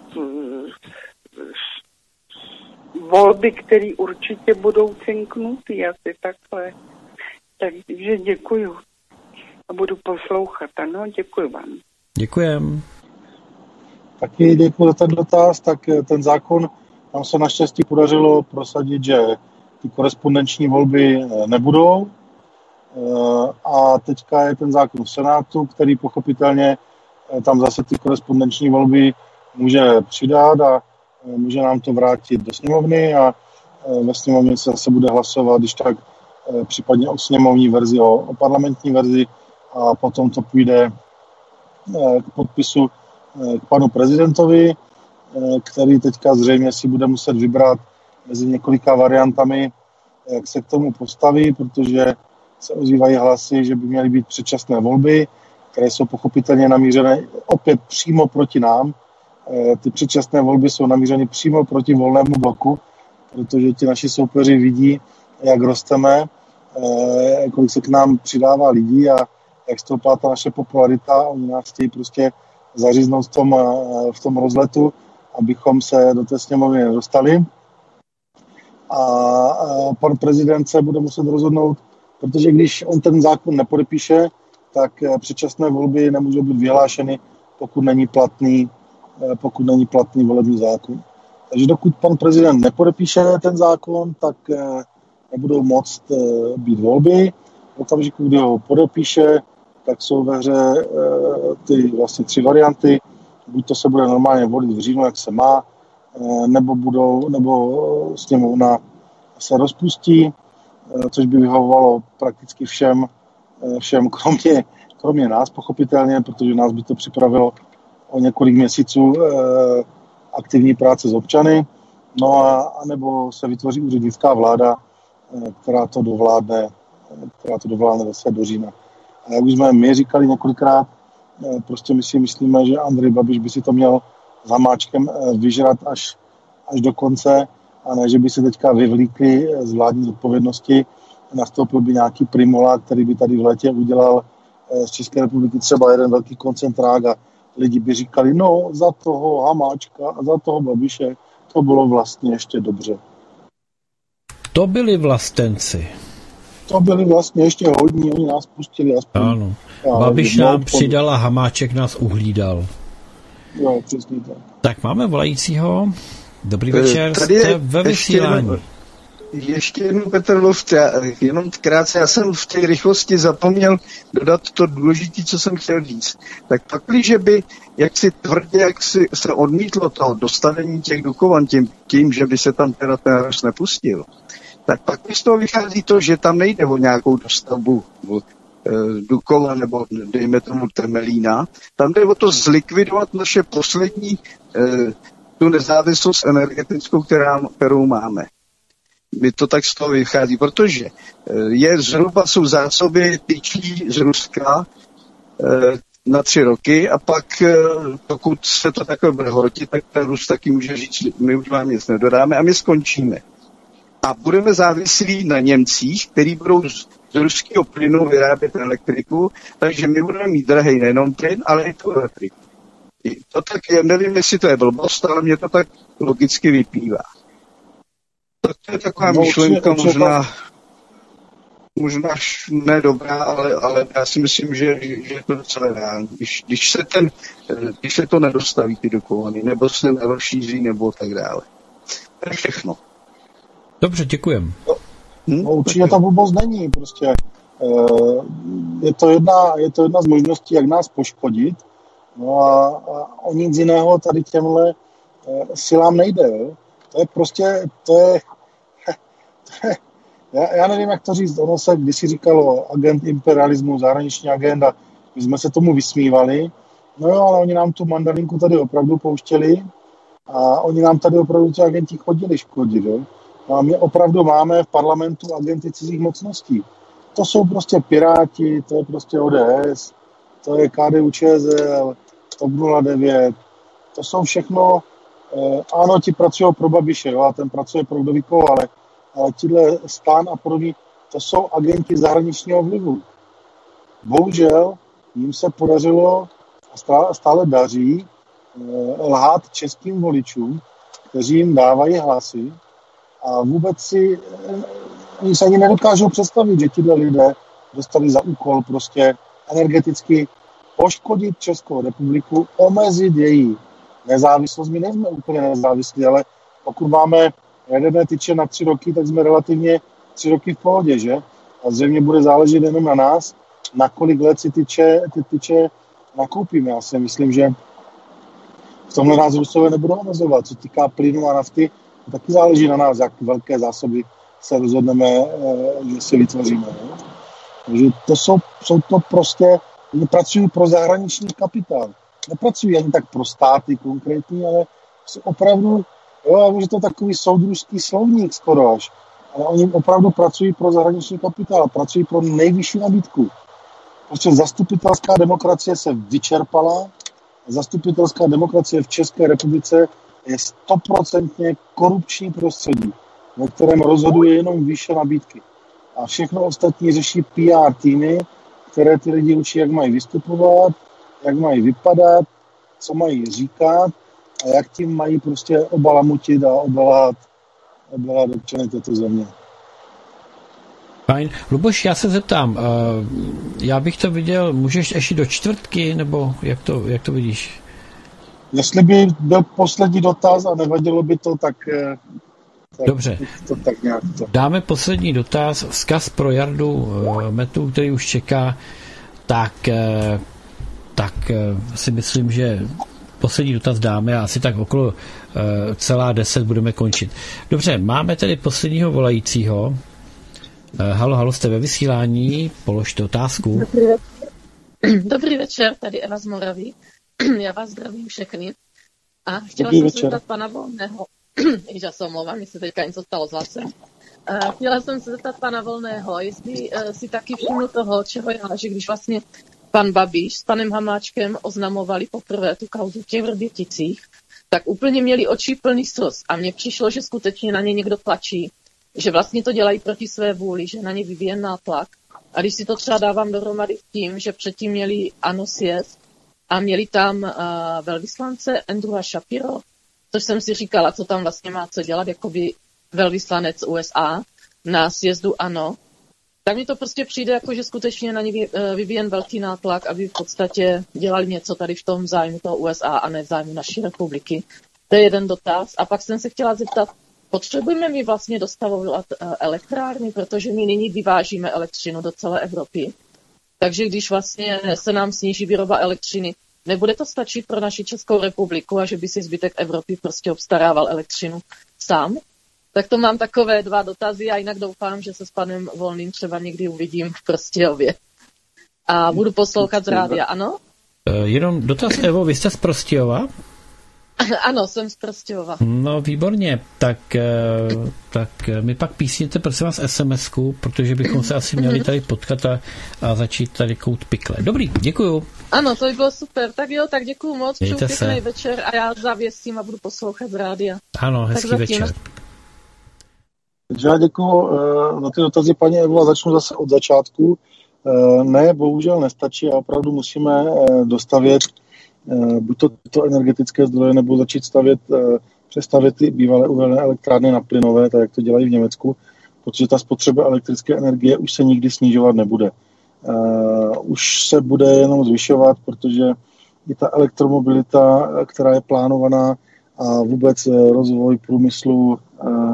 volby, které určitě budou cinknutý, asi takhle. Takže děkuju a budu poslouchat. Ano, děkuji vám. Děkujem. Taky děkuji za ten dotaz, tak ten zákon, tam se naštěstí podařilo prosadit, že ty korespondenční volby nebudou. A teďka je ten zákon v Senátu, který pochopitelně tam zase ty korespondenční volby může přidat a může nám to vrátit do sněmovny a ve sněmovně se zase bude hlasovat, když tak případně o sněmovní verzi, o, o parlamentní verzi a potom to půjde k podpisu k panu prezidentovi, který teďka zřejmě si bude muset vybrat mezi několika variantami, jak se k tomu postaví, protože se ozývají hlasy, že by měly být předčasné volby, které jsou pochopitelně namířené opět přímo proti nám. Ty předčasné volby jsou namířeny přímo proti Volnému bloku, protože ti naši soupeři vidí, jak rosteme, kolik se k nám přidává lidí a jak stoupá ta naše popularita. Oni nás chtějí prostě zaříznout v tom, v tom rozletu, abychom se do té sněmovny nedostali. A pan prezident se bude muset rozhodnout, protože když on ten zákon nepodepíše, tak předčasné volby nemůžou být vyhlášeny, pokud není platný, pokud není platný volební zákon. Takže dokud pan prezident nepodepíše ten zákon, tak nebudou moct být volby. V okamžiku, kdy ho podepíše, tak jsou ve hře ty vlastně tři varianty. Buď to se bude normálně volit v říjnu, jak se má, nebo budou, nebo sněmovna se rozpustí, což by vyhovovalo prakticky všem, všem kromě, kromě nás, pochopitelně, protože nás by to připravilo o několik měsíců aktivní práce s občany, no a, a nebo se vytvoří úřednická vláda, která to dovládne, která to dovládne zase do října. A jak už jsme my říkali několikrát, prostě my si myslíme, že Andrej Babiš by si to měl s Hamáčkem vyžrat až, až do konce, a ne, že by se teďka vyvlíkli z vládní zodpovědnosti. Nastoupil by nějaký Primola, který by tady v létě udělal z České republiky třeba jeden velký koncentrák a lidi by říkali, no za toho Hamáčka a za toho Babiše to bylo vlastně ještě dobře. To byli vlastenci. To byli vlastně ještě hodní, oni nás pustili aspoň. Ano. Babiš nám přidal a Hamáček nás uhlídal. Jo, přesně tak. Tak máme volajícího. Dobrý večer, tady je jste ve vysílání. Ještě jednou, Petr Luft, jenom krátce, já jsem v té rychlosti zapomněl dodat to důležité, co jsem chtěl říct. Tak pak, když by, jak si tvrdě, jak si se odmítlo to dostavení těch Dukovan tím, tím, že by se tam teda ten hroz nepustil, tak pak mi z toho vychází to, že tam nejde o nějakou dostavbu Dukova nebo dejme tomu Temelína. Tam jde o to zlikvidovat naše poslední tu nezávislost energetickou, která, kterou máme. Mi to tak z toho vychází, protože je zhruba jsou zásoby tyčí z Ruska na tři roky a pak, pokud se to takhle bude hrotit, tak ten Rus taky může říct, my už vám nic nedodáme a my skončíme. A budeme závislí na Němcích, který budou z, z ruského plynu vyrábět elektriku, takže my budeme mít drahej nejenom plyn, ale i tu elektriku. I to tak, já nevím, jestli to je blbost, ale mě to tak logicky vyplývá. To je taková no, myšlenka určitě, možná, možná ne dobrá, ale, ale já si myslím, že, že je to docela reálné. Když, když, se ten, když se to nedostaví, ty Dukovany, nebo se nerozšíří, nebo tak dále. To je všechno. Dobře, děkujem. Hm? No, určitě to blbost není. Prostě, je, to jedna, je to jedna z možností, jak nás poškodit. No a, a o nic jiného tady těmhle silám nejde. Jo? To je prostě, to je, to je já, já nevím, jak to říct, ono se kdysi říkalo agent imperialismu, zahraniční agenda, my jsme se tomu vysmívali, no jo, ale oni nám tu mandalinku tady opravdu pouštěli a oni nám tady opravdu ti agenti chodili škodit, jo. No a my opravdu máme v parlamentu agenty cizích mocností. To jsou prostě Piráti, to je prostě O D S, to je K D U Č S L, T O P nula devět, to jsou všechno. Eh, ano, ti pracují pro Babiše, jo, a ten pracuje pro kdovíkoho, ale, ale tihle Stán a podobně, to jsou agenti zahraničního vlivu. Bohužel jim se podařilo a stále, stále daří eh, lhát českým voličům, kteří jim dávají hlasy a vůbec si, eh, oni se ani nedokážou představit, že tihle lidé dostali za úkol prostě energeticky poškodit Českou republiku, omezit její nezávislost. My nejsme úplně nezávislí, ale pokud máme jaderné tyče na tři roky, tak jsme relativně tři roky v pohodě, že? A zřejmě bude záležet jenom na nás, na kolik let si tyče, ty tyče nakoupíme. Já si myslím, že v tomhle nás Rusové nebudou omezovat. Co týká plynu a nafty, to taky záleží na nás, jak velké zásoby se rozhodneme, že si vytvoříme. Ne? Takže to jsou, jsou to prostě, oni pracují pro zahraniční kapitál. Nepracují ani tak pro státy konkrétní, ale opravdu, jo, už je to takový soudružský slovník skoro až. Ale oni opravdu pracují pro zahraniční kapitál, pracují pro nejvyšší nabídku. Prostě zastupitelská demokracie se vyčerpala, zastupitelská demokracie v České republice je stoprocentně korupční prostředí, ve kterém rozhoduje jenom výše nabídky. A všechno ostatní řeší P R týmy, které ty lidi učí, jak mají vystupovat, jak mají vypadat, co mají říkat a jak tím mají prostě obalamutit a obalat, obalat občany této země. Fajn. Luboš, já se zeptám, já bych to viděl, můžeš ještě do čtvrtky, nebo jak to, jak to vidíš? Jestli by byl poslední dotaz a nevadilo by to, tak... tak Dobře. To, tak nějak to. Dáme poslední dotaz, vzkaz pro Jardu Metu, který už čeká, tak, tak si myslím, že poslední dotaz dáme a asi tak okolo celá deset budeme končit. Dobře, máme tedy posledního volajícího. Halo, halo, jste ve vysílání, položte otázku. Dobrý večer, Dobrý večer, tady Eva z Moravy. Já vás zdravím všechny. A chtěla Dobrý jsem večer. se zeptat pana Volného, i já se omlouvám, mi se teďka něco stalo s hlasem. Chtěla jsem se zeptat pana Volného, jestli si taky všiml toho, čeho já, že když vlastně pan Babiš s panem Hamáčkem oznamovali poprvé tu kauzu v těch Vrběticích, tak úplně měli oči plný slz a mně přišlo, že skutečně na ně někdo tlačí, že vlastně to dělají proti své vůli, že na ně vyvíjen nátlak. A když si to třeba dávám dohromady s tím, že předtím měli ANO sjezd a měli tam uh, velvyslance Andrewa Shapiro, což jsem si říkala, co tam vlastně má co dělat, jakoby velvyslanec U S A na sjezdu ANO, tak mi to prostě přijde jako, že skutečně na ně vyvíjen velký nátlak, aby v podstatě dělali něco tady v tom zájmu toho U S A a ne v zájmu naší republiky. To je jeden dotaz. A pak jsem se chtěla zeptat, potřebujeme my vlastně dostavovat elektrárny, protože my nyní vyvážíme elektřinu do celé Evropy. Takže když vlastně se nám sníží výroba elektřiny, nebude to stačit pro naši Českou republiku a že by si zbytek Evropy prostě obstarával elektřinu sám? Tak to mám takové dva dotazy a jinak doufám, že se s panem Volným třeba někdy uvidím v Prostějově. A budu poslouchat z rádia, ano? Jenom dotaz, Evo, vy jste z Prostějova? Ano, jsem z Prostějova. No, výborně. Tak, tak mi pak písněte, prosím vás, es em esku, protože bychom se asi měli tady potkat a, a začít tady kout pikle. Dobrý, děkuju. Ano, to by bylo super. Tak jo, tak děkuju moc, přeju Mějte pěkný se. večer a já zavěsím a budu poslouchat z rádia. Ano, hezký Tak zatím. večer. Takže já děkuji uh, za ty dotazy, paní Evo, a začnu zase od začátku. Uh, ne, bohužel nestačí a opravdu musíme uh, dostavět uh, buď to, to energetické zdroje, nebo začít stavět, uh, přestavět ty bývalé uhelné elektrárny na plynové, tak jak to dělají v Německu, protože ta spotřeba elektrické energie už se nikdy snižovat nebude. Uh, už se bude jenom zvyšovat, protože i ta elektromobilita, která je plánovaná, a vůbec uh, rozvoj průmyslu uh,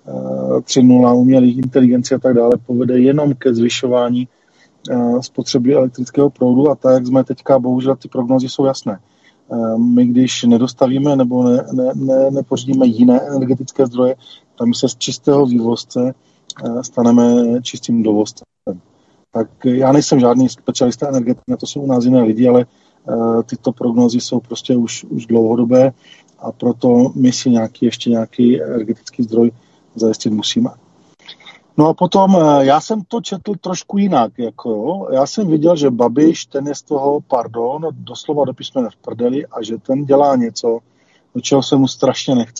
tři tečka nula, umělých inteligencí a tak dále, povede jenom ke zvyšování spotřeby elektrického proudu a tak, jak jsme teďka, bohužel ty prognózy jsou jasné. My, když nedostavíme nebo ne, ne, ne, nepořídíme jiné energetické zdroje, tak my se z čistého vývozce staneme čistým dovozcem. Tak já nejsem žádný specialista energetiky, na to jsou u nás jiné lidi, ale tyto prognózy jsou prostě už, už dlouhodobé a proto my si nějaký, ještě nějaký energetický zdroj zajistit musíme. No a potom, já jsem to četl trošku jinak. Jako jo. Já jsem viděl, že Babiš, ten je z toho, pardon, doslova do písmene v prdeli a že ten dělá něco, do čeho se mu strašně nechce.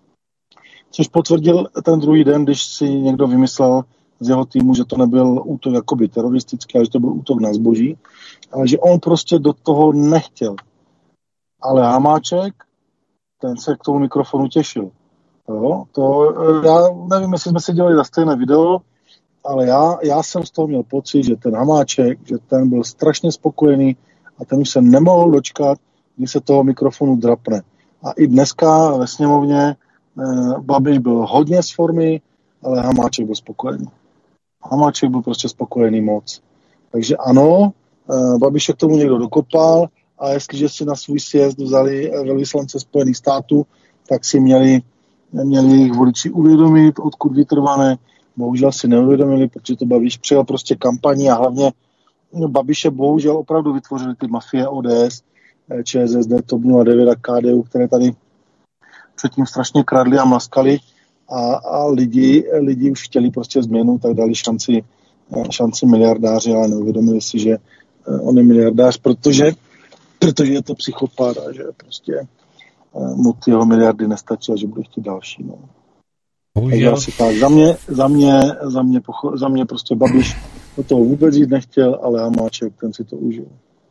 Což potvrdil ten druhý den, když si někdo vymyslel z jeho týmu, že to nebyl útok jakoby teroristický, ale že to byl útok na zboží, ale že on prostě do toho nechtěl. Ale Hamáček, ten se k tomu mikrofonu těšil. Jo, to, já nevím, jestli jsme si dělali za stejné video, ale já, já jsem z toho měl pocit, že ten Hamáček, že ten byl strašně spokojený a ten už se nemohl dočkat, kdy se toho mikrofonu drapne. A i dneska ve sněmovně eh, Babiš byl hodně z formy, ale Hamáček byl spokojený. Hamáček byl prostě spokojený moc. Takže ano, eh, Babiše k tomu někdo dokopal a jestliže si na svůj sjezd vzali velvyslance Spojených států, tak si měli Neměli jejich voliči uvědomit, odkud vytrvané. Bohužel si neuvědomili, protože to Babiš přijel prostě kampaní a hlavně no, Babiše bohužel opravdu vytvořili ty mafie O D S, ČSSD, TOP nula devět a K D U, které tady předtím strašně kradli a mlaskali. a, a lidi, lidi už chtěli prostě změnu, tak dali šanci, šanci miliardáři, ale neuvědomili si, že on je miliardář, protože, protože je to psychopat a že prostě mu ty jeho miliardy nestačí a že bude chtít další. No. Asi tak. Za mě, za mě, za mě, pocho- za mě prostě Babiš o toho vůbec jít nechtěl, ale Hamáček, ten si to užil.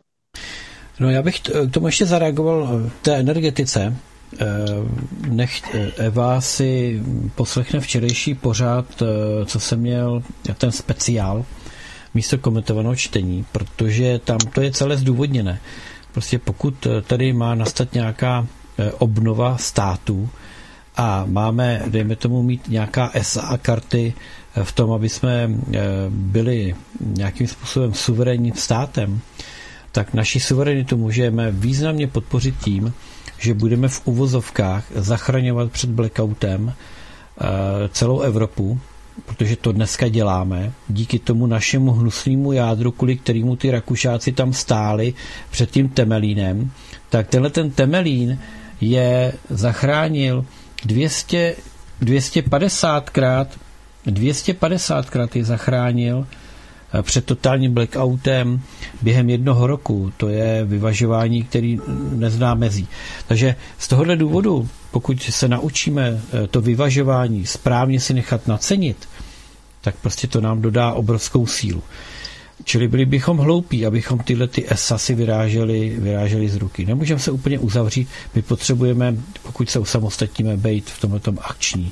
No já bych k tomu ještě zareagoval v té energetice. Nech, Eva si poslechne včerejší pořád, co jsem měl, ten speciál, místo komentovaného čtení, protože tam to je celé zdůvodněné. Prostě pokud tady má nastat nějaká obnova státu a máme, dejme tomu, mít nějaká S A karty v tom, aby jsme byli nějakým způsobem suverénním státem, tak naši suverenitu můžeme významně podpořit tím, že budeme v uvozovkách zachraňovat před blackoutem celou Evropu, protože to dneska děláme, díky tomu našemu hnusnému jádru, kvůli kterému ty Rakušáci tam stáli před tím Temelínem, tak tenhle ten Temelín je zachránil dvě stě, dvě stě padesátkrát dvě stě padesátkrát je zachránil před totálním blackoutem během jednoho roku. To je vyvažování, který nezná mezí. Takže z tohohle důvodu, pokud se naučíme to vyvažování správně si nechat nacenit, tak prostě to nám dodá obrovskou sílu. Čili byli bychom hloupí, abychom tyhle ty esasy vyráželi, vyráželi z ruky. Nemůžeme se úplně uzavřít, my potřebujeme, pokud se usamostatníme, být v tomhletom akční.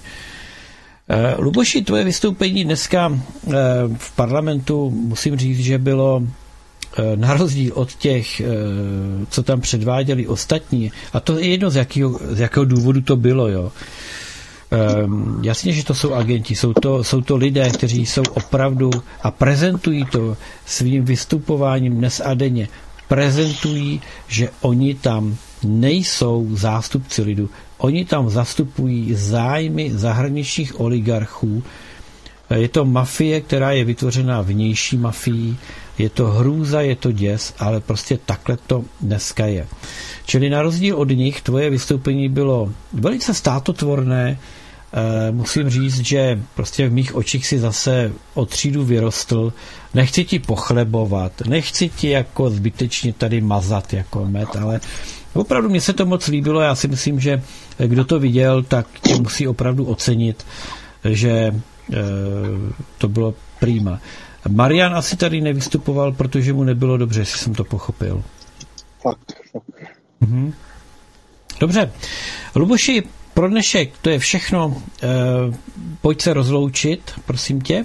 Luboši, tvoje vystoupení dneska v parlamentu, musím říct, že bylo na rozdíl od těch, co tam předváděli ostatní, a to je jedno, z jakého, z jakého důvodu to bylo, jo. Jasně, že to jsou agenti, jsou to, jsou to lidé, kteří jsou opravdu a prezentují to svým vystupováním dnes a denně. Prezentují, že oni tam nejsou zástupci lidu. Oni tam zastupují zájmy zahraničních oligarchů. Je to mafie, která je vytvořená vnější mafií. Je to hrůza, je to děs, ale prostě takhle to dneska je. Čili na rozdíl od nich tvoje vystoupení bylo velice státotvorné. Musím říct, že prostě v mých očích si zase o třídu vyrostl. Nechci ti pochlebovat, nechci ti jako zbytečně tady mazat jako med, ale opravdu mně se to moc líbilo. Já si myslím, že kdo to viděl, tak tě musí opravdu ocenit, že to bylo prima. Marian asi tady nevystupoval, protože mu nebylo dobře, jestli jsem to pochopil. Fakt, fakt. Mhm. Dobře. Luboši, pro dnešek to je všechno. E, pojď se rozloučit, prosím tě.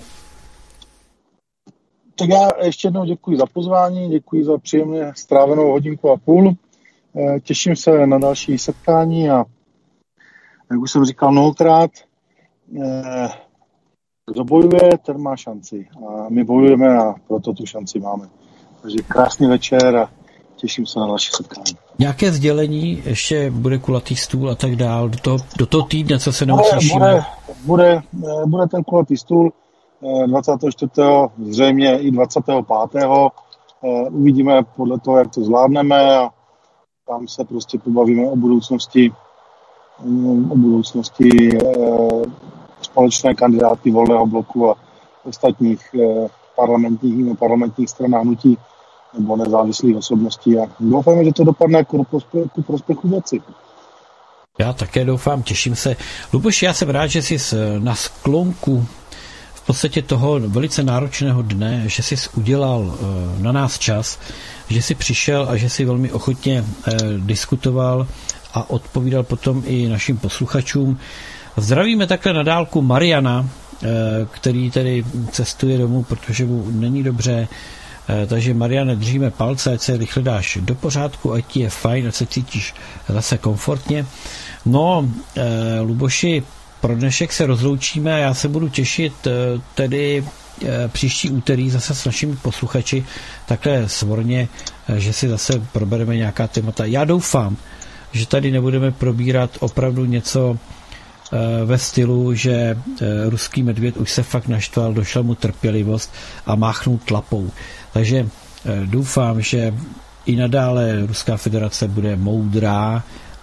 Tak já ještě jednou děkuji za pozvání, děkuji za příjemně strávenou hodinku a půl. E, těším se na další setkání a jak už jsem říkal mnohokrát, e, kdo bojuje, ten má šanci. A my bojujeme a proto tu šanci máme. Takže krásný večer a těším se na další setkání. Nějaké sdělení, ještě bude kulatý stůl a tak dál, do toho, do toho týdne, co se neuslyšíme? Bude, bude, bude ten kulatý stůl dvacátého čtvrtého zřejmě i dvacátého pátého Uvidíme podle toho, jak to zvládneme a tam se prostě pobavíme o budoucnosti o budoucnosti společné kandidátky Volného bloku a ostatních parlamentních, parlamentních stran a hnutí nebo nezávislých osobností a doufáme, že to dopadne ku prospěchu, prospěchu věci. Já také doufám, těším se. Luboš, já jsem rád, že jsi na sklonku v podstatě toho velice náročného dne, že jsi udělal na nás čas, že jsi přišel a že jsi velmi ochotně diskutoval a odpovídal potom i našim posluchačům. Zdravíme takhle na dálku Mariana, který tedy cestuje domů, protože mu není dobře. Takže Mariane, držíme palce, ať se rychle dáš do pořádku, ať ti je fajn, ať se cítíš zase komfortně. No, Luboši, pro dnešek se rozloučíme a já se budu těšit tedy příští úterý zase s našimi posluchači takhle svorně, že si zase probereme nějaká témata. Já doufám, že tady nebudeme probírat opravdu něco ve stylu, že ruský medvěd už se fakt naštval, došla mu trpělivost a máchnul tlapou. Takže doufám, že i nadále Ruská federace bude moudrá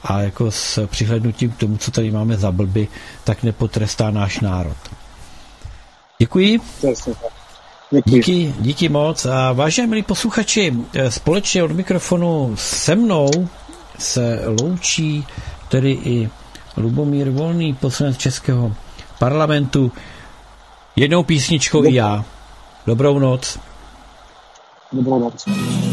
a jako s přihlednutím k tomu, co tady máme za blby, tak nepotrestá náš národ. Děkuji. Díky, díky moc. A vážení milí posluchači, společně od mikrofonu se mnou se loučí tedy i Lubomír Volný, poslanec Českého parlamentu. Jednou písničkou Dobrou. I já. Dobrou noc. Dobrou noc.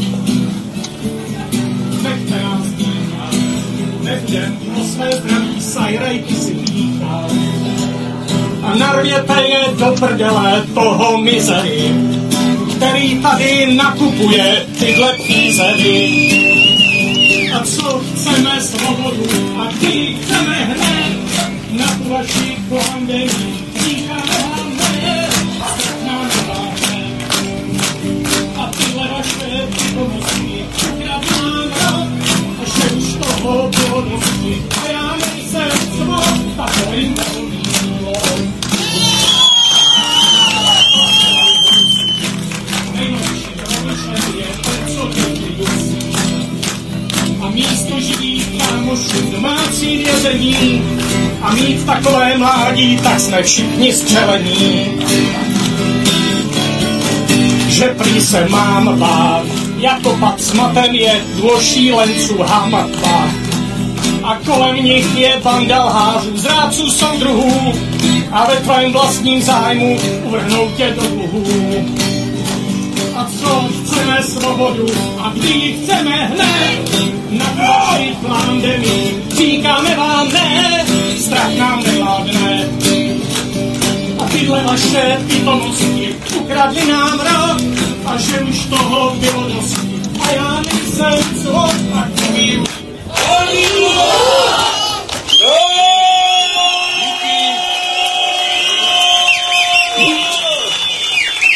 Nevěděm o své zdraví, sajrajky si píchá. A narvěte je do prdele toho mizery, který tady nakupuje tyhle pízery. A co chceme svobodu, a kdy chceme hned na tu vaši pandemii, říkáme vám ne, tak nám neváme. A tyhle vaše pomoci, ukrát nám rok, a že už toho bylo dosti. A já nejsem svod, tak to jim nevolílo. Nejlepší rovnošen je to, co děti dusí. A místo živých kámošů domácí vězení a mít takové mládí, tak jsme všichni střelení. Že prý se mám bát, jako pat s matem je dvo šílenců hamatba. A kolem nich je banda lhářů, zrádců soudruhů a ve tvém vlastním zájmu uvrhnou tě do dluhů. A co chceme svobodu a kdy ji chceme hned na vaši pandemii, říkáme vám ne, strach nám nevládne. A tyhle vaše pitomosti ukradli nám rok a že už toho bylo dosti. A já nejsem